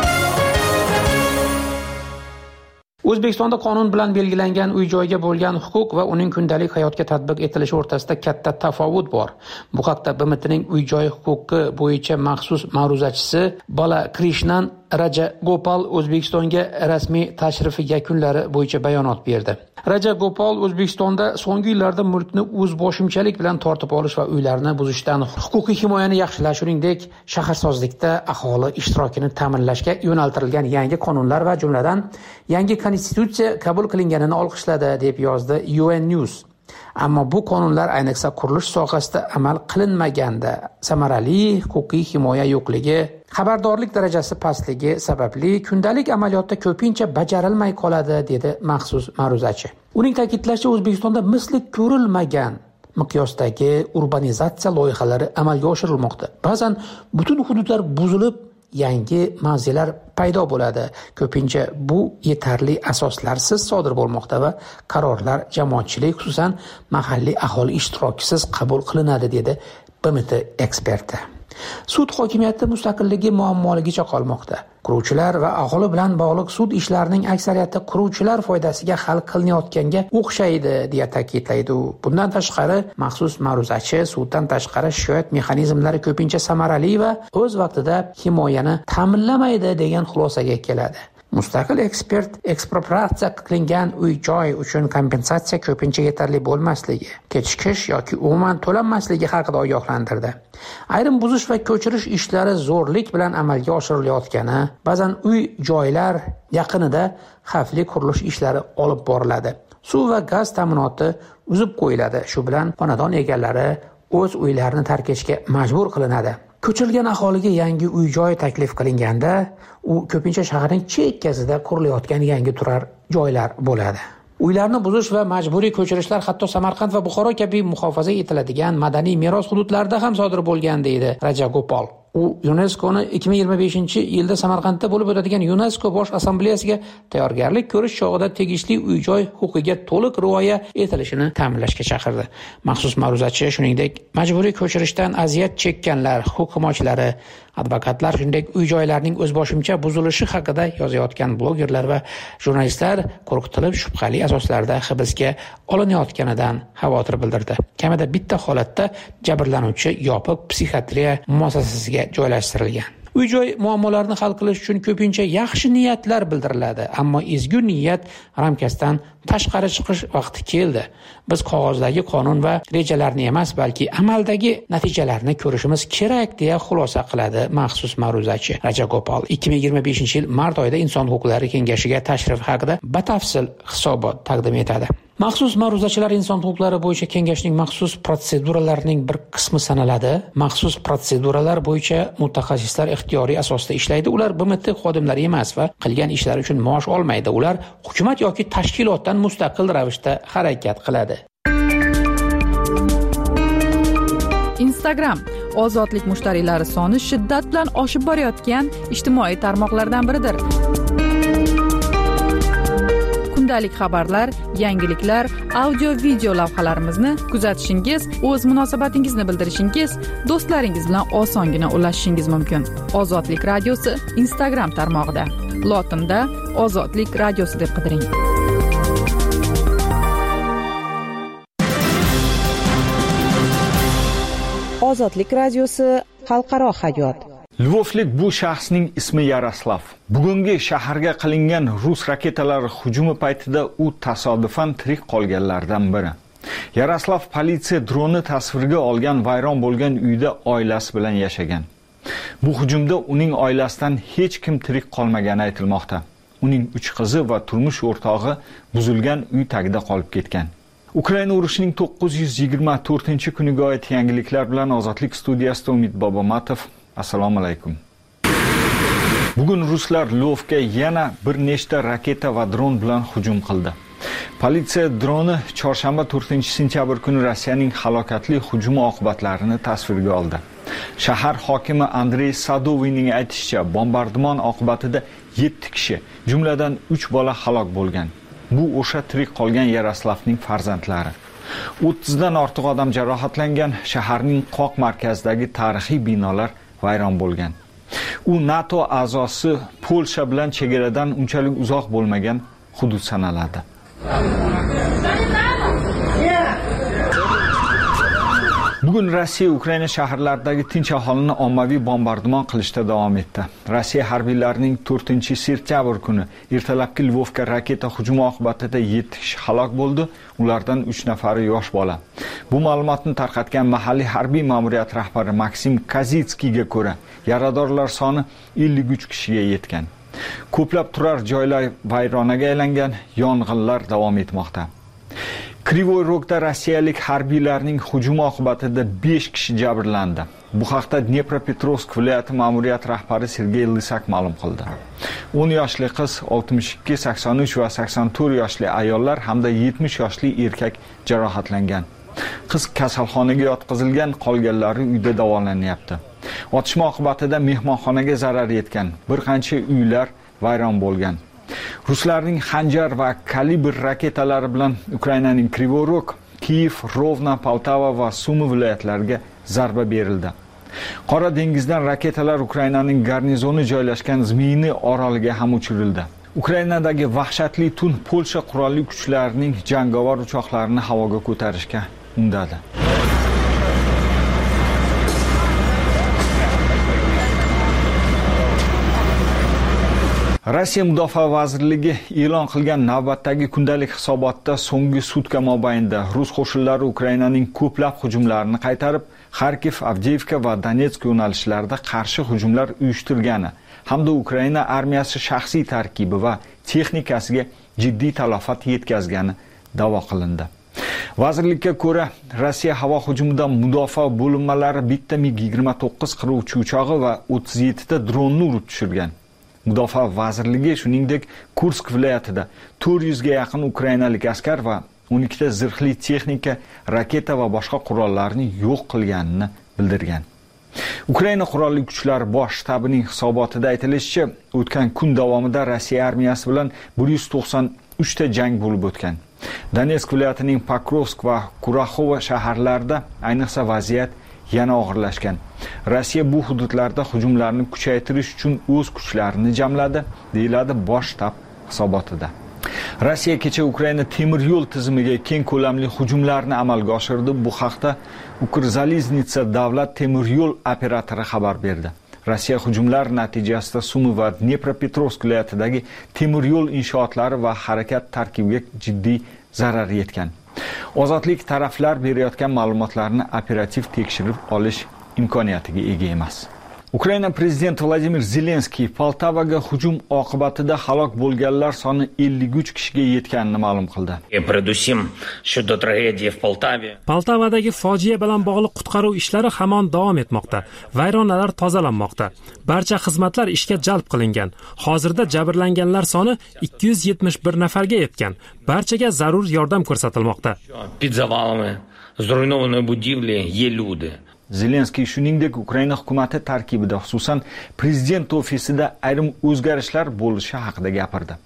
O'zbekistonda qonun bilan belgilangan uy-joyga bo'lgan huquq va uning kundalik hayotga tatbiq etilishi o'rtasida katta tafovut bor. Bu haqda B M Tning uy-joy huquqi bo'yicha maxsus ma'ruzachisi Bala Krishnan Raja Gopal O'zbekistonga rasmiy tashrifi yakunlari bo'yicha bayonot berdi. Raja Gopal O'zbekistonda so'nggi yillarda mulkni o'zboshimchalik bilan tortib olish va uylarni buzishdan huquqiy himoyani yaxshilash, shuningdek, shaharsozlikda aholi ishtirokini ta'minlashga yo'naltirilgan yangi qonunlar va jumladan yangi konstitutsiya qabul qilinganini olqishladi, deb yozdi U N News. Ammo bu qonunlar ayniqsa qurilish sohasida amal qilinmaganda samarali huquqiy himoya yo'qligi, xabardorlik darajasi pastligi sababli kundalik amaliyotda ko'pincha bajarilmay qoladi, dedi maxsus ma'ruzachi. Uning ta'kidlashicha, O'zbekistonda misli ko'rilmagan miqyosdagi urbanizatsiya loyihalari amalga oshirilmoqda. Ba'zan butun hududlar buzilib, yangi mavzelar paydo bo'ladi. Ko'pincha bu yetarli asoslarsiz sodir bo'lmoqda va qarorlar jamoatchilik, xususan mahalliy aholi ishtirokisiz qabul qilinadi, dedi B M T eksperti. Sud hokimiyati mustaqilligi muammoligicha qolmoqda. Quruvchilar va aholi bilan bog'liq sud ishlarining aksariyati quruvchilar foydasiga hal qilinayotganga o'xshaydi, deya ta'kidlaydi u. Bundan tashqari, maxsus ma'ruzachi suddan tashqari shikoyat mexanizmlari ko'pincha samarali va o'z vaqtida himoyani ta'minlamaydi, degan xulosaga keladi. Mustaqil ekspert ekspropriatsiya qilingan uy-joy uchun kompensatsiya ko'pincha yetarli bo'lmasligi, kechikish yoki umuman to'lanmasligi haqida ogohlantirdi. Ayrim buzish va ko'chirish ishlari zo'rlik bilan amalga oshirilayotgani, ba'zan uy-joylar yaqinida xavfli qurilish ishlari olib boriladi. Suv va gaz ta'minoti uzib qo'yiladi. Shu bilan xonadon egalari o'z uylarini tark etishga majbur qilinadi. Ko'chirilgan aholiga yangi uy-joy taklif qilinganda, u ko'pincha shaharning chekkasida qurilayotgan yangi turar joylar bo'ladi. Uylarni buzish va majburiy ko'chirishlar hatto Samarqand va Buxoro kabi muhofaza etiladigan madaniy meros hududlarida ham sodir bo'lgan, deydi Raja Gopal. U UNESCO'ni ikki ming yigirma beshinchi yilda Samarqandda bo'lib o'tadigan UNESCO bosh assambleyasiga tayyorgarlik ko'rish chog'ida tegishli uy-joy huquqiga to'liq rioya etilishini ta'minlashga chaqirdi. Maxsus ma'ruzachi shuningdek majburiy ko'chirishdan aziyat chekkanlar, huquq himoyachilari, advokatlar, shuningdek uy-joylarning o'zboshimcha buzilishi haqida yozayotgan blogerlar va jurnalistlar qo'rqitilib shubhali asoslarda hibsga olinayotganidan xavotir bildirdi. Kamida bitta holatda jabrlanuvchi yopiq psixiatriya muassasasiga joylashtirilgan. Uy-joy muammolarini hal qilish uchun ko'pincha yaxshi niyatlar bildiriladi, ammo ezgu niyat ramkasidan tashqari chiqish vaqti keldi. Biz qog'ozdagi qonun va rejalarni emas, balki amaldagi natijalarni ko'rishimiz kerak, deya xulosa qiladi maxsus ma'ruzachi Raja Gopal. ikki ming yigirma beshinchi yil mart oyida Inson huquqlari kengashiga tashrif haqida batafsil hisobot taqdim etadi. Maxsus ma'ruzachilar inson huquqlari bo'yicha kengashning maxsus protseduralarining bir qismi sanaladi. Maxsus protseduralar bo'yicha mutaxassislar ixtiyoriy asosda ishlaydi. Ular B M T xodimlari emas va qilgan ishlari uchun maosh olmaydi. Ular hukumat yoki tashkilotdan mustaqil ravishda harakat qiladi. Instagram ozodlik mushtariylari soni shiddat bilan oshib borayotgan ijtimoiy tarmoqlardan biridir. kundalik xabarlar, yangiliklar, audio video lavhalarimizni kuzatishingiz, o'z munosabatingizni bildirishingiz, do'stlaringiz bilan osongina ulashishingiz mumkin. Ozodlik radiosi Instagram tarmog'ida lotinda Ozodlik radiosi deb qidiring. Ozodlik radiosi xalqaro hayot. Lvovlik bu shaxsning ismi Yaroslav. Bugungi shaharga qilingan rus raketalari hujumi paytida u tasodifan tirik qolganlardan biri. Yaroslav politsiya droni tasvirga olgan vayron bo'lgan uyda oilasi bilan yashagan. Bu hujumda uning oilasidan hech kim tirik qolmagani aytilmoqda. Uning uch qizi va turmush o'rtog'i buzilgan uy tagida qolib ketgan. Ukraina urushining to'qqiz yuz yigirma to'rtinchi kuniga oid yangiliklar bilan Ozodlik studiyasida Umid Bobomatov. Assalomu alaykum. Bugun ruslar Lvovga yana bir nechta raketa va dron bilan hujum qildi. Politsiya droni chorshanba to'rtinchi sentyabr kuni Rossiyaning halokatli hujumi oqibatlarini tasvirga oldi. Shahar hokimi Andrey Sadoviyning aytishicha, bombardimon oqibatida yetti kishi, jumladan uch bola halok bo'lgan. Bu o'sha tirik qolgan Yaroslavning farzandlari. o'ttizdan ortiq odam jarohatlangan, shaharning qoq markazidagi tarixiy binolar vayron bo'lgan. U NATO a'zosi Polsha bilan chegaradan unchalik uzoq bo'lmagan hudud sanaladi. Bugun Rossiya Ukraina shaharlaridagi tinch aholini ommaviy bombardimon qilishda davom etdi. Rossiya harbiylarining to'rtinchi sentyabr kuni ertalabki Lvovga raketa hujumi oqibatida yetti kishi halok bo'ldi, ulardan uch nafari yosh bola. Bu ma'lumotni tarqatgan mahalliy harbiy ma'muriyat rahbari Maksim Kazitskiyga ko'ra, yaradorlar soni ellik uch kishiga yetgan. Ko'plab turar joylar vayronaga aylangan, yong'inlar davom etmoqda. Krivoy Rogda rossiyalik harbiylarning hujumi oqibatida besh kishi jabrlandi. Bu haqda Dnepropetrovsk viloyati ma'muriyat rahbari Sergey Lysak ma'lum qildi. o'n yoshli qiz, oltmish ikki, sakson uch va sakson to'rt yoshli ayollar hamda yetmish yoshli erkak jarohatlangan. Qiz kasalxonaga yotqizilgan, qolganlari uyda davolanyapti. Otishma oqibatida mehmonxonaga zarar yetgan, bir qancha uylar vayron bo'lgan. Ruslarning Xanjar va Kalibr raketalari bilan Ukrainaning Krivoy Rog, Kiev, Rovna, Poltava va Sumi viloyatlariga zarba berildi. Qora dengizdan raketalar Ukrainaning garnizoni joylashgan Zmiyni oroliga ham uchirildi. Ukrainadagi vahshatli tun Polsha qurolli kuchlarining jangovar uchoqlarini havoga ko'tarishga undadi. Rossiya Mudofaa vazirligi e'lon qilgan navbatdagi kundalik hisobotda so'nggi sutka mobaynida rus qo'shinlari Ukrainaning ko'plab hujumlarini qaytarib, Kharkiv, Avdiivka va Donetsk yo'nalishlarida qarshi hujumlar uyushtirgani hamda Ukraina armiyasi shaxsiy tarkibi va texnikasiga jiddiy talafot yetkazgani da'vo qilindi. Vazirlikka ko'ra, Rossiya havo hujumidan mudofaa bo'linmalari bitta mig yigirma to'qqiz qiruvchi uchog'i va o'ttiz yetti ta dronni urib tushirgan. Mudofaa vazirligi shuningdek Kursk viloyatida to'rt yuz ga yaqin ukrainalik askar va o'n ikki ta zirhli texnika, raketa va boshqa qurollarni yo'q qilganini bildirgan. Ukraina qurolli kuchlari bosh shtabining hisobotida aytilishicha, o'tgan kun davomida Rossiya armiyasi bilan bir yuz to'qson uch ta jang bo'lib o'tgan. Donetsk viloyatining Pokrovsk va Kuraxova shaharlarida ayniqsa vaziyat yana og'irlashgan. Rossiya bu hududlarda hujumlarni kuchaytirish uchun o'z kuchlarini jamladi, deyiladi bosh shtab hisobotida. Rossiya kecha Ukraina temir yo'l tizimiga keng ko'lamli hujumlarni amalga oshirdi. Bu haqda Ukrzaliznytsa davlat temir yo'l operatori xabar berdi. Rossiya hujumlar natijasida Sumi va Dnepropetrovsk viloyatidagi temir yo'l inshootlari va harakat tarkibiga jiddiy zarar yetgan. Ozodlik taraflar berayotgan ma'lumotlarni operativ tekshirib olish imkoniyatiga ega emas. Ukraina prezidenti Vladimir Zelenskiy Poltavaga hujum oqibatida halok bo'lganlar soni ellik uch kishiga yetganini ma'lum qildi. Poltavadagi fojia bilan bog'liq qutqaruv ishlari hamon davom etmoqda. Vayronalar tozalanmoqda. Barcha xizmatlar ishga jalb qilingan. Hozirda jabrlanganlar soni ikki yuz yetmish bir nafarga yetgan. Barchaga zarur yordam ko'rsatilmoqda. Zelenskiy shuningdek Ukraina hukumati tarkibida, xususan prezident ofisida ayrim o'zgarishlar bo'lishi haqida gapirdi.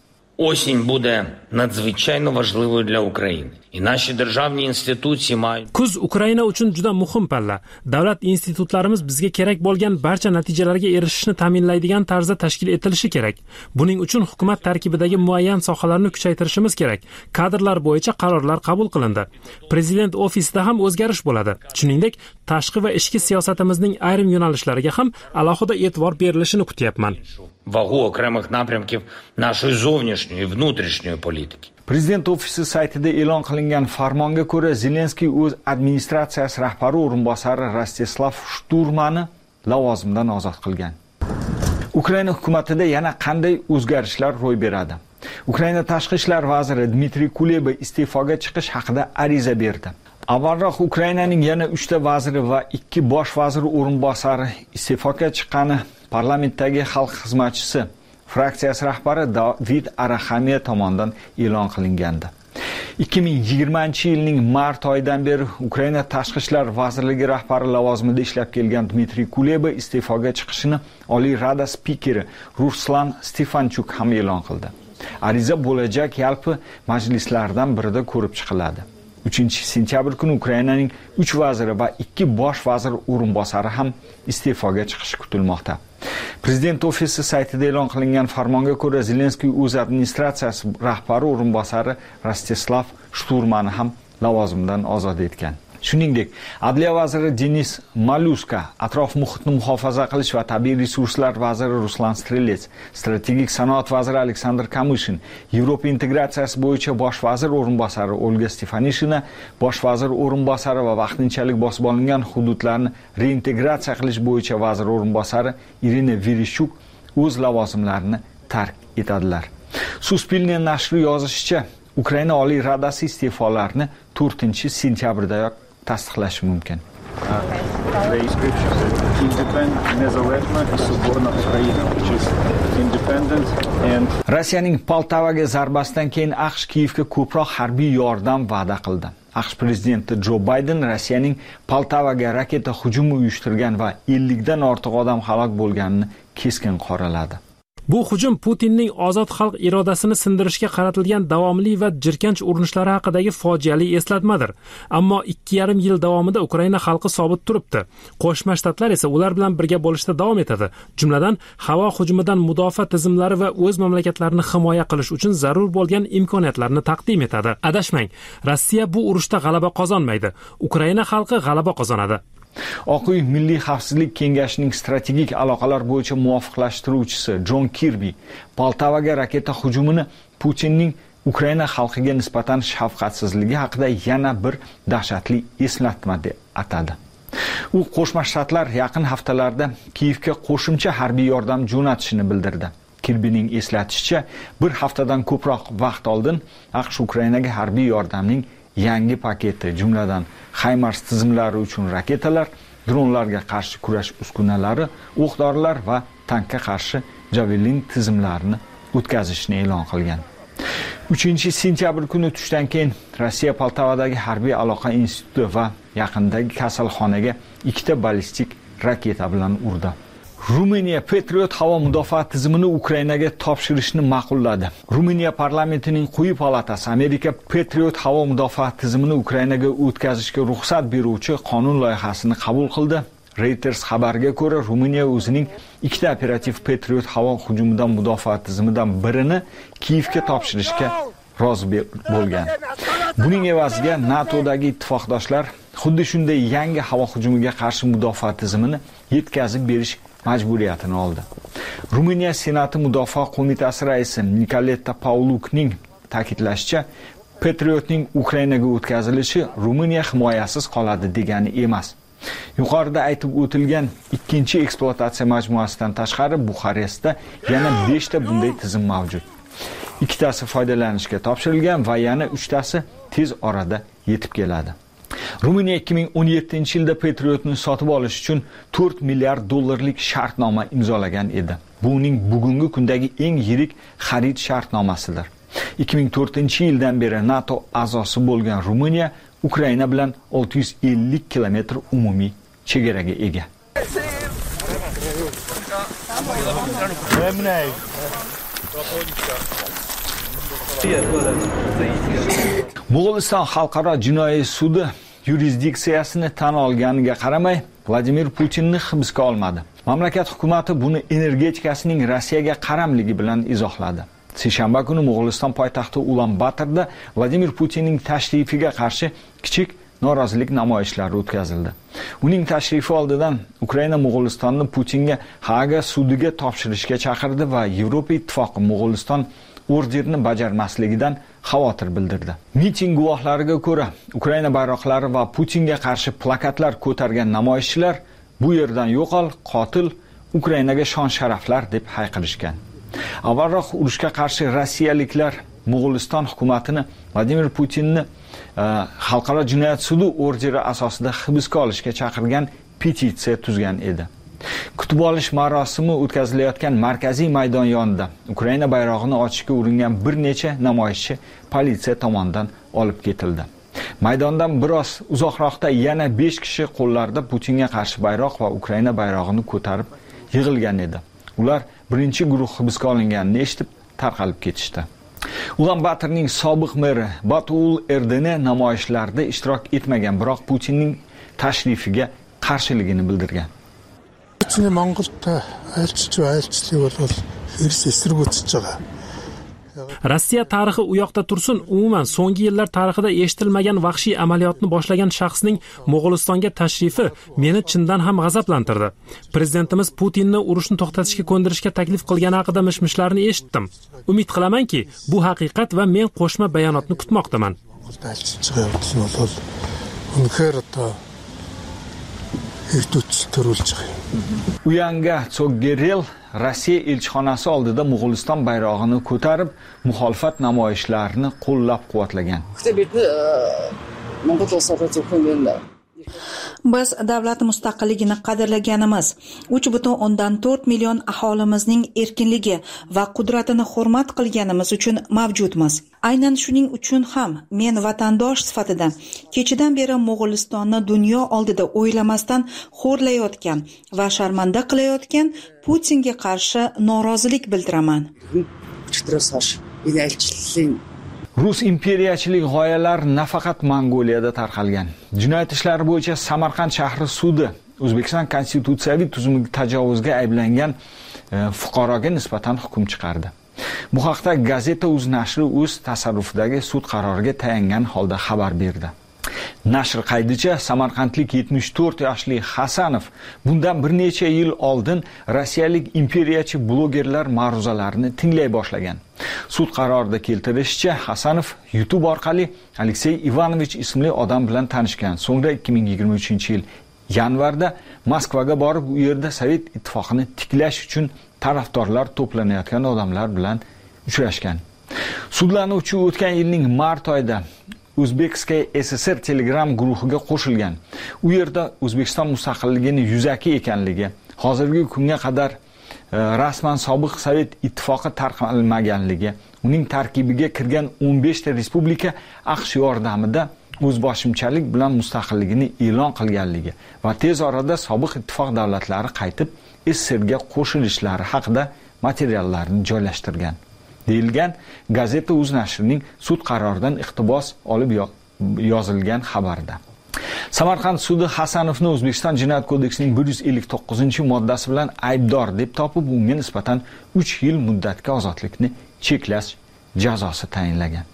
Осінь буде надзвичайно важливою для України. І наші державні інституції мають... Kuz Ukraina uchun juda muhim palla. Davlat institutlarimiz bizga kerak bo'lgan barcha natijalarga erishishni ta'minlaydigan tarzda tashkil etilishi kerak. Buning uchun hukumat tarkibidagi muayyan sohalarni kuchaytirishimiz kerak. Kadrlar bo'yicha qarorlar qabul qilindi. Prezident ofisida ham o'zgarish bo'ladi. Shuningdek, tashqi va ichki siyosatimizning ayrim yo'nalishlariga ham alohida e'tibor berilishini kutyapman. Вагу окремих напрямків нашої зовнішньої і внутрішньої політики. Prezident ofisi saytida e'lon qilingan farmonga ko'ra, Zelenskiy o'z administratsiyasi rahbari o'rinbosari Rostislav Shturmani lavozimidan ozod qilgan. Ukraina hukumatida yana qanday o'zgarishlar ro'y beradi? Ukraina tashqi ishlar vaziri Dmitriy Kuleba iste'foga chiqish haqida ariza berdi. Avvalroq Ukrainaning yana uchta vaziri va ikki bosh vazir o'rinbosari iste'foga chiqqani parlamentdagi xalq xizmatchisi fraksiyasi rahbari David Araxamiya tomonidan e'lon qilingandi. ikki ming yigirmanchi yilning mart oyidan beri Ukraina tashqi ishlar vazirligi rahbari lavozimida ishlab kelgan Dmitriy Kuleba iste'foga chiqishini Oliy Rada spikeri Ruslan Stefanchuk ham e'lon qildi. Ariza bo'lajak yalpi majlislardan birida ko'rib chiqiladi. uchinchi sentyabr kuni Ukrainaning uch vaziri va ikki bosh vazir o'rinbosari ham iste'foga chiqishi kutilmoqda. Prezident ofisi saytida e'lon qilingan farmonga ko'ra, Zelenskiy o'z administratsiyasi rahbari o'rinbosari Rostislav Shturmani ham lavozimidan ozod etgan. Shuningdek, Adliya vaziri Denis Maluska, atrof muhitni muhofaza qilish va tabiiy resurslar vaziri Ruslan Strelets, strategik sanoat vaziri Aleksandr Kamyshin, Yevropa integratsiyasi bo'yicha bosh vazir o'rinbosari Olga Stefanishina, bosh vazir o'rinbosari va vaqtinchalik bosib olingan hududlarni reintegratsiya qilish bo'yicha vazir o'rinbosari Irina Vereshchuk o'z lavozimlarini tark etadilar. Suspilniya nashri yozishicha, Ukraina Oliy Radasi iste'folarni to'rtinchi sentyabrdayoq tasdiqlashi mumkin. Rossiyaning Poltavaga zarbasidan keyin AQSh Kiyevga ko'proq harbiy yordam va'da qildi. AQSh prezidenti Jo Bayden Rossiyaning Poltavaga raketa hujumi uyushtirgan va ellikdan ortiq odam halok bo'lganini keskin qoraladi. Bu hujum Putinning ozod xalq irodasini sindirishga qaratilgan davomli va jirkanch urinishlari haqidagi fojiali eslatmadir. Ammo ikki yarim yil davomida Ukraina xalqi sobit turibdi. Qo'shma Shtatlar esa ular bilan birga bo'lishda davom etadi. Jumladan, havo hujumidan mudofaa tizimlari va o'z mamlakatlarini himoya qilish uchun zarur bo'lgan imkoniyatlarni taqdim etadi. Adashmang, Rossiya bu urushda g'alaba qozonmaydi. Ukraina xalqi g'alaba qozonadi. Oq uy Milliy xavfsizlik kengashining strategik aloqalar bo'yicha muvofiqlashtiruvchisi Jon Kirbi Poltavaga raketa hujumini Putinning Ukraina xalqiga nisbatan shafqatsizligi haqida yana bir dahshatli eslatma deb atadi. U Qo'shma Shtatlar yaqin haftalarda Kiyevga qo'shimcha harbiy yordam jo'natishini bildirdi. Kirbining eslatishicha, bir haftadan ko'proq vaqt oldin AQSh Ukrainaga harbiy yordamning yangi paketi, jumladan HIMARS tizimlari uchun raketalar, dronlarga qarshi kurash uskunalari, o'q-dorilar va tankga qarshi Javelin tizimlarini o'tkazishni e'lon qilgan. uchinchi sentyabr kuni tushdan keyin Rossiya Poltavadagi harbiy aloqa instituti va yaqindagi kasalxonaga ikkita ballistik raketa bilan urdi. Ruminiya Patriot havo mudofaa tizimini Ukrainaga topshirishni ma'qulladi. Ruminiya parlamentining quyi palatasi Amerika Patriot havo mudofaa tizimini Ukrainaga o'tkazishga ruxsat beruvchi qonun loyihasini qabul qildi. Reuters xabariga ko'ra, Ruminiya o'zining ikkita operativ Patriot havo hujumidan mudofaa tizimidan birini Kiyevga topshirishga rozi bo'lgan. Buning evaziga NATOdagi ittifoqdoshlar xuddi shunday yangi havo hujumiga qarshi mudofaa tizimini yetkazib berish majburiyatini oldi. Ruminiya Senati Mudofaa qo'mitasi raisi Nikoletta Paulukning ta'kidlashicha, Patriotning Ukrainaga o'tkazilishi Ruminiya himoyasiz qoladi degani emas. Yuqorida aytib o'tilgan ikkinchi ekspluatatsiya majmuasidan tashqari Buxarestda yana besh ta bunday tizim mavjud. Ikkitasi foydalanishga topshirilgan va yana uchtasi tez orada yetib keladi. Ruminiya ikki ming o'n yettinchi yilda Patriotni sotib olish uchun to'rt milliard dollarlik shartnoma imzolagan edi. Bu uning bugungi kundagi eng yirik xarid shartnomasidir. ikki ming to'rtinchi yildan beri NATO a'zosi bo'lgan Ruminiya Ukraina bilan olti yuz ellik kilometr umumiy chegaraga ega. Mo'g'uliston xalqaro jinoiy sudi yurisdiksiyasini tan olganiga qaramay Vladimir Putinni hibsga olmadi. Mamlakat hukumati buni energetikasining Rossiyaga qaramligi bilan izohladi. Seshanba kuni Mo'g'uliston poytaxti Ulan-Batorda Vladimir Putinning tashrifiga qarshi kichik norozilik namoyishlari o'tkazildi. Uning tashrifi oldidan Ukraina Mo'g'ulistonni Putinga Haga sudiga topshirishga chaqirdi va Yevropa Ittifoqi Mo'g'uliston orderini bajarmasligidan xavotir bildirdi. Miting guvohlariga ko'ra, Ukraina bayroqlari va Putinga qarshi plakatlar ko'targan namoyishchilar bu yerdan yo'qol, qotil, Ukrainaga shon sharaflar deb hayqirishgan. Avvalroq urushga qarshi rossiyaliklar Mo'g'uliston hukumatini Vladimir Putinni xalqaro jinoyat sudi orderi asosida hibsga olishga chaqirgan petitsiya tuzgan edi. Kutib olish marosimi o'tkazilayotgan markaziy maydon yonida Ukraina bayrog'ini ochishga uringan bir necha namoyishchi politsiya tomonidan olib ketildi. Maydondan biroz uzoqroqda yana besh kishi qo'llarida Putinga qarshi bayroq va Ukraina bayrog'ini ko'tarib yig'ilgan edi. Ular birinchi guruh hibsga olinganini eshitib tarqalib ketishdi. Ulan-Batorning sobiq meri Batul Erdene namoyishlarda ishtirok etmagan, biroq Putinning tashrifiga qarshiligini bildirgan. Putinning Monголда айлчилж айлчлыг бол хэрс эсэргүүцэж байгаа. Rossiya tarixi u yoqda tursin, umuman so'nggi yillar tarixida eshitilmagan vahshiy amaliyotni boshlagan shaxsning Mo'g'ulistonga tashrifi meni chindan ham g'azablantirdi. Prezidentimiz Putinni urushni to'xtatishga ko'ndirishga taklif qilgani haqida mish-mishlarni eshitdim. Umid qilamanki, bu haqiqat va men qo'shma bayonotni kutmoqdaman. Uyanga Tsoggerel Rossiya elchixonasi oldida Mo'g'uliston bayrog'ini ko'tarib, muxolifat namoyishlarini qo'llab-quvvatlagan. Biz davlat mustaqilligini qadrlaganimiz, uch butun o'ndan to'rt million aholimizning erkinligi va qudratini hurmat qilganimiz uchun mavjudmiz. Aynan shuning uchun ham men vatandosh sifatida kechidan beri Mo'g'ulistonni dunyo oldida o'ylamasdan xo'rlayotgan va sharmanda qilayotgan Putinga qarshi norozilik bildiraman. Rus imperiyachilik g'oyalari nafaqat Mongoliyada tarqalgan. Jinoyat ishlari bo'yicha Samarqand shahri sudi O'zbekiston konstitutsiyaviy tuzumiga tajovuzga ayblangan fuqaroga nisbatan hukm chiqardi. Bu haqda Gazeta.uz nashri o'z tasarrufidagi sud qaroriga tayangan holda xabar berdi. Nashr qaydicha Samarqandlik yetmish to'rt yoshli Hasanov bundan bir necha yil oldin rossiyalik imperiyachi blogerlar ma'ruzalarini tinglay boshlagan. Sud qarorida keltirishicha, Hasanov YouTube orqali Aleksey Ivanovich ismli odam bilan tanishgan. So'ngra ikki ming yigirma uchinchi yil yanvarda Moskvaga borib, u yerda Sovet ittifoqini tiklash uchun tarafdorlar to'planayotgan odamlar bilan uchrashgan. Sudlanuvchi o'tgan yilning mart oyida O'zbekskaya S S R Telegram guruhiga qo'shilgan. U yerda O'zbekiston mustaqilligini yuzaki ekanligi, hozirgi kunga qadar e, rasman sobiq Sovet ittifoqi tarqalmaganligi, uning tarkibiga kirgan o'n besh ta respublika AQSh yordamida o'zboshimchalik bilan mustaqilligini e'lon qilganligi va tez orada sobiq ittifoq davlatlari qaytib S S R ga qo'shilishlari haqida materiallarni joylashtirgan. deyilgan Gazeta.uz nashrining sud qaroridan iqtibos olib yozilgan xabarda. Samarqand sudi Hasanovni O'zbekiston Jinoyat kodeksining bir yuz ellik to'qqizinchi moddasi bilan aybdor deb topib, unga nisbatan uch yil muddatga ozodlikni cheklash jazosi tayinlagan.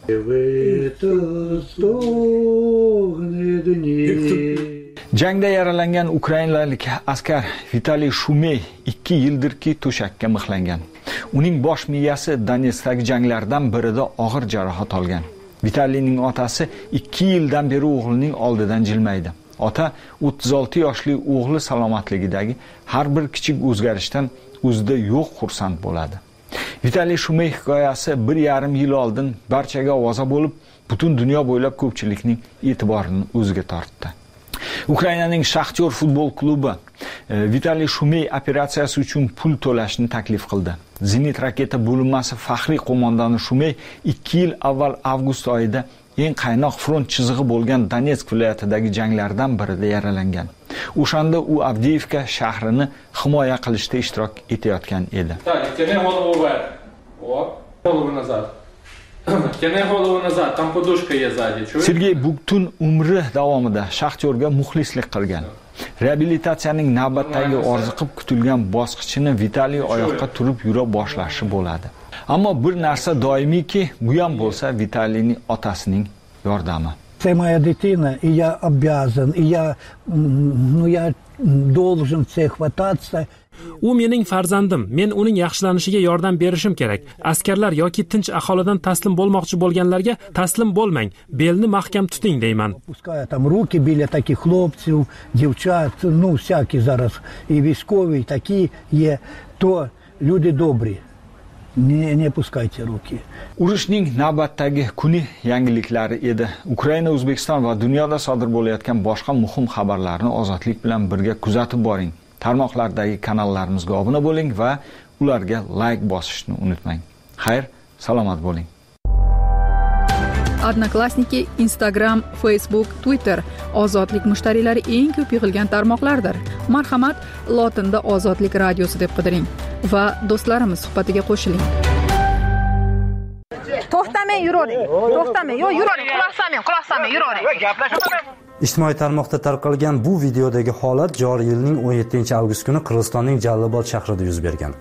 Jangda yaralangan ukrainalik askar Vitaliy Shumey ikki yildirki to'shakka mixlangan. Uning bosh miyasi Donetskdagi janglardan birida og'ir jarohat olgan. Vitaliyning otasi ikki yildan beri o'g'lining oldidan jilmaydi. Ota o'ttiz olti yoshli o'g'li salomatligidagi har bir kichik o'zgarishdan o'zida yo'q xursand bo'ladi. Vitaliy Shumey hikoyasi bir yarim yil oldin barchaga ovoza bo'lib, butun dunyo bo'ylab ko'pchilikning e'tiborini o'ziga tortdi. Ukrainaning Shaxtyor futbol klubi Vitaliy Shumey operatsiyasi uchun pul to'lashni taklif qildi. Zenit raketa bo'linmasi faxriy qo'mondoni Shumey ikki yil avval avgust oyida eng qaynoq front chizig'i bo'lgan Donetsk viloyatidagi janglardan birida yaralangan. O'shanda u Avdiivka shahrini himoya qilishda ishtirok etayotgan edi. Sergey butun umri davomida Shaxtyorga muxlislik qilgan. Reabilitatsiyaning navbatdagi orziqib kutilgan bosqichini Vitaliy oyoqqa turib yura boshlashi bo'ladi. Ammo bir narsa doimiyki, bu ham bo'lsa Vitaliyning otasining yordami. Это моя дитина, и я обязан, и я, ну, я должен всех хвататься. U mening farzandim. Men uning yaxshilanishiga yordam berishim kerak. Askarlar yoki tinch aholidan taslim bo'lmoqchi bo'lganlarga taslim bo'lmang. Belni mahkam tuting deyman. Пускай там руки біля таких хлопців, дівчат, ну, всякі зараз, і військові такі є, то люди добрі. Не, не пускайте руки. Urushning navbatdagi kuni yangiliklari edi. Ukraina, O'zbekiston va dunyoda sodir bo'layotgan boshqa muhim xabarlarni ozodlik bilan birga kuzatib boring. Tarmoqlardagi kanallarimizga obuna bo'ling va ularga like bosishni unutmang. Xayr, salomat bo'ling. Odnoklassniki, Instagram, Facebook, Twitter ozodlik mushtariylari eng ko'p yig'ilgan tarmoqlardir. Marhamat, lotinda Ozodlik radiosi deb qidiring va do'stlarimiz suhbatiga qo'shiling. To'xtamang, yuravering. To'xtamang, yo'q, yuravering. Quloq solmang, quloq solmang, yuravering. Ijtimoiy tarmoqda tarqalgan bu videodagi holat joriy yilning o'n yettinchi avgust kuni Qirg'izistonning Jallobod shahrida yuz bergan.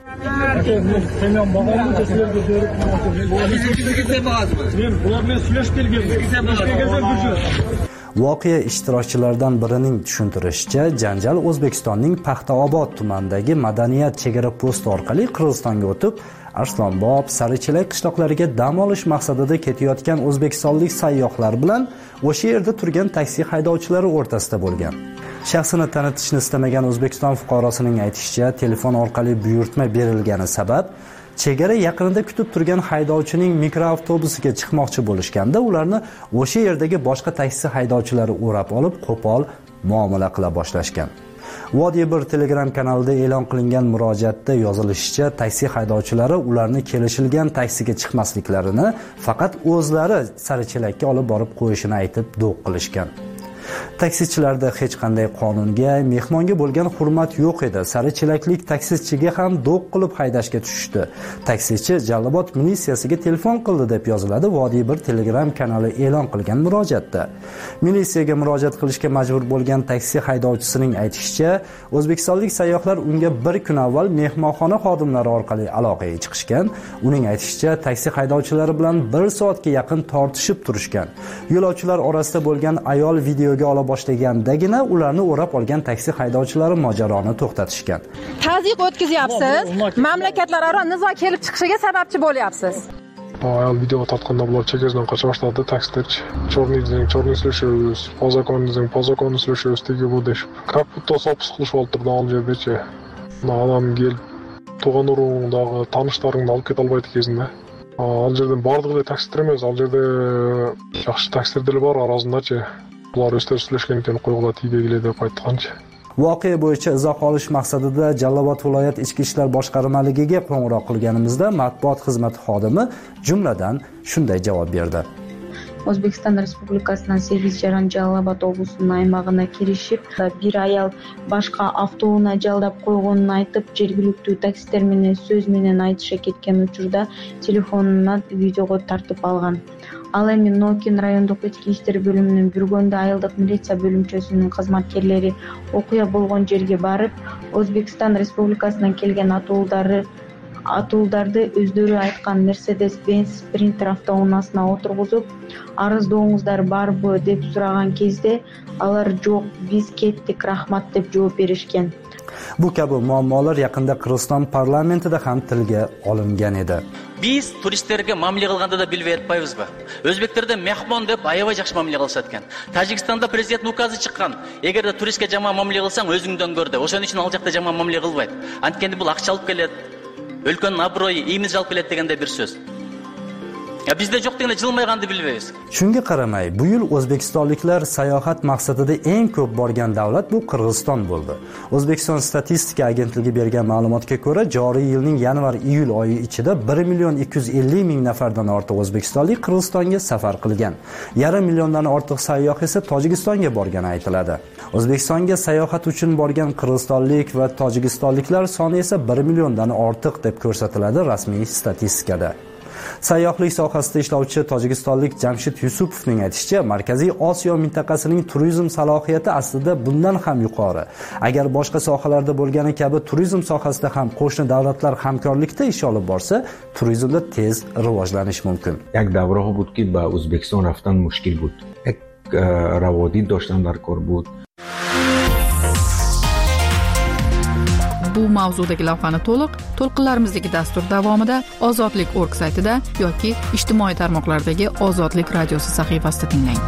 Voqea ishtirokchilaridan birining tushuntirishicha, janjal O'zbekistonning Paxtaobod tumanidagi madaniyat chegara posti orqali Qirg'izistonga o'tib, Arslonbob, Sarichelak qishloqlariga dam olish maqsadida ketayotgan o'zbekistonlik sayyohlar bilan o'sha yerda turgan taksi haydovchilari o'rtasida bo'lgan. Shaxsini tanitishni istamagan O'zbekiston fuqarosining aytishicha, telefon orqali buyurtma berilgani sabab chegara yaqinida kutib turgan haydovchining mikroavtobusiga chiqmoqchi bo'lishganda, ularni o'sha yerdagi boshqa taksi haydovchilari o'rab olib, qo'pol muomala qila boshlashgan. Vodiy bir Telegram kanalida e'lon qilingan murojaatda yozilishicha, taksi haydovchilari ularni kelishilgan taksiga chiqmasliklarini, faqat o'zlari Sarichelakka olib borib qo'yishini aytib do'q qilishgan. Taksichilarda hech qanday qonunga, mehmonga bo'lgan hurmat yo'q edi. Sarichelaklik taksichiga ham do'q qilib haydashga tushishdi. Taksichi Jallobod militsiyasiga telefon qildi deb yoziladi Vodiy bir Telegram kanali e'lon qilgan murojaatda. Militsiyaga murojaat qilishga majbur bo'lgan taksi haydovchisining aytishicha, o'zbekistonlik sayyohlar unga bir kun avval mehmonxona xodimlari orqali aloqaga chiqishgan. Uning aytishicha, taksi haydovchilari bilan bir soatga yaqin tortishib turishgan. Yo'lovchilar orasida bo'lgan ayol video ola boshlagandagina ularni o'rab olgan taksi haydovchilari mojaroni to'xtatishgan. Tazyiq o'tkazyapsiz, mamlakatlararo nizo kelib chiqishiga sababchi bo'lyapsiz. Ayol video tortganda bular chegaradan qocha boshladi, taksidachi. Chorniy deng, chorniy слушаюсь, по закону deng, по закону слушаюсь, tegi bu deb. Как будто sopis qilib oltirdi ol yerdachi. Adam kelib туган urug'ingdagi tanishlaringni olib keta olmaydi kezinde. Al yerdan bardığıda taksidir emas, al yerda yaxshi taksidirlar bor orasındachi. Ular o'zlari so'rashgandan qo'yg'ila tiydilar deb aytgancha. Voqea bo'yicha izoh olish maqsadida Jallobod viloyat ichki ishlar boshqarmaligiga qo'ng'iroq qilganimizda matbuot xizmati xodimi jumladan shunday javob berdi. O'zbekiston Respublikasining servis jaran Jallobod oblasining aymog'iga kirishib, bir ayol boshqa avtouni jaldab qo'yganini aytib, jергiluktu taksi termini so'z bilan aytisha ketgan uchurda telefonini videoga tartib olgan. Al endi Nokin rayondagi ichki ishlar bo'limining Burgonda ayollik militsiya bo'limchasining xizmatkorlari o'qiya bo'lgan yerga borib, O'zbekiston Respublikasidan kelgan ato'ldari atoldarni o'zlari aytgan Mercedes-Benz Sprinter avtounasına o'tirg'izib, "Arzdongizlar bormi?" deb so'ragan kezde, "Alar yo'q, biz ketdik, rahmat" deb javob berishgan. Bu kabi muammolar yaqinda Qirg'iziston parlamentida ham tilga olingan edi. Biz turistlarga mamla qilganda da bilib aytmaymiz-ku. O'zbeklarda mehmon deb ayava yaxshi mamla qilsatgan. Tojikistonda prezident ukazi chiqqan. Agarda turistga jama mamla qilsang, o'zingdan ko'rdi. O'shaning uchun al joqda jama mamla qilmaydi. Antkanda bu aqcha olib keladi. Өлкөнүн абройы, имидж алып келет дегенде bir сөз. Ya bizde yo'q deganda jilmayganды bilmaymiz. Shunga qaramay, bu yil o'zbekistonliklar sayohat maqsadida eng ko'p borgan davlat bu Qirg'iziston bo'ldi. O'zbekiston statistika agentligi bergan ma'lumotga ko'ra, joriy yilning yanvar-iyul oyi ichida bir million ikki yuz ellik ming nafardan ortiq o'zbekistonlik Qirg'izistonga safar qilgan. Yarim milliondan ortiq sayyoh esa Tojikistonga borgani aytiladi. O'zbekistonga sayohat uchun borgan qirg'izistonlik va tojikistonliklar soni esa bir milliondan ortiq deb ko'rsatiladi rasmiy statistikada. Sayyohlik sohasida ishlovchi tojikistonlik Jamshid Yusupovning aytishicha, Markaziy Osiyo mintaqasining turizm salohiyati aslida bundan ham yuqori. Agar boshqa sohalarda bo'lgani kabi turizm sohasida ham qo'shni davlatlar hamkorlikda ish olib borsa, turizmda tez rivojlanish mumkin. یک دوره ها بود که به ازبکستان رفتن مشکل بود. یک روادید داشتن در کار بود. Bu mavzudagi lavhani to'liq to'lqinlarimizdagi dastur davomida Ozodlik org saytida yoki ijtimoiy tarmoqlardagi Ozodlik radiosi sahifasida tinglang.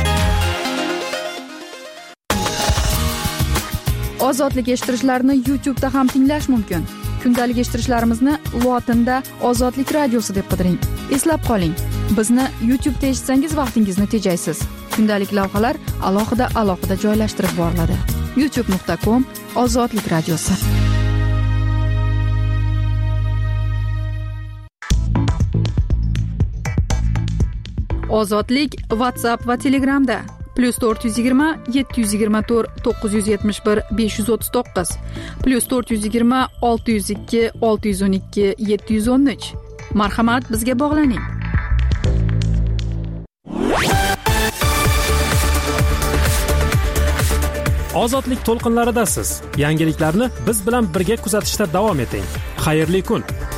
Ozodlik eshittirishlarni YouTube da ham tinglash mumkin. Kundalik eshittirishlarimizni lotinda Ozodlik radiosi deb qidiring. Eslab qoling, bizni YouTube da eshitsangiz vaqtingizni tejaysiz. Kundalik lavhalar alohida alohida joylashtirib boriladi. youtube nuqta com Ozodlik radiosi. Ozodlik WhatsApp va Telegramda plus to'rt yuz yigirma yetti yuz yigirma to'rt to'qqiz yuz yetmish bir besh yuz o'ttiz to'qqiz plus to'rt yuz yigirma olti yuz ikki olti yuz o'n ikki yetti yuz o'n uch. Marhamat, bizga bog'laning. Ozodlik to'lqinlaridasiz. Yangiliklarni biz bilan birga kuzatishda davom eting. Xayrli kun.